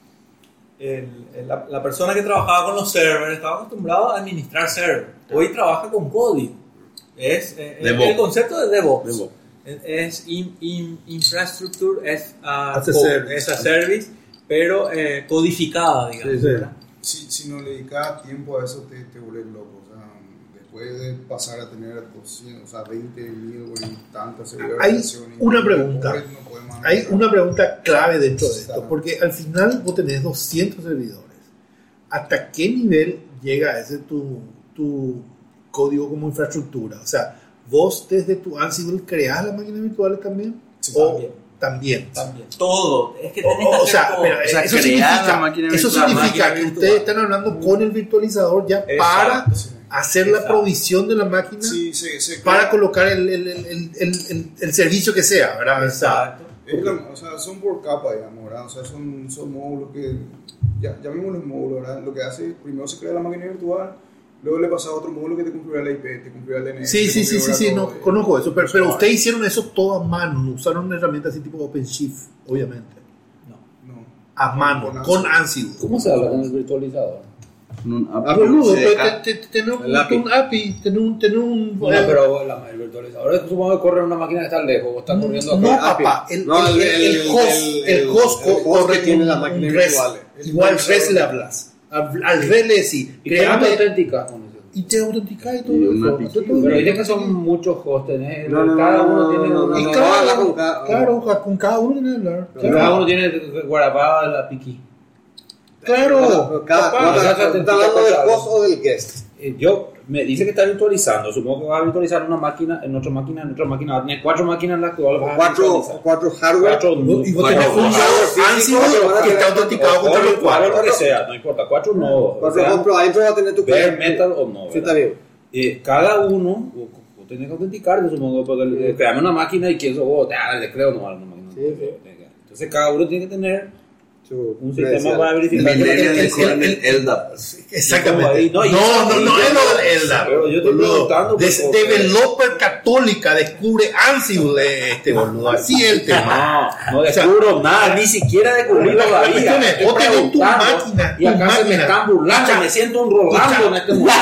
el- el- la, la persona que trabajaba con los servers estaba acostumbrada a administrar servers. Hoy trabaja con código. Es, eh, el, DevOps. el concepto de DevOps. DevOps. Es, es in- in- infrastructure as a, As a co- service. as a service, pero eh, codificada, digamos. Sí, sí. ¿verdad? Si, si no le dedicas tiempo a eso, te, te vuelves loco. O sea, después de pasar a tener doscientos, o sea, veinte mil y tantas Hay versiones, una y pregunta. pobres no podemos Hay analizar. una pregunta clave dentro de esto, Claro. porque al final vos tenés doscientos servidores. ¿Hasta qué nivel llega ese tu, tu código como infraestructura? O sea, vos desde tu Ansible creás las máquinas virtuales también. Sí, o también. también. También. Todo. Es que O, tenés que o hacer sea, todo. espera, O sea, eso crear significa, la máquina eso virtual, significa máquina que virtual. ustedes están hablando con el virtualizador ya para Exacto. Sí. hacer la Exacto. provisión de la máquina Sí, sí, sí, para claro. colocar el, el, el, el, el- el servicio que sea, ¿verdad? Exacto. Es la- o sea, son por capa, digamos, ¿verdad? O sea, son, son módulos que, ya, llamémoslos módulos, ¿verdad? Lo que hace, primero se crea la máquina virtual, luego le pasa a otro módulo que te configura la I P, te configura el D N S. Sí, te sí, sí, sí, configura sí, todo, no, eh. conozco eso, pero, pero ustedes hicieron eso todo a mano, no usaron una herramienta así tipo OpenShift, obviamente, No. No. a mano, Con con Ansible. Ansible. ¿Cómo se habla con el virtualizador? Un Ah, boludo, C D K. pero te- te- tenés un, El A P I. un A P I, tenés un, tenés un Bueno, eh, pero la- el virtualizador es que supongo que corre en una máquina que está lejos, o está corriendo no, acá. papá, el, No, el, el- el, el- el host, el- el, el- host el host corre que tiene un- las un máquinas res, virtuales. igual res le hablas, al, al res le decís, ¿Y cómo te créame, autenticas con eso? y te autenticas y todo Y una eso, pi- hace todo Pero bien. dicen que son muchos hosts, tenés, No, no, cada no, uno no, tiene no, una- Y no, cada habla uno- con cada- claro, con cada uno tiene que hablar, y claro. cada uno tiene guardada la piqui. Claro, Cada, papá. o sea, ¿Estás te- te- hablando te- del te- host o del guest? Eh, Yo me dice que está virtualizando, supongo que va a virtualizar una máquina, en otra máquina, en otra máquina, va a tener cuatro máquinas en las que va a Cuatro, virtualizar. cuatro hardware. Cuatro, Y vos cuatro- tenés un cuatro- nodo Ansible que está autenticado o- contra o- los o cuatro. lo que sea, no importa, cuatro nodos. o Cuatro sea, hosts, pero adentro va a tener tu bare metal o no. Sí, está ¿verdad? bien. Eh, cada uno, vos, vos tenés que autenticar, supongo, porque eh, creame una máquina y que eso vos, ah, le creo no a una máquina. Sí, sí. Entonces cada uno tiene que tener Su un sistema credencial. para El verificar. millennial el- le hicieron el- el L D A P. Exactamente. No, No, y- no, no, y- no es lo del Eldar. Pero yo estoy boludo. preguntando, Des- porque- Developer Católica descubre Ansible, este boludo. Así es el tema. No, no O sea, descubro nada, ni siquiera descubrí la todavía. cuestión es, Estoy vos tenés tu preguntando, máquina, y acá tu se me máquina. están burlando, Escucha, me siento un Rolando escucha. en este momento.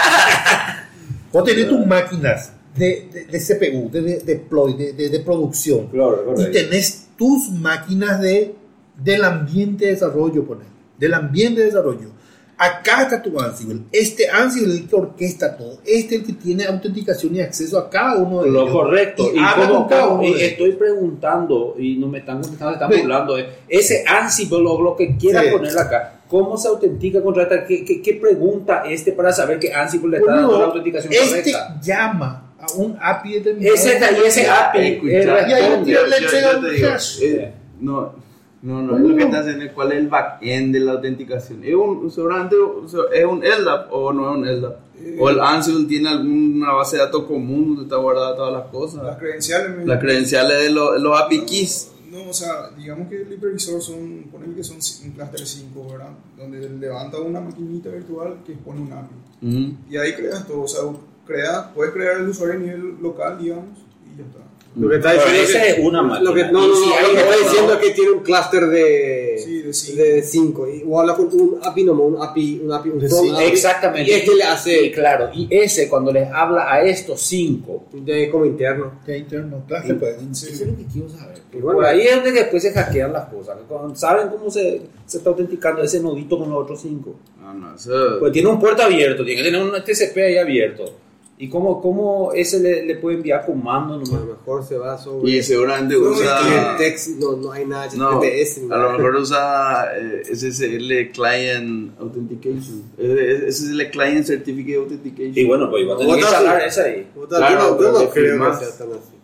Vos tenés tus máquinas de, de, de C P U, de, de deploy, de, de, de producción. Claro, Y correcto. tenés tus máquinas de, del ambiente de desarrollo, poner, del ambiente de desarrollo. acá está tu Ansible. Este Ansible es el que orquesta todo. Este es el que tiene autenticación y acceso a cada uno de Lo ellos. correcto. Y, Y, habla como, con cada uno y de ellos. estoy preguntando, y no me están contestando, están Ve. hablando de ese Ansible o lo que quieras Sí. poner acá. ¿Cómo se autentica contra esta? ¿Qué, qué, qué pregunta este para saber que Ansible le está Boludo, dando la autenticación este correcta? llama a un A P I determinado. Ese está ahí, ese A P I. Escucha, eh, y ahí responde. yo- le yo- entrega yo un te digo, hash. eh, no, no, no, es lo que está haciendo es cuál es el backend de la autenticación. ¿Es un, seguramente es un L D A P o no es un L D A P? O el Ansible tiene alguna base de datos común donde está guardada todas las Las cosas. credenciales. me- Las credenciales de los, los A P I keys. No, o sea, digamos que el hipervisor son, ponele que son un cluster cinco, ¿verdad? Donde levanta una maquinita virtual que pone un A P I. Ujú. Y ahí creas todo, o sea, creas, puedes crear el usuario a nivel local, digamos, y ya está. Lo que está Pero diciendo esa que- es una máquina. Lo que, no, no, Y no, si lo hay que está otra- diciendo es que tiene un clúster de Sí, de cinco. de cinco. Y- O habla con un A P I, no, un A P I, un A P I, un De front cinco. A P I. Exactamente. Y este le Y hace claro, y ese cuando les habla a estos cinco, de como interno. Que interno, clase, pues. eso es lo que quiero saber. Y bueno, Por ahí es donde después se hackean las cosas. Cuando saben cómo se, se está autenticando ese nodito con los otros cinco. Ah, no, eso. Pues tiene un puerto abierto, tiene que tener un T C P ahí abierto. ¿Y cómo, cómo ese le, le puede enviar comando a nomás? lo mejor se va sobre. Y seguramente No, usa. tiene text, no, no hay nada No, H T T P S. ni a lo nada. mejor usa eh, S S L Client Authentication. Eh, S S L Client Certificate Authentication. Y bueno, pues iba a tener que Otra instalar sí. esa ahí. Puta, Claro, yo no, yo pero no le creo firmas. que sea tan así.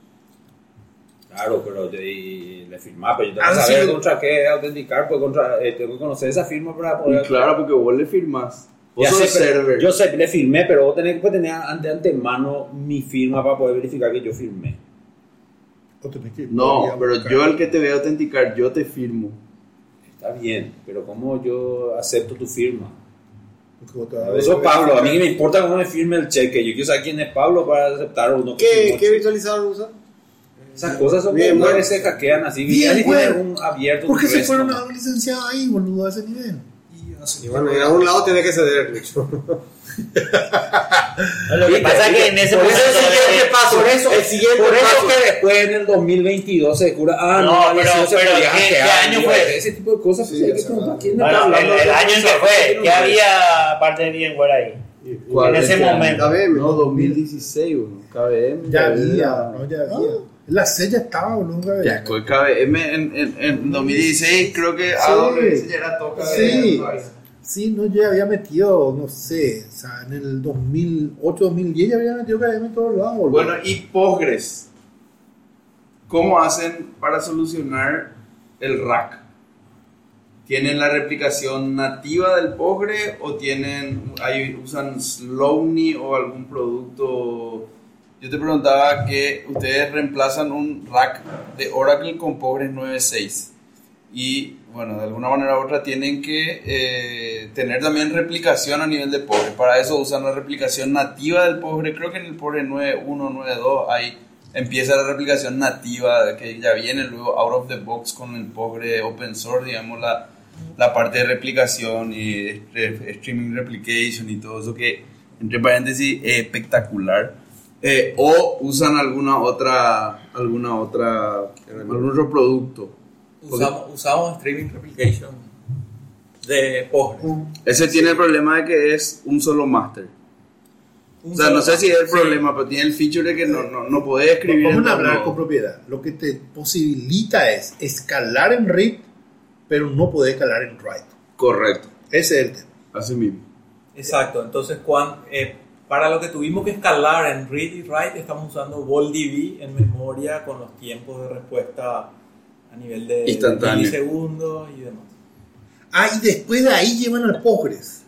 Claro, pero de, y le firmás, pero yo tengo que Ah, saber sí. contra qué autenticar, pues contra, eh, tengo que conocer esa firma para Y poder... claro, porque vos le firmás. Vos Ya sos sé, pero- server. yo sé, le firmé, pero vos tenés que tener ante antemano mi firma para poder verificar que yo firmé. O tenés que- No, podría pero buscar. yo el que te voy a autenticar, yo te firmo. Está bien, pero ¿cómo yo acepto tu firma? Porque vos te vas a ver- Eso es Pablo, a mí que me importa cómo me firme el cheque. Yo quiero saber quién es Pablo para aceptar uno. que ¿Qué, firmó el ¿Qué cheque. virtualizador usa? Esas cosas son Bien, bien, bueno. se hackean así. Bien, Bien, bueno. tiene un abierto. ¿Por qué un se resto, fueron ¿no? a un licenciado ahí, boludo, a ese nivel? Y hace Y bueno, y a un lado tiene que ceder, de hecho. Lo que pasa es que en ese Por momento. eso, el siguiente paso, por eso, el siguiente por eso paso. que después en el dos mil veintidós se descubre, ah, no, No, había pero- sido, se pero podía ¿qué- qué hackear, año digo, fue? ese tipo de cosas, Sí, pues, hay que o sea, preguntar quién está Bueno, el, hablando. el de año en que cosas, fue, quién que no fue. había parte de VMware ahí. ¿Cuál? En ese Este año. momento. K B M. No, dos mil dieciséis, uno. K B M. Ya había- había, no, ya había. La C ya estaba, boludo. Ya, con K B M en, en, en dos mil dieciséis creo que A W S ya era todo K B M. Sí, sí, no, ya había metido, no sé, o sea, en el dos mil ocho, dos mil diez ya había metido K D M en todos lados, boludo. Bueno, y Postgres, ¿cómo hacen para solucionar el rack? ¿Tienen la replicación nativa del Postgres o tienen, ahí usan Slowney o algún producto? Yo te preguntaba que ustedes reemplazan un rack de Oracle con Postgres nueve punto seis y bueno, de alguna manera u otra tienen que eh, tener también replicación a nivel de Postgres. Para eso usan la replicación nativa del Postgres. Creo que en el Postgres nueve punto uno, nueve punto dos ahí empieza la replicación nativa que ya viene luego out of the box con el Postgres open source, digamos, la, la parte de replicación y eh, streaming replication y todo eso que, entre paréntesis, es espectacular. Eh, o usan alguna otra, alguna otra, algún otro producto. Usamos, usamos streaming replication de Postgres. Ese tiene el problema de que es un solo master. Un O sea, solo- no sé si es el sí. problema, pero tiene el feature de que no, no, no podés escribir. Vamos en a hablar todo. con propiedad. Lo que te posibilita es escalar en read, pero no poder escalar en write. Correcto, Ese es el tema. así mismo. Exacto, entonces cuan- eh, para lo que tuvimos que escalar en read y write estamos usando VolDB en memoria con los tiempos de respuesta a nivel de Instantáneo. milisegundos y demás. Ah, y después de ahí llevan al Postgres.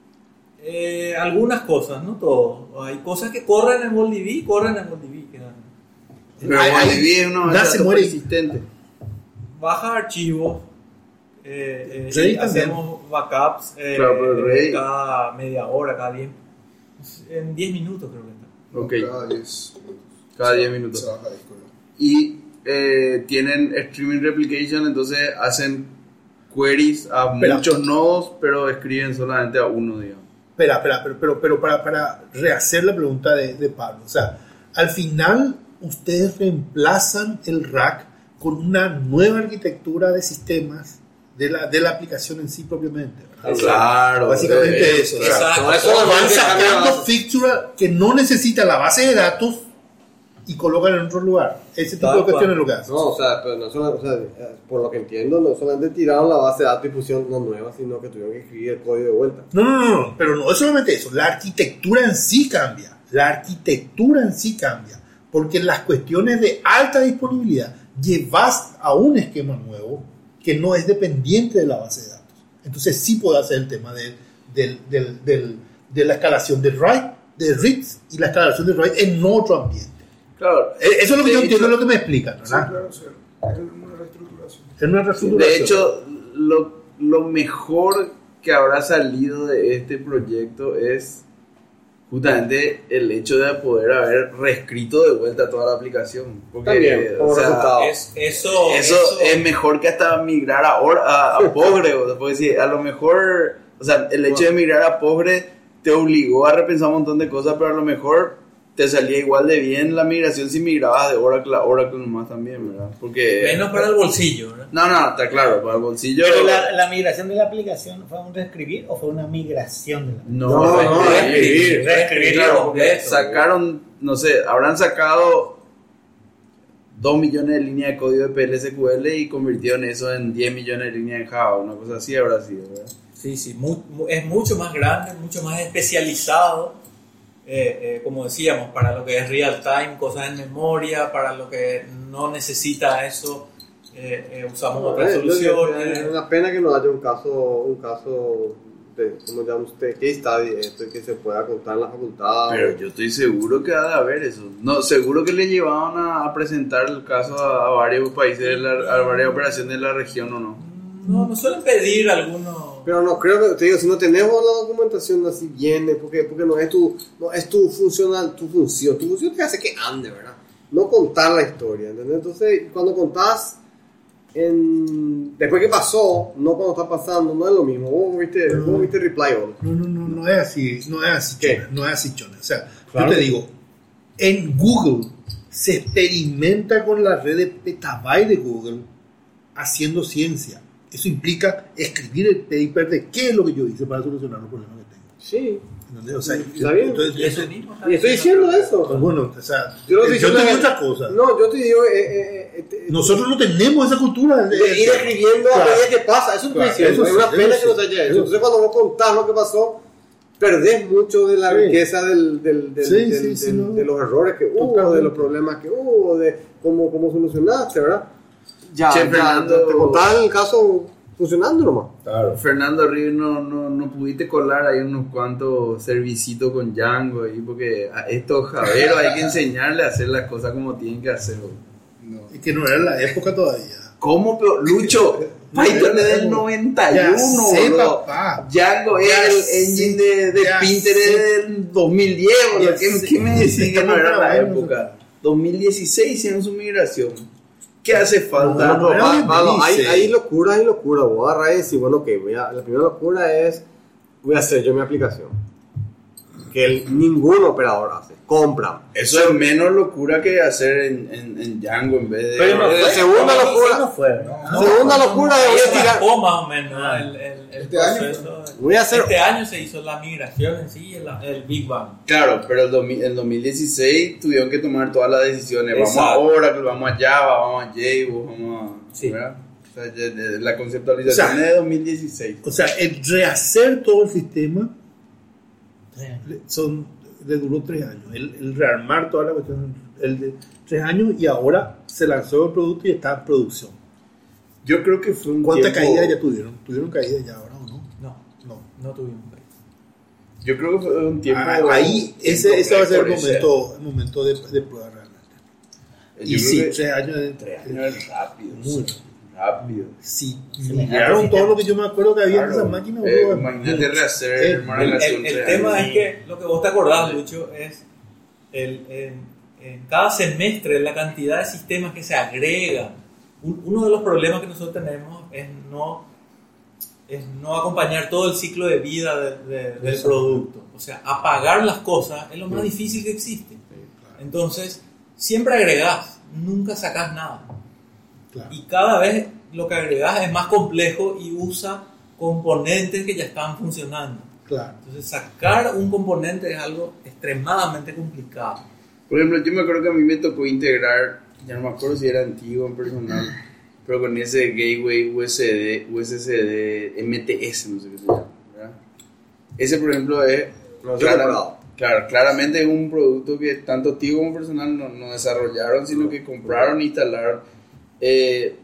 Eh, algunas cosas, no todo. Hay cosas que corren en VolDB, corren en VolDB. quedan. Pero Ahí- ahí VolDB es una da, base de se datos muere. persistente. Baja archivos. Eh, eh, Redis y también. hacemos backups eh, Claro, pero Redis- cada media hora, cada diez. En diez minutos creo que está. Ok, Cada diez cada diez minutos. se baja disco. Y eh, tienen streaming replication, entonces hacen queries a Espera. muchos nodos, pero escriben solamente a uno, digamos. Espera, espera, pero, pero, pero para, para rehacer la pregunta de, de Pablo. O sea, al final ustedes reemplazan el rack con una nueva arquitectura de sistemas de la, de la aplicación en sí propiamente, ¿verdad? Claro. Básicamente eh, eso. eh, Exacto. No es Van solamente cambiar la sacando base. fixture que no necesita la base de datos y colocan en otro lugar. Ese tipo Tal de cuestiones cual. es lo que hacen. No, o sea, pero no solo, o sea, eh, por lo que entiendo, no solamente tiraron la base de datos y pusieron una nueva, sino que tuvieron que escribir el código de vuelta. No, no, no, no, pero no es solamente eso. La arquitectura en sí cambia. La arquitectura en sí cambia. Porque en las cuestiones de alta disponibilidad llevas a un esquema nuevo que no es dependiente de la base de datos. Entonces sí puede hacer el tema de, del, del, del, de la escalación de write, de reads y la escalación de write en otro ambiente. Claro. Eso es lo que De yo hecho- entiendo, es lo que me explican, Sí, ¿verdad? claro, sí. Es una reestructuración. Es una reestructuración. De hecho, lo, lo mejor que habrá salido de este proyecto es justamente el hecho de poder haber reescrito de vuelta toda la aplicación. Porque, También, como o sea, resultado. Es- eso, eso, es mejor que hasta migrar a, Or- a, a Postgre. O sea, porque si a lo mejor, o sea, el hecho de migrar a Postgre te obligó a repensar un montón de cosas, pero a lo mejor te salía igual de bien la migración si migrabas de Oracle a Oracle nomás también, ¿verdad? Porque... menos para el bolsillo, ¿verdad? No, no, está claro, para el bolsillo... Pero la, la migración de la aplicación, ¿fue un reescribir o fue una migración de la aplicación? No, No, no, reescribir, reescribir claro, completo. sacaron, no sé, habrán sacado dos millones de líneas de código de P L S Q L y convirtieron eso en diez millones de líneas en Java, una cosa así habrá sido, ¿verdad? Sí, sí, mu- mu- es mucho más grande, mucho más especializado, eh, eh, como decíamos, para lo que es real time, cosas en memoria, para lo que no necesita eso, eh, eh, usamos otras Eh, entonces, soluciones. Es una pena que no haya un caso, un caso de, ¿cómo llama usted? Case study, esto que se pueda contar en la facultad. Pero yo estoy seguro que ha de haber eso. No, seguro que le llevaban a, a presentar el caso a, a varios países, de la, a varias operaciones de la región o no. No, nos suelen pedir algunos... Pero no creo que, te digo, si no tenemos la documentación así bien, es porque, porque no es tu, no es tu funcional, tu función, tu función te hace que ande, ¿verdad? No contar la historia, ¿entendés? Entonces, cuando contás, en, después que pasó, no cuando está pasando, no es lo mismo. Vos viste, vos viste Reply All. No, no, no, no es así, no es así, ¿Qué? Chona, no es así, Chona. O sea, Claro yo te que- digo, en Google se experimenta con la red de petabyte de Google haciendo ciencia. Eso implica escribir el paper de qué es lo que yo hice para solucionar los problemas que tengo. Sí. ¿Entendés? O sea, Está bien. entonces, Y eso eso- mismo está Y estoy diciendo eso. pues bueno, o sea, Yo no yo, estoy diciendo te digo que- otra cosa. No, yo te digo, eh, eh, eh, te- Nosotros no tenemos esa cultura de, de ir escribiendo a Claro. medida que pasa. Eso es Claro, diciendo. eso Es sí, una eso pena sí, que no se haya hecho. eso Entonces, cuando vos contás lo que pasó, perdés mucho de la Sí. riqueza del, del, del, Sí, del- sí, sí, del- no. de los errores que hubo, Totalmente. de los problemas que hubo, de cómo, cómo solucionaste, ¿verdad? Ya, Che, ya, Fernando- te contás el caso funcionando nomás. Claro. Fernando Ríos, no, no, no pudiste colar ahí unos cuantos servicitos con Django ahí, porque a estos javeros hay que enseñarle a hacer las cosas como tienen que hacer. bro. No. Y que no era la época todavía. ¿Cómo, pero, Lucho? Python es del noventa y uno, Ya sé, bro. papá. Django es Ya el sé, engine de, de ya Pinterest sé. del dos mil diez, bro. Ya ¿Qué, sé. ¿Qué me decís que no era la Estamos época? dos mil dieciséis hicieron su migración. ¿Qué hace falta? No, no, Va- no, va- no, hay, dice. hay locuras y locuras. Vos agarrás y decís, bueno, ok, voy a, la primera locura es, voy a hacer yo mi aplicación. Que el- ningún operador hace. Compran. Eso es menos locura que hacer en, en, en Django en vez de... Pero no de- fue. segunda Sí, locura. sí, no fue, ¿no? Segunda locura de Ahí voy a se tirar. arrancó más o menos el, el, el Este año, proceso. Voy a hacer- Este año se hizo la migración en sí, el, el Big Bang. Claro, pero el, dos mil, el dos mil dieciséis tuvieron que tomar todas las decisiones. Vamos a Exacto. Oracle, vamos a Java, vamos a Java, vamos a... Sí. ¿verdad? O sea, ya- ya- la conceptualización O sea, es de dos mil dieciséis. O sea, el rehacer todo el sistema le- son, le duró tres años. El, el rearmar toda la cuestión, el de tres años y ahora se lanzó el producto y está en producción. Yo creo que fue un ¿Cuántas tiempo... caídas ya tuvieron? ¿Tuvieron caídas ya ahora o no? No, No. no tuvimos. Yo creo que fue un tiempo... Ah, ahí, ese, tiempo ese va a ser el récord ese. momento, el momento de, de prueba realmente. Yo Y creo sí, que tres años de tres años es rápido. Muy rápido. Si Semejante migraron sistema. todo lo que yo me acuerdo que había en Claro. esas máquinas, Eh, bro, imagínate mucho. rehacer Eh, una El, relación el- el real. tema es que lo que vos te acordás, Lucho, es el, en, en cada semestre la cantidad de sistemas que se agregan. Un- uno de los problemas que nosotros tenemos es no, es no acompañar todo el ciclo de vida de- de- del producto. O sea, apagar las cosas es lo más difícil que existe. Entonces, siempre agregás, nunca sacás nada. Claro. Y cada vez lo que agregas es más complejo y usa componentes que ya están funcionando. Claro. Entonces sacar un componente es algo extremadamente complicado. Por ejemplo, yo me acuerdo que a mí me tocó integrar, ya no me acuerdo si era antiguo en personal, pero con ese gateway U S D, U S S D, M T S, no sé qué se llama, ¿verdad? Ese, por ejemplo, es No, clara, claro, claramente es un producto que tanto Tigo como personal no, no desarrollaron, sino que compraron e instalaron. Eh,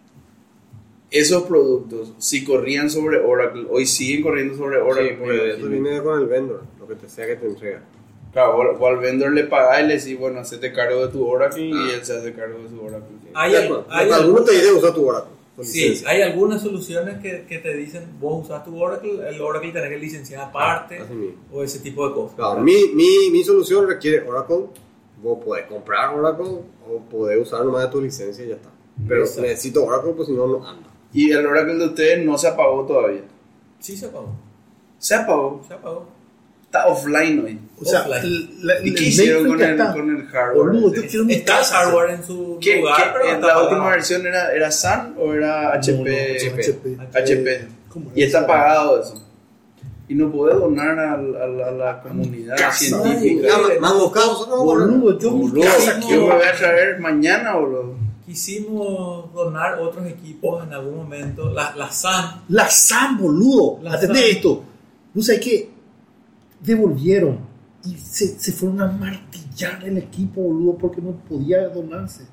esos productos, si corrían sobre Oracle, hoy siguen corriendo sobre Oracle. Sí, porque eso viene con el vendor, lo que te sea que te entrega. Claro, vos, vos al vendor le pagás y le decís, bueno, hacete cargo de tu Oracle y él se hace cargo de su Oracle. Hay, al- hay Algunos te dicen usar tu Oracle. con Sí, licencia. hay algunas soluciones que, que te dicen, vos usas tu Oracle, el Oracle tenés que licenciar aparte, Así mismo. o ese tipo de cosas. Claro, mi, mi, mi solución requiere Oracle. Vos podés comprar Oracle o podés usar nomás de tu licencia y ya está. Pero Exacto. necesito Oracle, pues si no, no anda. Y el Oracle de ustedes no se apagó todavía. Sí, se apagó. Se apagó. Se apagó. Está offline hoy. O sea, Offline. el, la- ¿Y el qué hicieron con mainframe el, ya está. con el hardware? Boludo, yo ese? quiero mi Está el casa. hardware en su ¿Qué, lugar, qué- pero en está la apagado. última versión era, era Sun o era H P? No, no, H P. H P. ¿Cómo Y está es? pagado eso. Y no puede donar a, la- a la- a la comunidad casa. científica. Ay, Mango Caos, no, Boludo, yo mi Boludo, casa yo quiero. me voy a traer mañana, boludo. Quisimos donar otros equipos en algún momento. La, la S A N. La S A M, boludo. La Atendé S A M. esto. ¿No sabes qué? Devolvieron y se, se fueron a martillar el equipo, boludo, porque no podía donarse.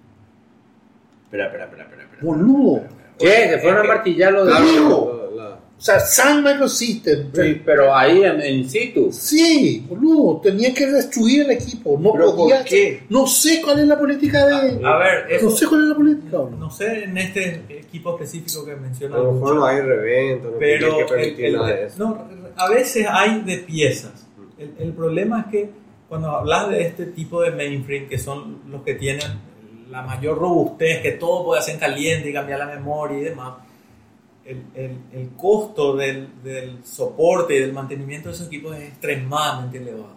Espera, espera, espera, espera. espera. Boludo. ¿Qué? ¿Se fueron a martillar los Claro. La- la- O sea, S A M Microsystem. Sí, pero ahí en, en situ. Sí, boludo, tenía que destruir el equipo, no ¿Pero podía. por qué? No sé cuál es la política de. A ver, eso, no sé cuál es la política, boludo. no sé en este equipo específico que menciona A lo mejor mucho, no hay reventa, no pero tiene que el- permitir el- nada de eso. no, a veces hay de piezas. El, el problema es que cuando hablas de este tipo de mainframe, que son los que tienen la mayor robustez, que todo puede hacer en caliente y cambiar la memoria y demás, el, el, el costo del, del soporte y del mantenimiento de esos equipos es extremadamente elevado.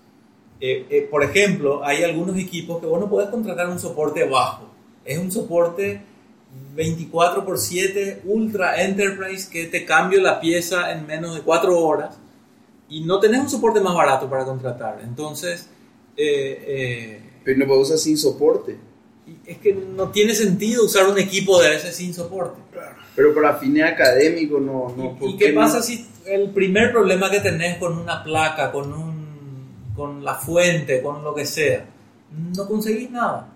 Eh, eh, por ejemplo, hay algunos equipos que vos no podés contratar un soporte bajo. Es un soporte veinticuatro por siete Ultra Enterprise que te cambio la pieza en menos de cuatro horas y no tenés un soporte más barato para contratar. Entonces, eh, eh, Pero no puedo usar sin soporte. y es que no tiene sentido usar un equipo de ese sin soporte. Pero para fines académicos no. no ¿por ¿Y qué no? pasa si el primer problema que tenés con una placa, con, un, con la fuente, con lo que sea, no conseguís nada?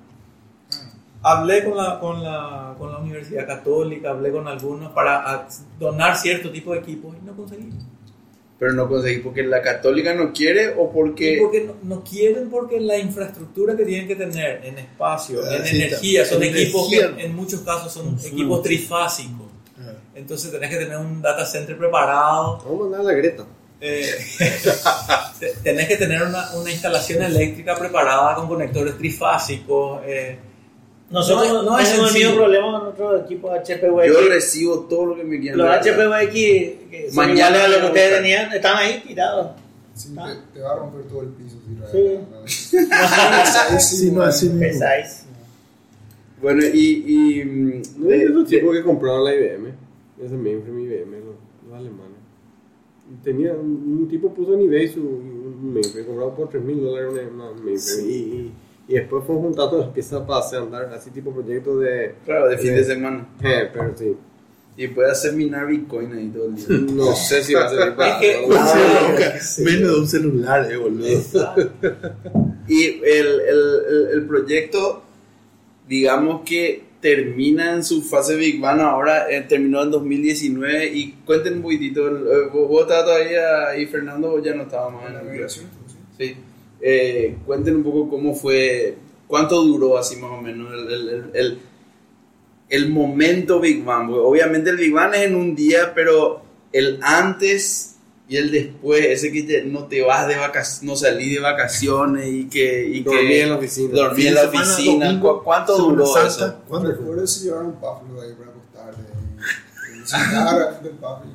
Hablé con la, con, la, con la Universidad Católica, hablé con algunos para a- donar cierto tipo de equipos y no conseguí. Pero no conseguí porque la católica no quiere o Y porque. porque no, no quieren, porque la infraestructura que tienen que tener en espacio, Ah, en sí, energía, son en equipos energía. que en muchos casos son Consumen equipos mucho. trifásicos. Ah. Entonces tenés que tener un data center preparado. Vamos a mandar a la Greta. Eh, te- tenés que tener una, una instalación eléctrica preparada con conectores trifásicos. eh. Nosotros No, no, no es tenemos el sencillo. mismo problema con nuestros equipos H P W Yo X. recibo todo lo que me quieran Los dar. H P W X que son Mañana iguales a lo que voy a ustedes buscar. tenían, están ahí tirados. Sí, Ah. te, te va a romper todo el piso. Sí. Si Sí, no, así mismo. Pesáis. Bueno, y. y mm, No de- es esos de- tipos que compraron la I B M. Ese mainframe I B M, los, los alemanes. Tenía, un, un tipo puso en eBay su un mainframe, comprado por tres mil dólares una, una mainframe. Y, y, y después fue juntando las piezas para hacer andar así tipo proyectos de. Claro, de fin de semana. Eh, pero sí. Y puede hacer minar Bitcoin ahí todo el día. No sé si va a ser para. Es que- no, Ah, menos de un celular, eh, boludo. Y el, el, el, el proyecto, digamos que termina en su fase Big Bang ahora, eh, terminó en dos mil diecinueve. Y cuenten un poquitito, el- eh, vos, vos estabas todavía ahí, Fernando, o ya no estaba más En en la el migración, sí. Sí. Eh, cuenten un poco cómo fue, cuánto duró así más o menos el, el, el, el, el momento Big Bang. Porque obviamente el Big Bang es en un día, pero el antes y el después, ese que te- no te vas de vacaciones, no salí de vacaciones y que... Y Dormí que en la oficina. Dormí Fin en de la semana, oficina. domingo, ¿Cu- ¿Cuánto Semana duró Santa, eso? ¿Cuándo fue? Recuerdo si llevaron un Pablo ahí para acostarte. Y, y cigarro del Pablo.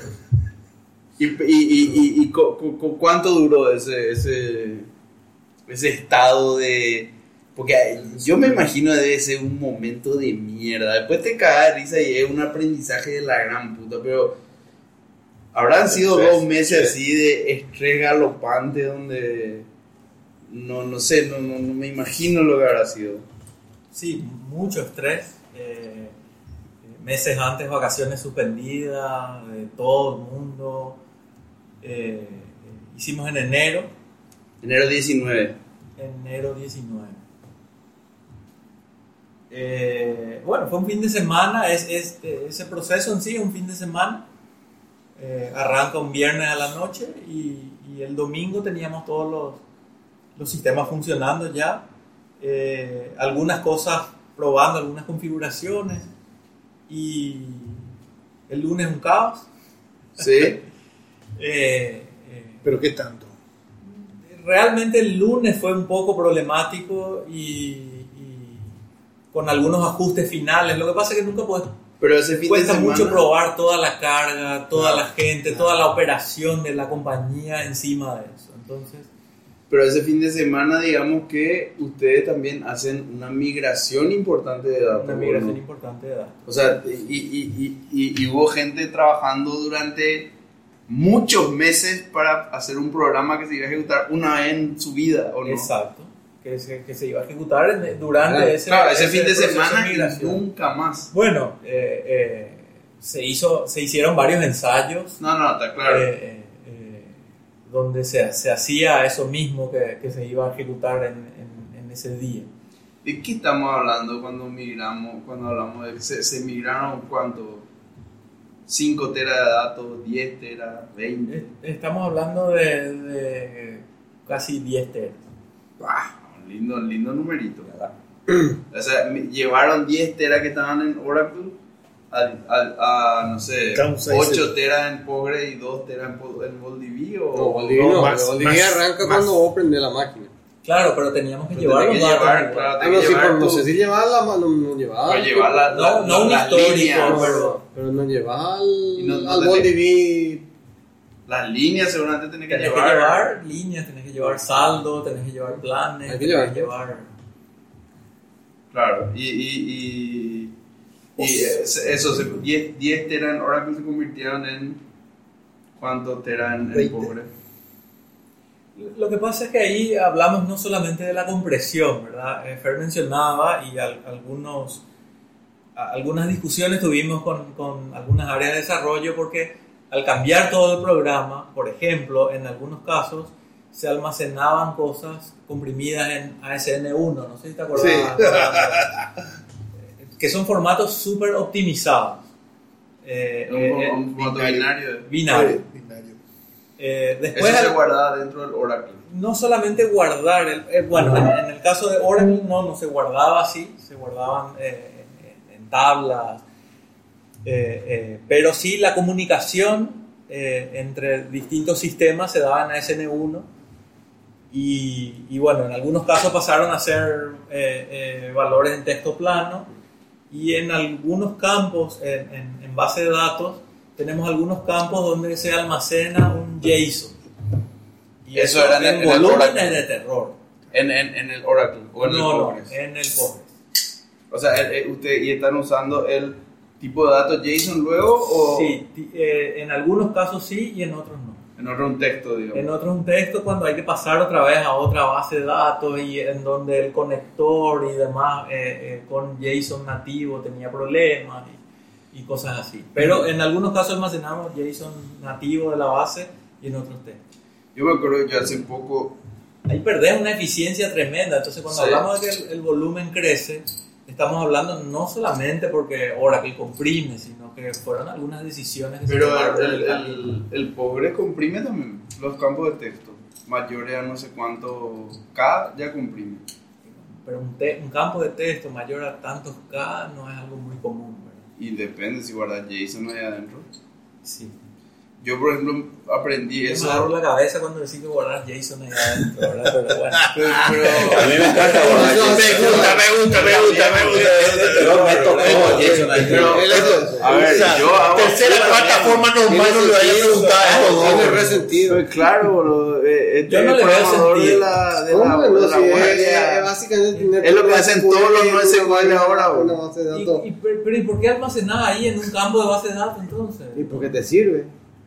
¿Y, y, y, y, y cu- cu- cu- cuánto duró ese, ese, ese estado de Porque yo me imagino debe ser un momento de mierda. Después te cagas de risa y es un aprendizaje de la gran puta. Pero habrán sido dos meses así de estrés galopante donde no, no sé, no, no, no me imagino lo que habrá sido. Sí, mucho estrés. Eh, meses antes, vacaciones suspendidas, de todo el mundo. Eh, hicimos en enero. Enero diecinueve. Enero diecinueve. Eh, bueno, fue un fin de semana, es, es, ese proceso en sí, un fin de semana. Eh, arranca un viernes a la noche y, y el domingo teníamos todos los, los sistemas funcionando ya. Eh, algunas cosas probando, algunas configuraciones. Y el lunes un caos. Sí. eh, eh, ¿Pero qué tanto? Realmente el lunes fue un poco problemático y con algunos ajustes finales. Lo que pasa es que nunca puedes, pero ese fin cuesta de semana, mucho probar toda la carga, toda claro, la gente, claro, toda la operación de la compañía encima de eso. Entonces, pero ese fin de semana, digamos que ustedes también hacen una migración importante de datos. una migración ¿no? importante de datos. O sea, y, y, y, y, y hubo gente trabajando durante muchos meses para hacer un programa que se iba a ejecutar una vez en su vida, ¿o no? Exacto. Que se, que se iba a ejecutar en, durante Claro, ese, claro, ese, ese fin de proceso semana y migración. nunca más. Bueno, eh, eh, se, hizo, se hicieron varios ensayos. No, no, está claro. Eh, eh, eh, donde se, se hacía eso mismo que, que se iba a ejecutar en, en, en ese día. ¿De qué estamos hablando cuando migramos, cuando hablamos de se, se migraron cuánto? cinco teras de datos, diez teras, veinte. Estamos hablando de, de casi diez teras. ¡Bah! Un lindo, lindo numerito. O sea, me- llevaron diez teras que estaban en Oracle a, a, a no sé, Causa ocho ese- teras en Postgre y dos teras en, Po- en MongoDB o... No, Bolivia no, más- Bolivia más- arranca más. cuando vos prendés la máquina. Claro, pero teníamos que Pero llevar tenés los que datos. llevar, igual. claro, Ah, tenés no, que sí, llevar pero no tu- sé si llevaba la mano, no llevaba. o llevar la, No, la- no un las histórico, líneas, pero- Pero no llevaba Y no- al, no al te- MongoDB. las líneas seguramente tenés que Tenés que llevar. llevar líneas, tenés que llevar saldo, tenés que llevar planes, Hay que tenés llevar. que llevar... Claro, y, y, y, y es- eso, se- diez, diez teras en Oracle se convirtieron en... ¿Cuántos teras en, en veinte. Postgre? Lo que pasa es que ahí hablamos no solamente de la compresión, ¿verdad? Eh, Fer mencionaba y al- algunos, a- algunas discusiones tuvimos con, con algunas áreas de desarrollo porque al cambiar todo el programa, por ejemplo, en algunos casos se almacenaban cosas comprimidas en A S N uno, no sé si te acuerdas, Sí. que son formatos súper optimizados. Eh, Un, eh, un formato binario. binario. binario. Binario. Eh, después Eso se al- guardaba dentro del Oracle. no solamente guardar, el, eh, bueno, en, en el caso de Oracle no, no se guardaba así, se guardaban eh, en, en tablas, eh, eh, pero sí la comunicación eh, entre distintos sistemas se daba en A S N uno y, y bueno, en algunos casos pasaron a ser eh, eh, valores en texto plano y en algunos campos, en, en, en base de datos, tenemos algunos campos donde se almacena un JSON. Y Eso era en el- en en el volúmenes Oracle. de terror. En, en, en el Oracle o en no, el no, Postgres. en el Postgres. O sea, el- el- usted, ¿y están usando el tipo de datos JSON luego o Sí, ti- eh, en algunos casos sí y en otros no. en otro un texto, digamos? En otros un texto cuando hay que pasar otra vez a otra base de datos y en donde el conector y demás eh, eh, con JSON nativo tenía problemas y, y cosas así. Pero en algunos casos almacenamos JSON nativo de la base y en otros textos. Yo me acuerdo que yo hace poco, Ahí perdés una eficiencia tremenda. Entonces, cuando Sí. hablamos de que el, el volumen crece, estamos hablando no solamente porque Oracle comprime, sino que fueron algunas decisiones que se pero tomaron el, en el el, camino. el, el Postgres comprime también los campos de texto. Mayores a no sé cuánto K ya comprime. Pero un, te- un campo de texto mayor a tantos K no es algo muy común, ¿verdad? Y depende si guardas JSON ahí adentro. Sí. yo por ejemplo aprendí Me eso. agarro la cabeza cuando decís que guardar JSON ahí adentro, ¿verdad? Pero bueno. Pero, pero- A mí me encanta guardar Me gusta, me gusta, me gusta, me gusta. Yo meto todo JSON ahí. pero- a ver, O sea, yo hago tercera, cuarta forma normal no le vaya a preguntar a estos Tiene dos. resentido. Pues claro, boludo, eh, este Yo no es le el veo programador sentido. de la, de la, ¿Cómo que no? de la Si es- guardia. es básicamente tener Es lo que una hacen S Q L todos los y no S Q L una- ahora, una boludo. base de Y, datos. y, pero, pero ¿y por qué almacenás ahí en un campo de base de datos entonces? ¿Y por qué te sirve?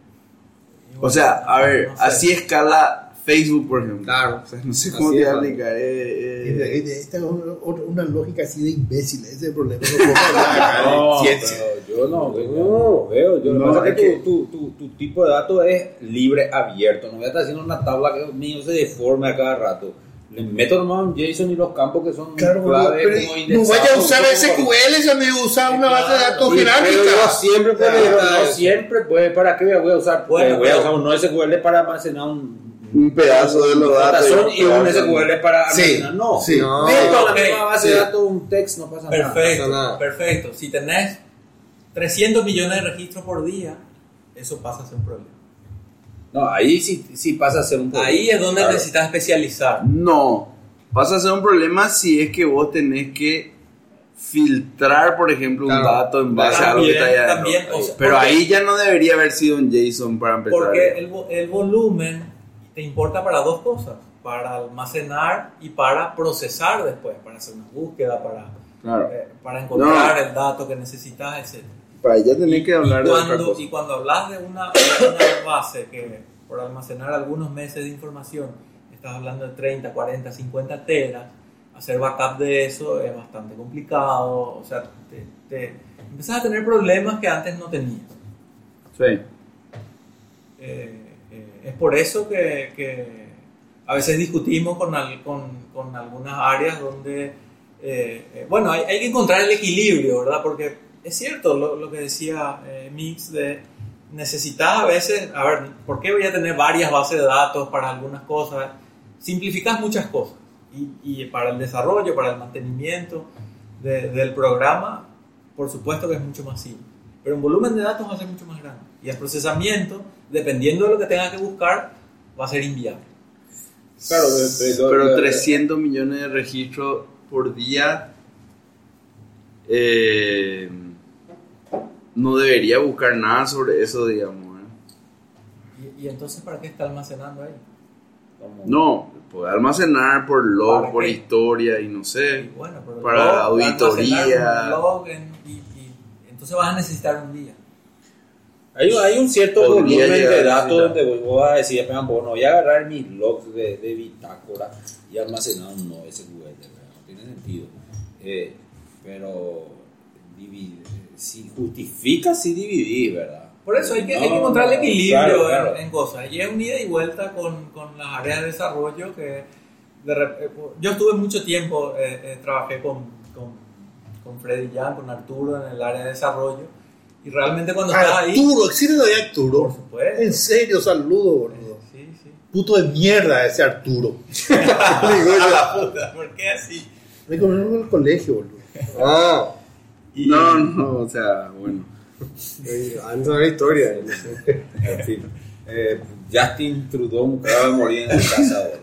O sea, a ver, No sé. así escala Facebook, por ejemplo. Claro. O sea, no sé cómo Así te es, voy a man. explicar. eh, eh. Esta es una, una lógica así de imbécil, ese es el problema. No podemos hablar acá de No, ciencia. pero yo no, yo no veo. Yo, lo No, que pasa es es que tu, tu, tu, tu tipo de datos es libre, abierto. No voy a estar haciendo una tabla que mío se deforme a cada rato. Le meto nomás un JSON y los campos que son Claro, clave pero como no indexados, vaya a usar un poco S Q L, ya me usa una base de datos Sí, pero yo jerárquica. siempre puedo Pero editar no eso. siempre, pues, ¿para qué voy a usar? Bueno, voy a pero- usar un no S Q L para almacenar un, Un pedazo de los datos. notación y un S Q L para Sí, almacenar. No, sí. No. meto a la Ok, misma base sí. de datos un text, no pasa nada. Perfecto, pasa nada. perfecto. Si tenés trescientos millones de registros por día, eso pasa a ser un problema. No, ahí sí, sí pasa a ser un problema. Ahí es donde Claro. necesitas especializar. No, pasa a ser un problema si es que vos tenés que filtrar, por ejemplo, un Claro. dato en base a algo que está ahí adentro. También, o sea, Pero porque- ahí ya no debería haber sido un JSON para empezar. Porque el, vo- el volumen te importa para dos cosas, para almacenar y para procesar después, para hacer una búsqueda, para, Claro. eh, para encontrar No. el dato que necesitas, etcétera. Para allá tenés que hablar y de otra cuando, cosa. y cuando hablas de una, de una base que por almacenar algunos meses de información, estás hablando de treinta, cuarenta, cincuenta teras, hacer backup de eso es bastante complicado, o sea, te, te empezás a tener problemas que antes no tenías. Sí. Eh, eh, es por eso que, que a veces discutimos con, al- con, con algunas áreas donde, eh, eh, bueno, hay, hay que encontrar el equilibrio, ¿verdad? Porque es cierto lo, lo que decía eh, Mix, de necesitas a veces, a ver, ¿por qué voy a tener varias bases de datos para algunas cosas? Simplificas muchas cosas y, y para el desarrollo, para el mantenimiento de- del programa, por supuesto que es mucho más simple, pero en volumen de datos va a ser mucho más grande y el procesamiento, dependiendo de lo que tengas que buscar, va a ser inviable. Claro, pero, Pero trescientos millones de registros por día, eh, no debería buscar nada sobre eso, digamos. ¿eh? Y, y entonces, ¿para qué está almacenando ahí? No, puede almacenar por log, ¿Para por qué? historia y no sé. Y bueno, pero el para log, auditoría. almacenar un log en- y, y entonces vas a necesitar un día. Hay, hay un cierto Podría volumen llegar de a datos necesitar. donde vos vos vas a decir, "Espera, pues, no voy a agarrar mis logs de, de bitácora y almacenar un no S Q L, ¿verdad? No tiene sentido. Eh, pero dividir, si justifica, si dividís, ¿verdad? Por eso hay que, hay que No, encontrar el no, equilibrio claro, en- claro. En, cosas. Y es un ida y vuelta con, con las áreas de desarrollo que de rep- eh, yo estuve mucho tiempo, eh, eh, trabajé con, con, con Freddy Jan, con Arturo en el área de desarrollo. Y realmente cuando estás ahí... Arturo, existe todavía Arturo. Por supuesto. En serio, saludo, boludo. Sí, sí. Puto de mierda ese Arturo. A la puta, ¿por qué así? Me conozco en el colegio, boludo. Ah, Y- No, no, o sea, bueno. antes de la historia. no sé. En fin. Eh, Justin Trudeau acaba de morir en su casa, ¿verdad?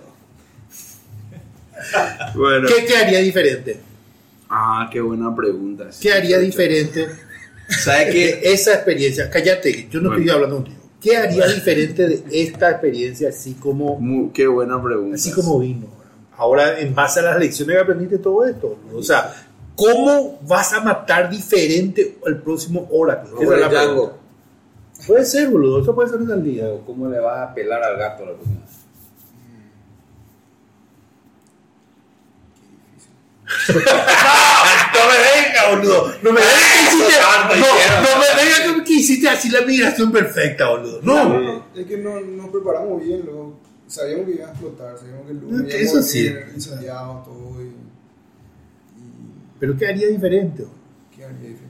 Bueno. ¿Qué te haría diferente? Ah, qué buena pregunta. ¿Qué haría diferente ¿Sabes qué? de esa experiencia? Cállate, yo no Bueno. estoy hablando contigo. ¿Qué haría diferente de esta experiencia así como, Mu- qué buena pregunta. así como vino? Ahora, en base a las lecciones que aprendiste todo esto, ¿no? O sea, ¿cómo vas a matar diferente el próximo Oracle? Esa es Robert la Django. pregunta. Puede ser, boludo, eso puede ser una día. O ¿cómo le vas a pelar al gato la próxima vez? No me venga, boludo. No me venga que hiciste. No, no me venga que hiciste así la migración perfecta, boludo. No, No. no, no, es que no, nos preparamos bien, luego sabíamos que iba a explotar, sabíamos que el lunes No, que íbamos eso a sí. ir incendiados todo y, Pero ¿qué haría diferente? boludo? ¿qué haría diferente?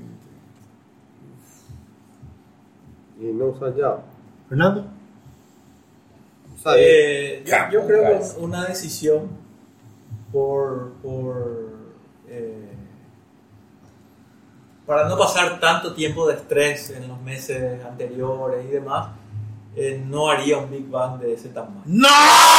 Y no usan Java. Fernando. Usa Eh, yo, Ja, yo creo guys. que una decisión por, por eh, para no pasar tanto tiempo de estrés en los meses anteriores y demás, eh, no haría un Big Bang de ese tamaño. ¡No!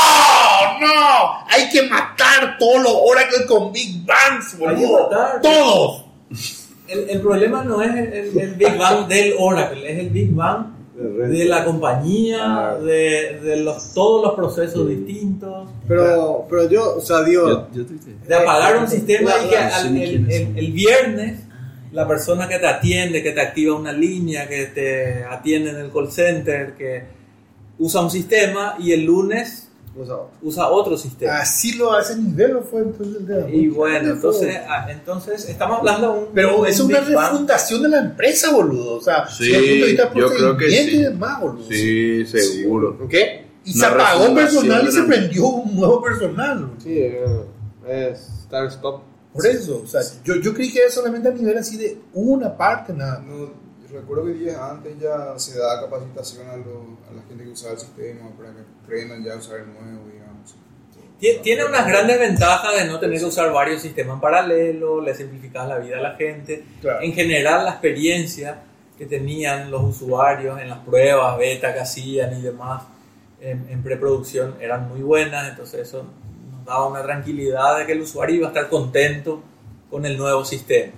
¡No! Hay que matar todos los Oracle con Big Bangs, Hay que boludo. matar. ¡Todos! El, el problema no es el, el- el Big Bang del Oracle, es el Big Bang de la compañía, de, de los, todos los procesos distintos, Pero, pero yo, o sea, digo, Yo, yo tuiteé. de apagar un sistema y que claro, al- sí, el, quiénes el- son. el viernes la persona que te atiende, que te activa una línea, que te atiende en el call center, que usa un sistema y el lunes o sea, usa otro sistema. Así lo hace nivel, ¿no fue entonces el de Y bueno, entonces, ah, entonces estamos hablando de un... Pero un es una Big Bang. refundación de la empresa, boludo. O sea, Sí, desde el punto de vista de yo creo que procedimiento sí. y demás, boludo. Sí, seguro. ¿qué? Y Una se apagó refundación personal y de se la- prendió un nuevo personal. Sí, eh, es start stop. Por eso, o sea, yo, yo creí que era solamente a nivel así de una parte nada. No, recuerdo que días antes ya se da capacitación a, lo- a la gente que usaba el sistema para que aprendan ya a usar el nuevo, digamos. Tie- Tiene unas grandes ventajas de no tener que usar varios sistemas en paralelo, le simplificas la vida a la gente. Claro. En general, la experiencia que tenían los usuarios en las pruebas beta que hacían y demás en, en preproducción eran muy buenas, entonces eso nos daba una tranquilidad de que el usuario iba a estar contento con el nuevo sistema.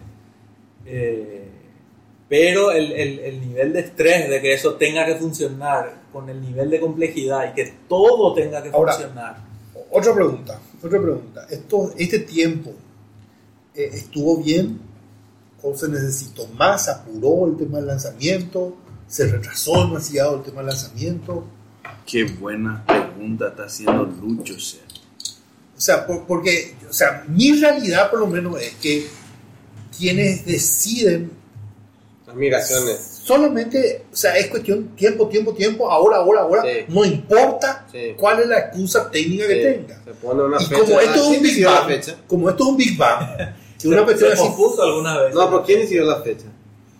Eh, pero el, el, el nivel de estrés de que eso tenga que funcionar con el nivel de complejidad y que todo tenga que Ahora, funcionar. Otra pregunta, otra pregunta. Esto, ¿Este tiempo eh, estuvo bien o se necesitó más? ¿Se apuró el tema del lanzamiento? ¿Se retrasó demasiado el tema del lanzamiento? Qué buena pregunta está haciendo Lucho, o sea. O sea, por- porque o sea, mi realidad por lo menos es que quienes deciden Las migraciones. solamente, o sea, es cuestión tiempo, tiempo, tiempo, ahora, ahora, ahora, Sí. no importa Sí. cuál es la excusa técnica que Sí, tenga. se pone una Y fecha. como esto es Ah, un ¿quién Big decidió la Bang, fecha? como esto es un Big Bang, que una ¿Se, cuestión se así, pospuso alguna vez? No, pero ¿quién decidió la fecha?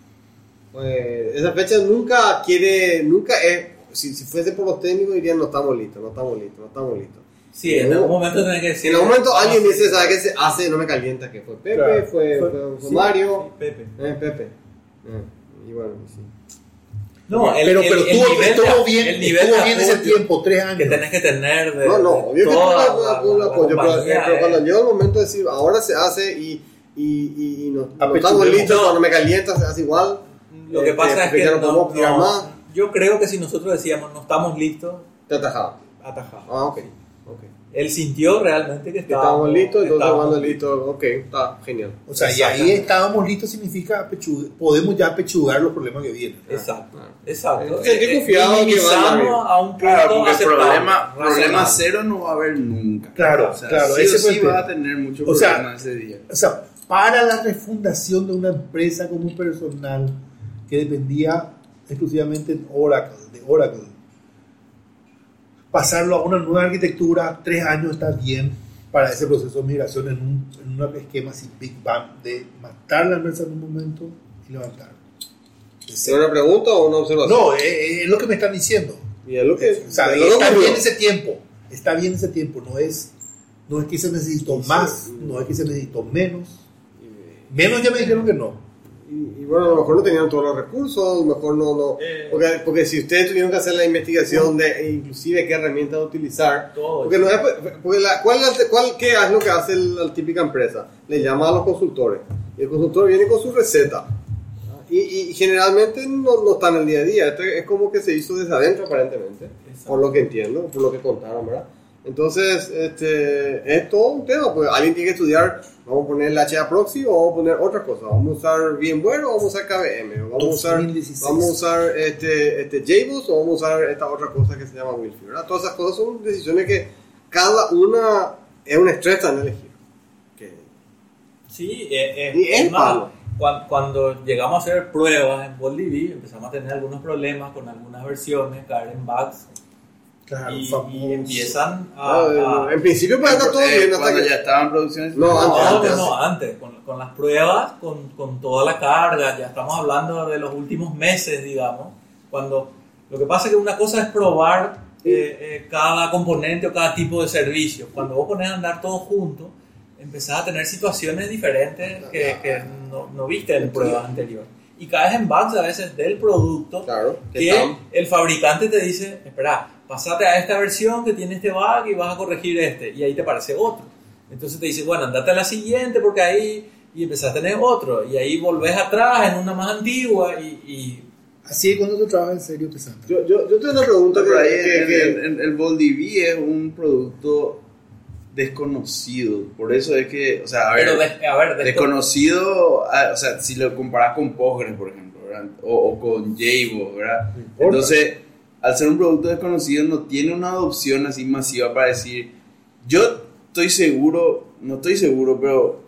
Pues esa fecha nunca quiere, nunca es, si, si fuese por los técnicos dirían no estamos listos, no estamos listos, no estamos listos. Sí, en algún momento tenés que Si decir... en algún momento vamos alguien a- dice, ¿sabes qué se hace? No me calienta, que fue Pepe, Claro. fue, Fue- fue, fue sí, Mario, sí, Pepe. eh, Pepe. Eh, y bueno, sí. No, el, pero, el- pero el estuvo, nivel estuvo de- bien, el nivel estuvo de bien ese apoyo tiempo, tres años. que tenés que tener de, No, no, de obvio que toda no, la- no, la- no, la no, apoyo, pero, compañía, pero cuando eh. llega el momento de decir, ahora se hace y, y, y, y no, no Apechugamos. estamos listos, No. cuando me calienta se hace igual. Lo que eh, pasa es porque que ya no no- podemos tirar no, más, yo creo que si nosotros decíamos no estamos listos, te atajaba. atajamos. Ah, ok, ok. Él sintió realmente que Que estábamos, estábamos listos, entonces estábamos cuando listos, ok, está genial. O sea, y ahí estábamos listos significa apechu- podemos ya apechugar los problemas que vienen. Exacto, Claro. exacto. Sentí Eh, confiado que va a minimizamos andar bien. a un punto Claro, porque aceptable, problema, problema racional. cero no va a haber nunca. Claro, O sea, claro, sí ese o fue sí el va a tema. tener mucho O sea, problema ese día. O sea, para la refundación de una empresa como un personal que dependía exclusivamente de Oracle, de Oracle, pasarlo a una nueva arquitectura, tres años está bien para ese proceso de migración en un, en un esquema así Big Bang de matar la empresa en un momento y levantar. ¿Es una pregunta o una observación? No, es, es lo que me están diciendo. Y es lo que. O sea, es lo que está ocurrió. bien ese tiempo, está bien ese tiempo, no es, no es que se necesitó más, no es que se necesitó menos. Menos ya me dijeron que no. Y, y bueno, a lo mejor no tenían todos los recursos, a lo mejor no. no Eh. porque, porque si ustedes tuvieron que hacer la investigación de e inclusive qué herramienta utilizar. Todo. Porque no es. Porque la, ¿cuál, es- cuál, ¿Qué es lo que hace la, la típica empresa? Le llama a los consultores. Y el consultor viene con su receta. Y, y generalmente no, no está en el día a día. Esto es como que se hizo desde adentro, aparentemente. Exacto. Por lo que entiendo, por lo que contaron, ¿verdad? Entonces, este, es todo un tema. Pues alguien tiene que estudiar. Vamos a poner el H A Proxy o vamos a poner otra cosa. Vamos a usar VMware o vamos a usar K V M. O vamos a usar, dos mil dieciséis. vamos a usar este, este J B O S o vamos a usar esta otra cosa que se llama Wi-Fi, ¿verdad? Todas esas cosas son decisiones que cada una es un estrés en elegir. Que, Sí, eh, eh, Y es es más, palo. cuan- cuando llegamos a hacer pruebas en BoldDB, empezamos a tener algunos problemas con algunas versiones, caer en bugs, Claro, y, famoso. y empiezan a... ah, a- en principio puede estar todo Eh, bien hasta cuando que. ya estaba en producción. No, No, antes, no, antes. no, antes, con, con las pruebas, con, con toda la carga, ya estamos hablando de los últimos meses, digamos, cuando lo que pasa es que una cosa es probar eh, eh, cada componente o cada tipo de servicio. Cuando vos pones a andar todo junto, empezás a tener situaciones diferentes que, que no, no viste en pruebas anteriores. y caes en bugs a veces del producto Claro, que que están- el fabricante te dice, espera, pasate a esta versión que tiene este bug y vas a corregir este, y ahí te aparece otro. Entonces te dice, bueno, andate a la siguiente porque ahí, y empezás a tener otro, y ahí volvés atrás en una más antigua, y, y Así es cuando tú trabajas en serio pesando. Yo, yo, yo tengo una pregunta que, Pero ahí que- el, que- el, el, el Boldiví es un producto desconocido, por eso es que, o sea, a ver, pero de- a ver, de- desconocido, ah, o sea, si lo comparas con Postgres, por ejemplo, ¿verdad? O, o con Jabo, ¿verdad? importa. Entonces, al ser un producto desconocido, no tiene una adopción así masiva para decir, yo estoy seguro, no estoy seguro, pero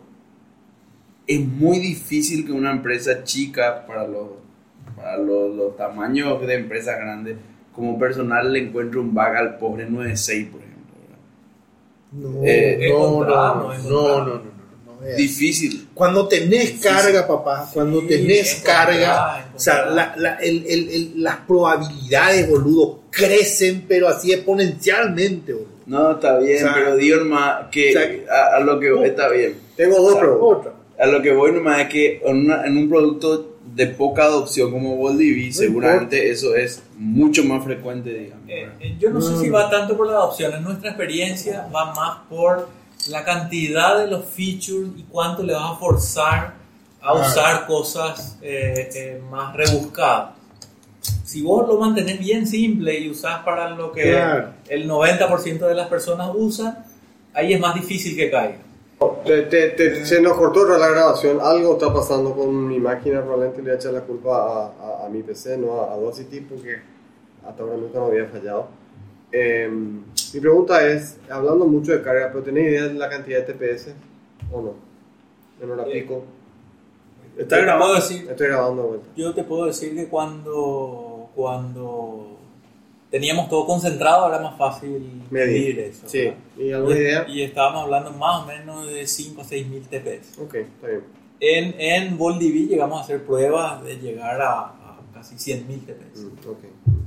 es muy difícil que una empresa chica, para los, para los, los tamaños de empresas grandes, como personal le encuentre un bug al Postgres nueve punto seis, por ejemplo, ¿verdad? No, Eh, no, no, encontramos, no, no, encontramos. no, no, no, no es. Difícil. Cuando tenés carga, papá, cuando Sí, tenés encontrar, carga, o sea, encontrar. la, la, el, el, el, las probabilidades, boludo, crecen, pero así exponencialmente, boludo. No, está bien, O sea, pero digo nomás que o sea, a, a lo que está bien. tengo dos O sea, preguntas. Otra. A lo que voy nomás es que en, una- en un producto de poca adopción como Boldiví, seguramente eso es mucho más frecuente, digamos. Eh, eh, yo no, sé si va tanto por la adopción, en nuestra experiencia va más por la cantidad de los features y cuánto le vas a forzar a usar cosas eh, eh, más rebuscadas. Si vos lo mantenés bien simple y usás para lo que Claro. el noventa por ciento de las personas usan, ahí es más difícil que caiga. Te- te- te- se nos cortó otra la grabación, algo está pasando con mi máquina, probablemente le voy a echar la culpa a, a, a mi P C, no a, a Audacity, porque hasta ahora nunca me había fallado. Eh, mi pregunta es, hablando mucho de carga, pero ¿tenés idea de la cantidad de T P S o no? Menor a pico. Está Yo te grabado. puedo decir- Estoy grabando de vuelta. Yo te puedo decir que cuando, cuando teníamos todo concentrado era más fácil Medir. medir eso. Sí, ¿verdad? ¿y alguna Y- idea? Y estábamos hablando más o menos de cinco o seis mil T P S. Ok, está bien. En, en Boldiví llegamos a hacer pruebas de llegar a, a casi cien mil T P S. Mm, ok.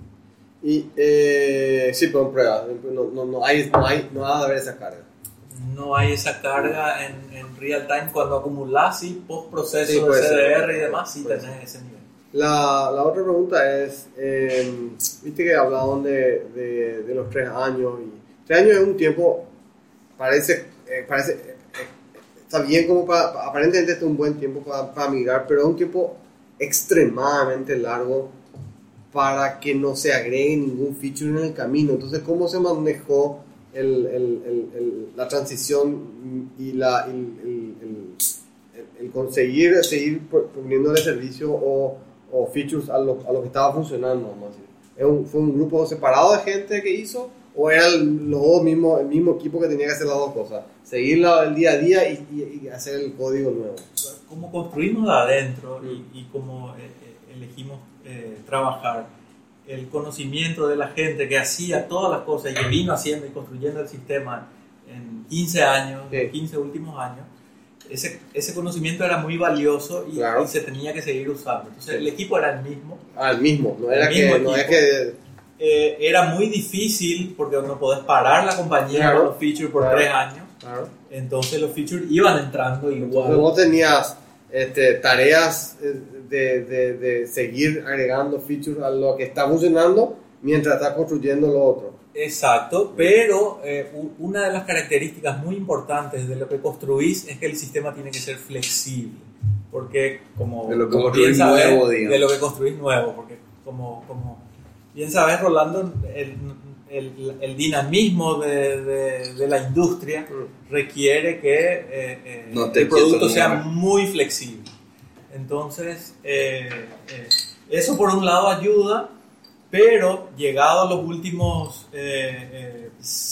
Y, eh, sí, pero en prueba, no, no, no hay, no hay, no va a haber esa carga. No hay esa carga en, en real time. Cuando acumulás, sí, post proceso Sí, de puede C D R ser. y demás, sí Puede tenés ese nivel. La, la otra pregunta es, eh, viste que hablaban de, de, de los tres años, y tres años es un tiempo, parece, eh, parece eh, eh, está bien como para, aparentemente es un buen tiempo para, para migrar, pero es un tiempo extremadamente largo para que no se agregue ningún feature en el camino. Entonces, ¿cómo se manejó el, el, el, el, la transición y la, el, el, el, el conseguir seguir poniéndole servicio o, o features a lo, a lo que estaba funcionando? Vamos a decir? ¿Es un, ¿Fue un grupo separado de gente que hizo? ¿O era el, los dos mismos, el mismo equipo que tenía que hacer las dos cosas? Seguir la, el día a día y, y, y hacer el código nuevo. Como construimos de adentro y, y como eh, eh, elegimos eh, trabajar, el conocimiento de la gente que hacía todas las cosas y que vino haciendo y construyendo el sistema en quince años, Sí. los quince últimos años, ese, ese conocimiento era muy valioso y, Claro. y se tenía que seguir usando. Entonces Sí. el equipo era el mismo. Ah, el mismo, no era El que... mismo No es equipo. que Eh, era muy difícil porque no podés parar la compañía Claro. con los features por Claro. tres años. claro. Entonces los features iban entrando Entonces igual. vos tenías este, tareas eh, de, de, de seguir agregando features a lo que está funcionando mientras estás construyendo lo otro. Exacto, pero eh, u- una de las características muy importantes de lo que construís es que el sistema tiene que ser flexible. Porque como, De lo que como construís bien sabés, nuevo, digamos. de lo que construís nuevo, porque como, como bien sabes, Rolando, el, el, el dinamismo de, de, de la industria Mm. requiere que eh, eh, No te el producto quieto, sea no. muy flexible. Entonces, eh, eh, eso por un lado ayuda, pero llegado a los últimos eh,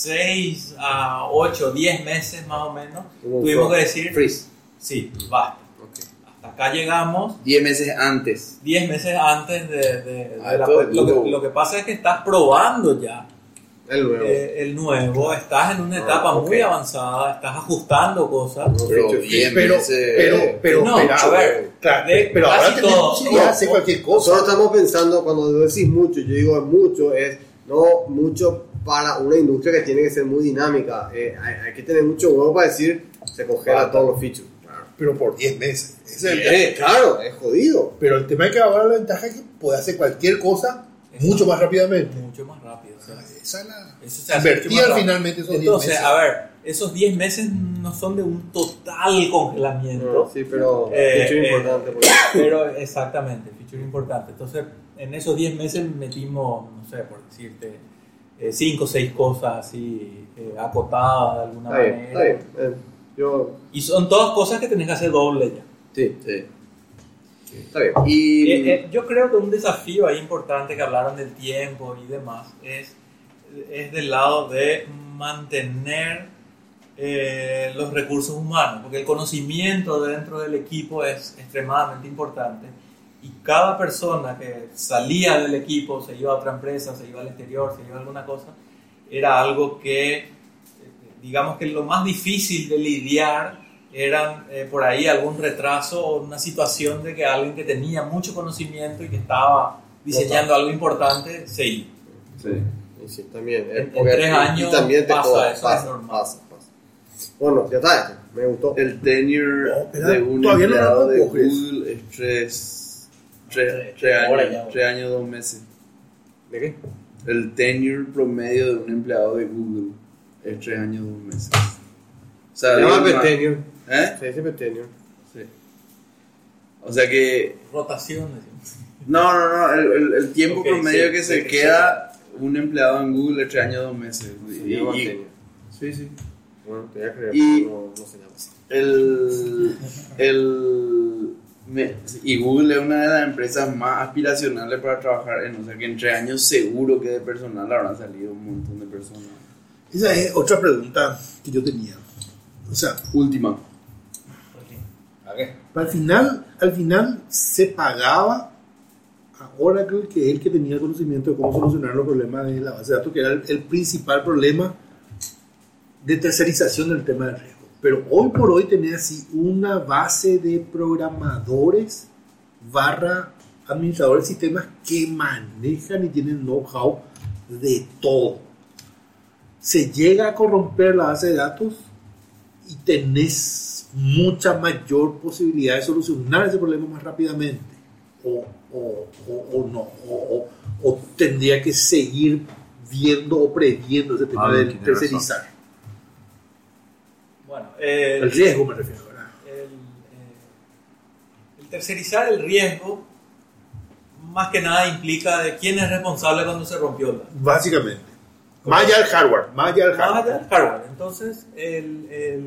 seis a ocho, diez meses más o menos, Hubo un tuvimos que fro- decir, Freeze. sí, basta. Hasta acá llegamos. diez meses antes. diez meses antes de, de- de Ah, la- todo lo, duro. que, lo que pasa es que estás probando ya El nuevo. eh, el nuevo, estás en una etapa Ah, ok. muy avanzada, estás ajustando cosas. Pero feature diez Pero, meses. pero, pero, No, espera, a ver, claro, de pero ahora casi tenés todo. posibilidad de hacer cualquier cosa. Nosotros estamos pensando, cuando decís mucho, yo digo mucho, es no mucho para una industria que tiene que ser muy dinámica. Eh, hay, hay que tener mucho huevo para decir, se congela Basta. todos los features. Claro. pero por diez meses. Ese es el Eh, claro, es jodido. Pero el tema es que ahora la ventaja es que puede hacer cualquier cosa mucho más rápidamente. Mucho más rápido. O sea, Esa es la... eso se hace mucho más Invertir rápido. finalmente esos diez Entonces, meses. a ver, esos diez meses no son de un total congelamiento. No, sí, pero Eh, feature eh, importante. porque- Pero exactamente, feature importante. Entonces, en esos diez meses metimos, no sé, por decirte, eh, cinco o seis cosas así eh, acotadas de alguna Está bien, manera. está bien. Eh, yo, Y son todas cosas que tenés que hacer doble ya. sí, Sí. está bien. Y Eh, eh, yo creo que un desafío ahí importante que hablaron del tiempo y demás es, es del lado de mantener eh, los recursos humanos, porque el conocimiento dentro del equipo es extremadamente importante y cada persona que salía del equipo, se iba a otra empresa, se iba al exterior, se iba a alguna cosa, era algo que, eh, digamos que lo más difícil de lidiar eran eh, por ahí algún retraso o una situación de que alguien que tenía mucho conocimiento y que estaba diseñando algo importante se iba. sí. Y sí, también. eh, En- en porque- tres y- y años también te pasa joda, eso, pasa, es normal. pasa, pasa. Bueno, ya está, este, me gustó. El tenure No, espera, de un todavía no empleado lo de coges. Google es tres, tres, Tres- tres ahora años, ya. tres años, dos meses. ¿De qué? El tenure promedio de un empleado de Google es tres años, dos meses. O sea, Se llama digo, tenure. ¿eh? Se dice tenure. Sí. O sea que Rotación, decimos. no, no, no, el, el, el tiempo Ok, promedio sí, que se sí, queda un empleado en Google es tres años, dos meses. Se Y- llama y- tenure. sí, sí. Bueno, te voy a creer, Y- pero no, no se llama así. El, el, me- y Google es una de las empresas más aspiracionales para trabajar en, o sea que en tres años seguro que de personal habrán salido un montón de personas. Esa es otra pregunta que yo tenía. O sea, Última. ¿A qué? al final, al final se pagaba a Oracle, que es el que tenía el conocimiento de cómo solucionar los problemas de la base de datos, que era el, el principal problema de tercerización del tema del riesgo. Pero hoy por hoy tenés así una base de programadores barra administradores de sistemas que manejan y tienen know-how de todo. Se llega a corromper la base de datos y tenés mucha mayor posibilidad de solucionar ese problema más rápidamente. O, o, o, o no. O, o, o tendría que seguir viendo o previendo ese tema Ah, de tiene tercerizar. Bueno, eh, El riesgo me refiero, ¿verdad? el, eh, el tercerizar el riesgo más que nada implica de quién es responsable cuando se rompió el dato. Básicamente. Más allá del hardware. Más allá del Más hardware. allá del hardware. Entonces, el, el,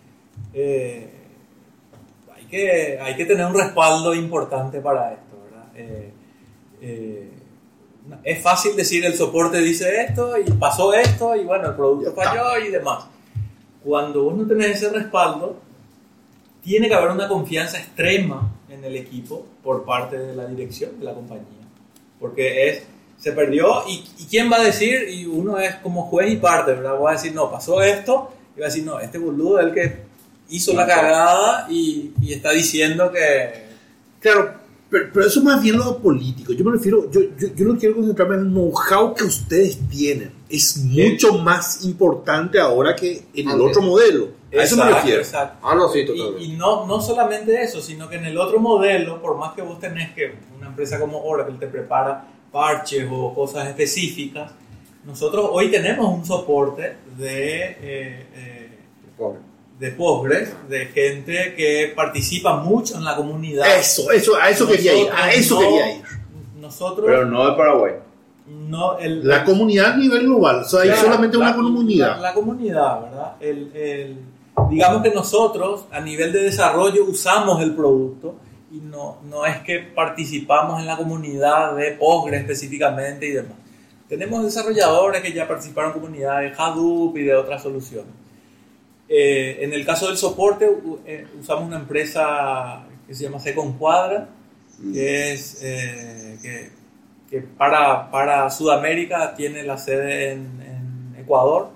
eh, hay, que, hay que tener un respaldo importante para esto, ¿verdad? Eh, eh, es fácil decir el soporte dice esto y pasó esto y bueno, el producto falló y demás. Cuando vos no tenés ese respaldo, tiene que haber una confianza extrema en el equipo por parte de la dirección de la compañía. Porque es, se perdió y, y ¿quién va a decir? Y uno es como juez y parte, ¿verdad? Va a decir, no, pasó esto. Y va a decir, no, este boludo es el que hizo la cagada y, y está diciendo que... Claro, pero, pero eso más bien lo político. Yo me refiero, yo, yo, yo no quiero concentrarme en el know-how que ustedes tienen. Es mucho más importante ahora que en el Antes. otro modelo. A eso me Exacto, refiero. exacto. Ah, no, sí, Y, totalmente. y no, no solamente eso, sino que en el otro modelo, por más que vos tenés que una empresa como Oracle te prepara parches o cosas específicas, nosotros hoy tenemos un soporte de, eh, eh, Pobre. de Postgres, de gente que participa mucho en la comunidad. Eso, eso, a eso quería ir. A eso no- quería ir. Nosotros, Pero no de Paraguay. no, el, La comunidad a nivel global. O sea, hay Claro, solamente la- una comunidad. La, la comunidad, ¿verdad? El, el- digamos que nosotros a nivel de desarrollo usamos el producto y no, no es que participamos en la comunidad de Postgres específicamente y demás. Tenemos desarrolladores que ya participaron en comunidades de Hadoop y de otras soluciones. Eh, en el caso del soporte u- eh, usamos una empresa que se llama Second Quadra, que es eh, que, que para, para Sudamérica tiene la sede en, en Ecuador.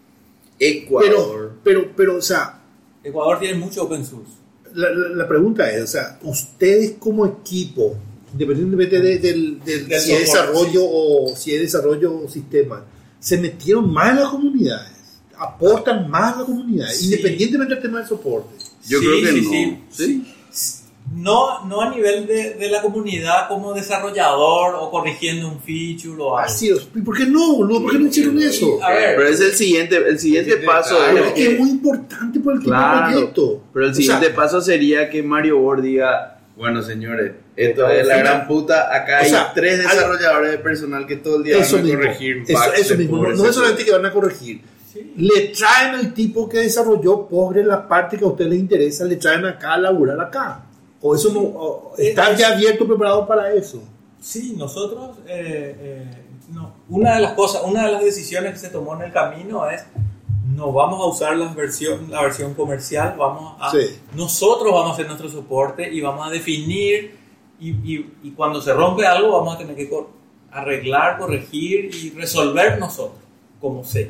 Ecuador. Pero, pero, pero, o sea, Ecuador tiene mucho open source. la, la, la pregunta es, o sea, ustedes como equipo, independientemente de, del, del- Del si es soporte, desarrollo o si es desarrollo o sistema, se metieron más en las comunidades, aportan más a la comunidad, Sí. independientemente del tema del soporte. Yo Sí, creo que sí, no. sí. ¿Sí? No, no a nivel de, de la comunidad como desarrollador o corrigiendo un feature o algo. Así es. ¿Y por qué no, boludo? ¿Por qué no hicieron eso? A ver, Pero es el siguiente, el siguiente paso. Pero es es que es muy importante por el tipo de Claro, proyecto. pero el O sea, siguiente paso sería que Mario Ward diga, bueno señores, esto es la gran puta, acá O hay sea, tres hay- desarrolladores de personal que todo el día Eso van a mismo. corregir Eso, bugs eso de mismo. No, pobres no es y solamente que van a corregir. sí. Le traen al tipo que desarrolló Postgre la parte que a usted le interesa, le traen acá a laburar acá. O eso no, o está ya abierto, preparado para eso. Sí, nosotros, eh, eh, no. Una de las cosas, una de las decisiones que se tomó en el camino es no vamos a usar la versión, la versión comercial, vamos a, Sí. nosotros vamos a hacer nuestro soporte y vamos a definir y, y, y cuando se rompe algo vamos a tener que cor- arreglar, corregir y resolver nosotros, como sea.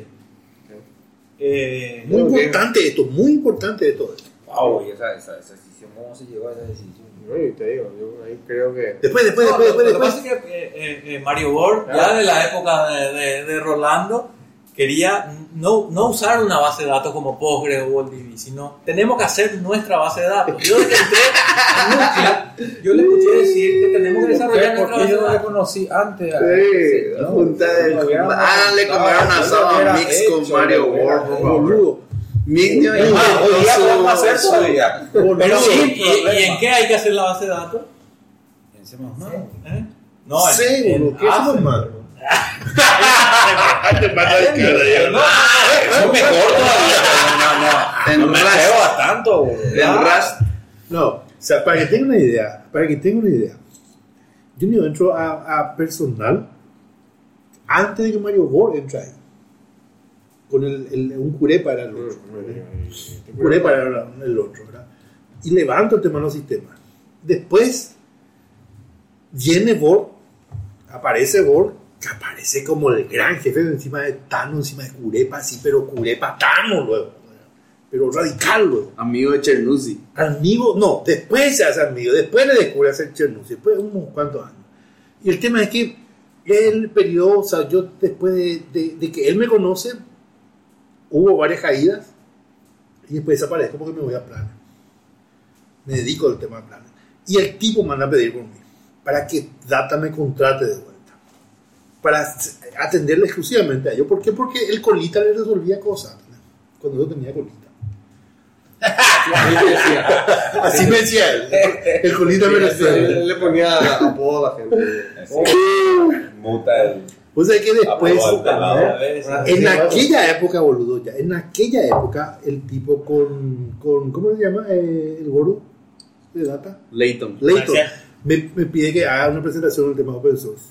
Eh, Muy importante esto, muy importante esto. Wow, y esa, esa, esa decisión, ¿cómo se llegó a esa decisión? No, y te digo, yo ahí creo que... Después, después, No, después, lo- después, lo que después. pasa es que eh, eh, eh, Mario Ward, ya de la época de, de, de Rolando, quería no, no usar una base de datos como Postgre o OldDB, sino tenemos que hacer nuestra base de datos. Yo desde que entré en Nuclea, yo le escuché decir que tenemos que desarrollar nuestra ¿Por base qué de yo no le datos. conocí antes? Sí, la junta de... Ah, le comieron asado a Mix con Mario Ward, por favor. Boludo. Mix Es más, hoy día podemos hacer todavía. Pero sin sí, y, problema. ¿y en qué hay que hacer la base de datos? En C más más. ¿Eh? No, en- Sí, en boludo, ¿qué es Asm. eso, hermano? Te pasa el cara, No, Eso es mejor todavía. No, no, no. En No me Rust. atrevo a tanto, boludo. En Rust. No, o sea, para que tengan una idea, para que tengan una idea, yo no entro a, a personal antes de que Mario Ward entre ahí. Con el, el, un curepa era el otro. Un curepa era el otro, ¿verdad? Y levanto el tema de los sistemas. Después viene Ward, aparece Ward, que aparece como el gran jefe encima de Tano, encima de Curepa, así, pero Curepa Tano luego, ¿verdad? Pero radical luego. Amigo de Chernuzzi. Amigo, no, después se hace amigo, después le descubre hacer Chernussi, después de unos cuantos años. Y el tema es que el periodo, o sea, yo después de, de, de que él me conoce, hubo varias caídas y después desaparezco porque me voy a planes. Me dedico al tema de planes. Y el tipo manda a pedir por mí para que Data me contrate de vuelta. Para atenderle exclusivamente a ellos. ¿Por qué? Porque el colita le resolvía cosas cuando yo tenía colita. Así me decía él. El colita me resuelve. Él le ponía apodo a la gente. Muta el... Pues es que después, Aprobó al pelado. en aquella época, boludo, ya, en aquella época, el tipo con, con ¿cómo se llama? Eh, el gordo de Data. Layton. Leighton, Gracias. me, me pide que haga una presentación del tema de open source.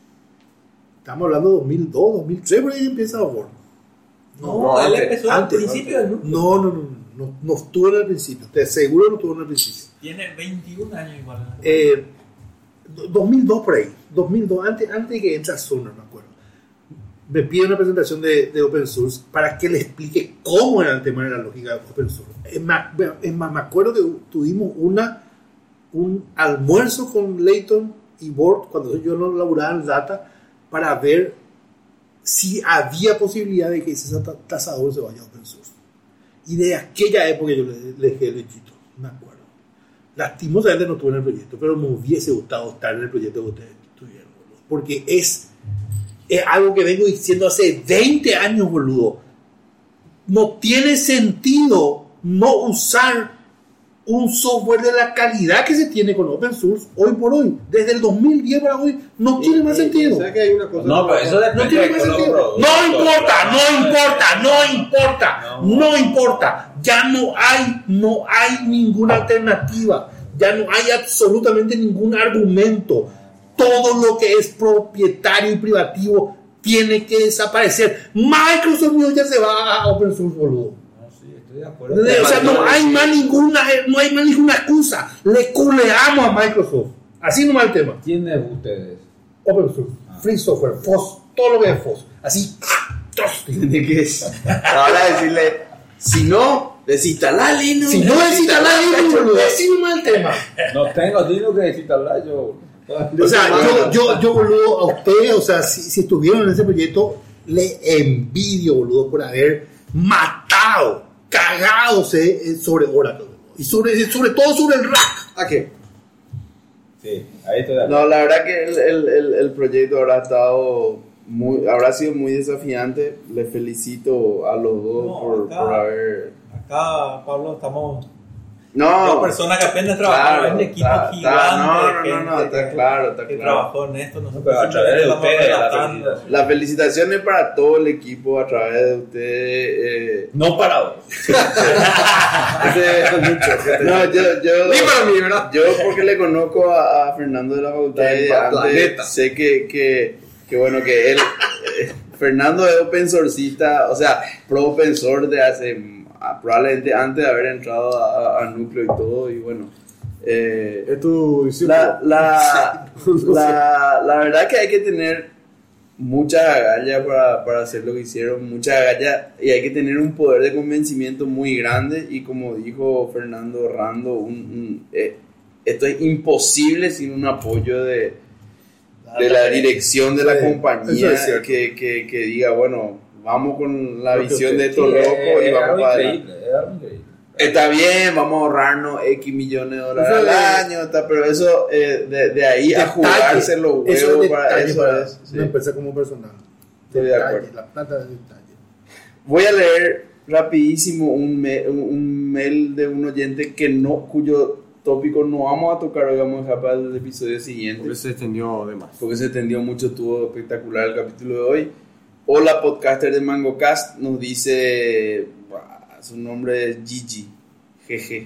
Estamos hablando de dos mil dos, dos mil tres, por ahí empieza a Word. No, No, él antes, empezó al antes, principio del núcleo. No, no, no, no, no, no estuvo en el principio. Te aseguro no estuvo en el principio. Tiene veintiún años igual. Eh, do- dos mil dos por ahí, dos mil dos, antes, antes de que entra Sonar, me acuerdo. Me pide una presentación de, de open source para que le explique cómo era el tema de la lógica de open source. Es más, es más, me acuerdo que tuvimos una, un almuerzo con Leighton y Ward cuando yo no laburaba en Data para ver si había posibilidad de que ese ta- tasador se vaya a open source. Y de aquella época yo le, le dejé el hechito, me acuerdo. Lastimosamente no estuve en el proyecto, pero me hubiese gustado estar en el proyecto que ustedes tuvieron, boludo. Porque es, es algo que vengo diciendo hace veinte años, boludo. No tiene sentido no usar un software de la calidad que se tiene con open source hoy por hoy. Desde el dos mil diez para hoy no tiene más sentido. ¿Sabes que hay una cosa? No, pero eso No depende tiene de más los sentido. productos. No importa, no importa, no importa, no importa. Ya no hay, no hay ninguna alternativa. Ya no hay absolutamente ningún argumento. Todo lo que es propietario y privativo tiene que desaparecer. Microsoft ya se va a open source, boludo. No, sí, estoy de acuerdo. O sea, no hay más ninguna, no hay más ninguna excusa. Le culeamos a Microsoft. Así nomás el tema. ¿Quién es ustedes? Open source, free software, F O S, todo lo que es F O S. Así, Tiene que ahora decirle, si no, desinstalar Linux. si no desinstalar Linux, boludo, así nomás el tema. No tengo Linux que desinstalar yo. O sea, yo, yo, yo, boludo, a ustedes, o sea, si, si estuvieron en ese proyecto, le envidio, boludo, por haber matado, cagadose sobre Oracle. Y sobre, sobre todo sobre el rack. ¿A qué? Sí, ahí estoy de acuerdo. No, la verdad que el, el, el, el proyecto habrá estado muy, habrá sido muy desafiante. Les felicito a los dos No, por, acá- por haber... Acá, Pablo, estamos No, dos personas que apenas trabajaron claro, en equipo está- gigante. está- no, no, de no, gente no, está que- claro, está que claro. trabajó en esto. Nosotros pero a través de simplemente ustedes, estamos la relatando. felicitación. Las felicitaciones para todo el equipo a través de ustedes. Eh, No para vos. ese- no, yo, yo, Ni para mí, ¿verdad? yo porque le conozco a, a Fernando de la facultad Que y pa' antes, planeta. sé que, que, que bueno que él, eh, Fernando es open sourceista, o sea, pro open source de hace a- probablemente antes de haber entrado a, a Núcleo y todo, y bueno. Eh, Es tu discípulo. la, la, la, la verdad que hay que tener mucha agallas para, para hacer lo que hicieron, mucha agallas, y hay que tener un poder de convencimiento muy grande, y como dijo Fernando Rando, un, un, eh, esto es imposible sin un apoyo de, de la dirección de la Sí, compañía, eso es cierto. que, que, que diga, bueno, vamos con la Lo que visión usted- de estos Sí, locos es- y es vamos algo para adelante. increíble, es algo increíble. Está bien, vamos a ahorrarnos X millones de dólares Eso al de- año, está, pero eso eh, de, de ahí a Detalle. jugarse los huevos Eso es para detalle eso para es. sí. una empresa como personal. Estoy de Detalle, acuerdo. La plata de detalle. Voy a leer rapidísimo un, me- un- un mail de un oyente que no, cuyo tópico no vamos a tocar hoy, vamos a dejar para el episodio siguiente. Porque se extendió de más. Porque se extendió mucho, estuvo espectacular el capítulo de hoy. Hola, podcaster de MangoCast, nos dice, bah, su nombre es Gigi, jeje.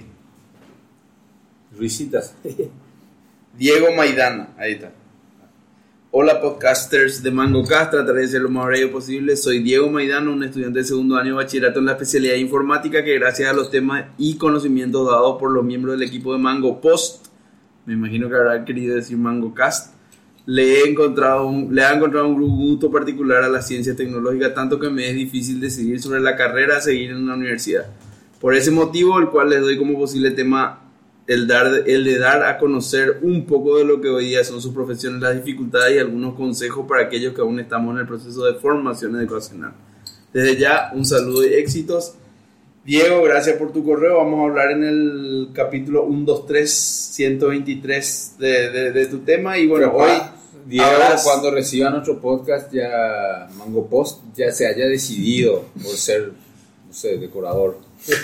Risitas. Diego Maidana, ahí está. Hola podcasters de MangoCast, trataré de ser lo más breve posible. Soy Diego Maidana, un estudiante de segundo año de bachillerato en la especialidad de informática que gracias a los temas y conocimientos dados por los miembros del equipo de Mango Post, me imagino que habrá querido decir MangoCast, le he encontrado un, le ha encontrado un gusto particular a las ciencias tecnológicas, tanto que me es difícil decidir sobre la carrera a seguir en la universidad. Por ese motivo, el cual les doy como posible tema el, dar, el de dar a conocer un poco de lo que hoy día son sus profesiones, las dificultades y algunos consejos para aquellos que aún estamos en el proceso de formación educacional. Desde ya, un saludo y éxitos. Diego, gracias por tu correo. Vamos a hablar en el capítulo ciento veintitrés, ciento veintitrés de, de, de tu tema. Y bueno, Pero, hoy, Diego, habrás- cuando reciba nuestro podcast, ya Mango Post ya se haya decidido por ser, no sé, decorador.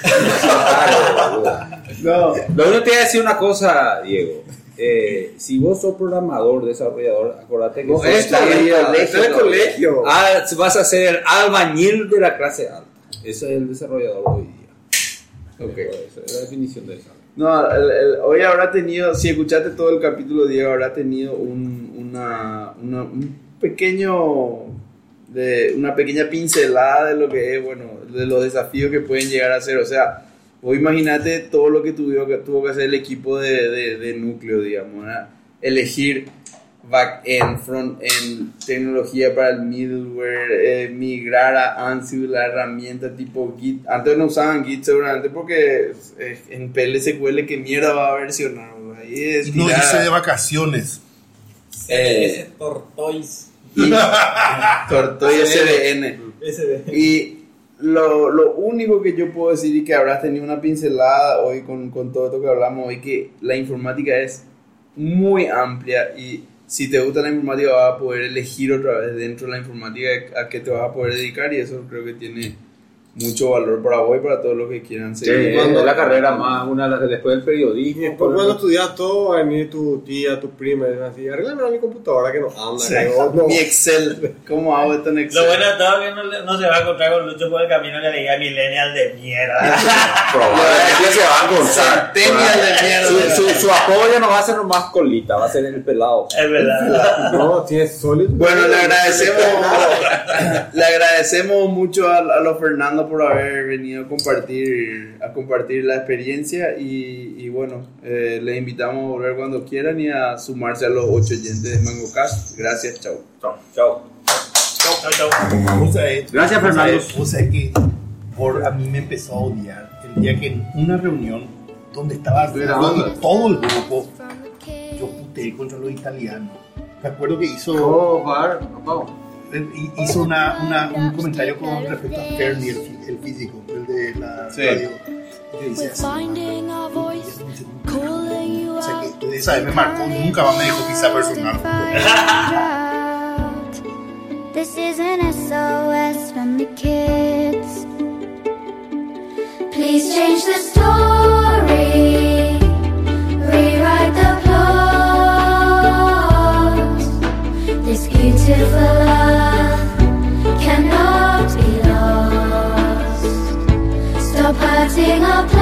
no, Lo único que te voy a decir una cosa, Diego. Eh, si vos sos programador, desarrollador, acordate que No, sos esto está en el es- colegio, esto es el ¿no? colegio. Ah, vas a ser el albañil de la clase alta. Ese es el desarrollador hoy día. Ok. Esa es la definición de eso. no el- el- hoy habrá tenido, si escuchaste todo el capítulo, Diego, habrá tenido un, una, una- un pequeño, de, una pequeña pincelada de lo que es, bueno, de los desafíos que pueden llegar a ser. O sea, vos imagínate todo lo que tuvo que, tuvo que hacer el equipo de, de, de núcleo, digamos, ¿verdad? Elegir back-end, front-end, tecnología para el middleware, eh, migrar a Ansible, la herramienta tipo Git. Antes no usaban Git seguramente porque eh, en P L S Q L que mierda va a versionar, ¿no? Ahí es Y no tirar- hice de vacaciones. Eh, Ese Tortoise. y Tortoy S D N. Ese de. Y lo, lo único que yo puedo decir y que habrás tenido una pincelada hoy con, con todo esto que hablamos hoy, que la informática es muy amplia y si te gusta la informática vas a poder elegir otra vez dentro de la informática a qué te vas a poder dedicar, y eso creo que tiene mucho valor para vos y para todos los que quieran seguir. Sí, cuando la carrera más, una de las- después del periodismo. Después cuando estudias todo, va a venir tu tía, tu prima, y van así, arréglame mi computadora que no anda. Sí. que no- no". Mi Excel, ¿cómo hago esto en Excel? Lo bueno de todo es que no, le- no se va a encontrar con Lucho por el camino que le diga millennial de mierda. Probablemente se va a encontrar. Centennial de mierda. Su, su, su apodo ya no va a ser nomás colita, va a ser el pelado. Es verdad. No, tienes sólido. Bueno, le agradecemos, le agradecemos mucho a, a los Fernando por haber venido a compartir, a compartir la experiencia y, y bueno, eh, les invitamos a volver cuando quieran y a sumarse a los ocho oyentes de MangoCast. Gracias, chao. Chao. Chao. Chau, chau. Vos sabés- Gracias, vos Fernando. sabés- Vos sabés que por, a mí me empezó a odiar el día que en una reunión donde estaba todo, todo el grupo, yo puteé contra los italianos. Me acuerdo que hizo, Oh, var, vamos. hizo una, una- un comentario con respecto a Fermi, el, fí- el físico, el de la Sí. radio. que dice así. Finding a voice, calling you O sea out. que esa vez me marcó, nunca más me dejó pisar personal. This is an S O S from the kids. Please change the story, rewrite the plot. This beautiful love cannot be lost. Stop hurting our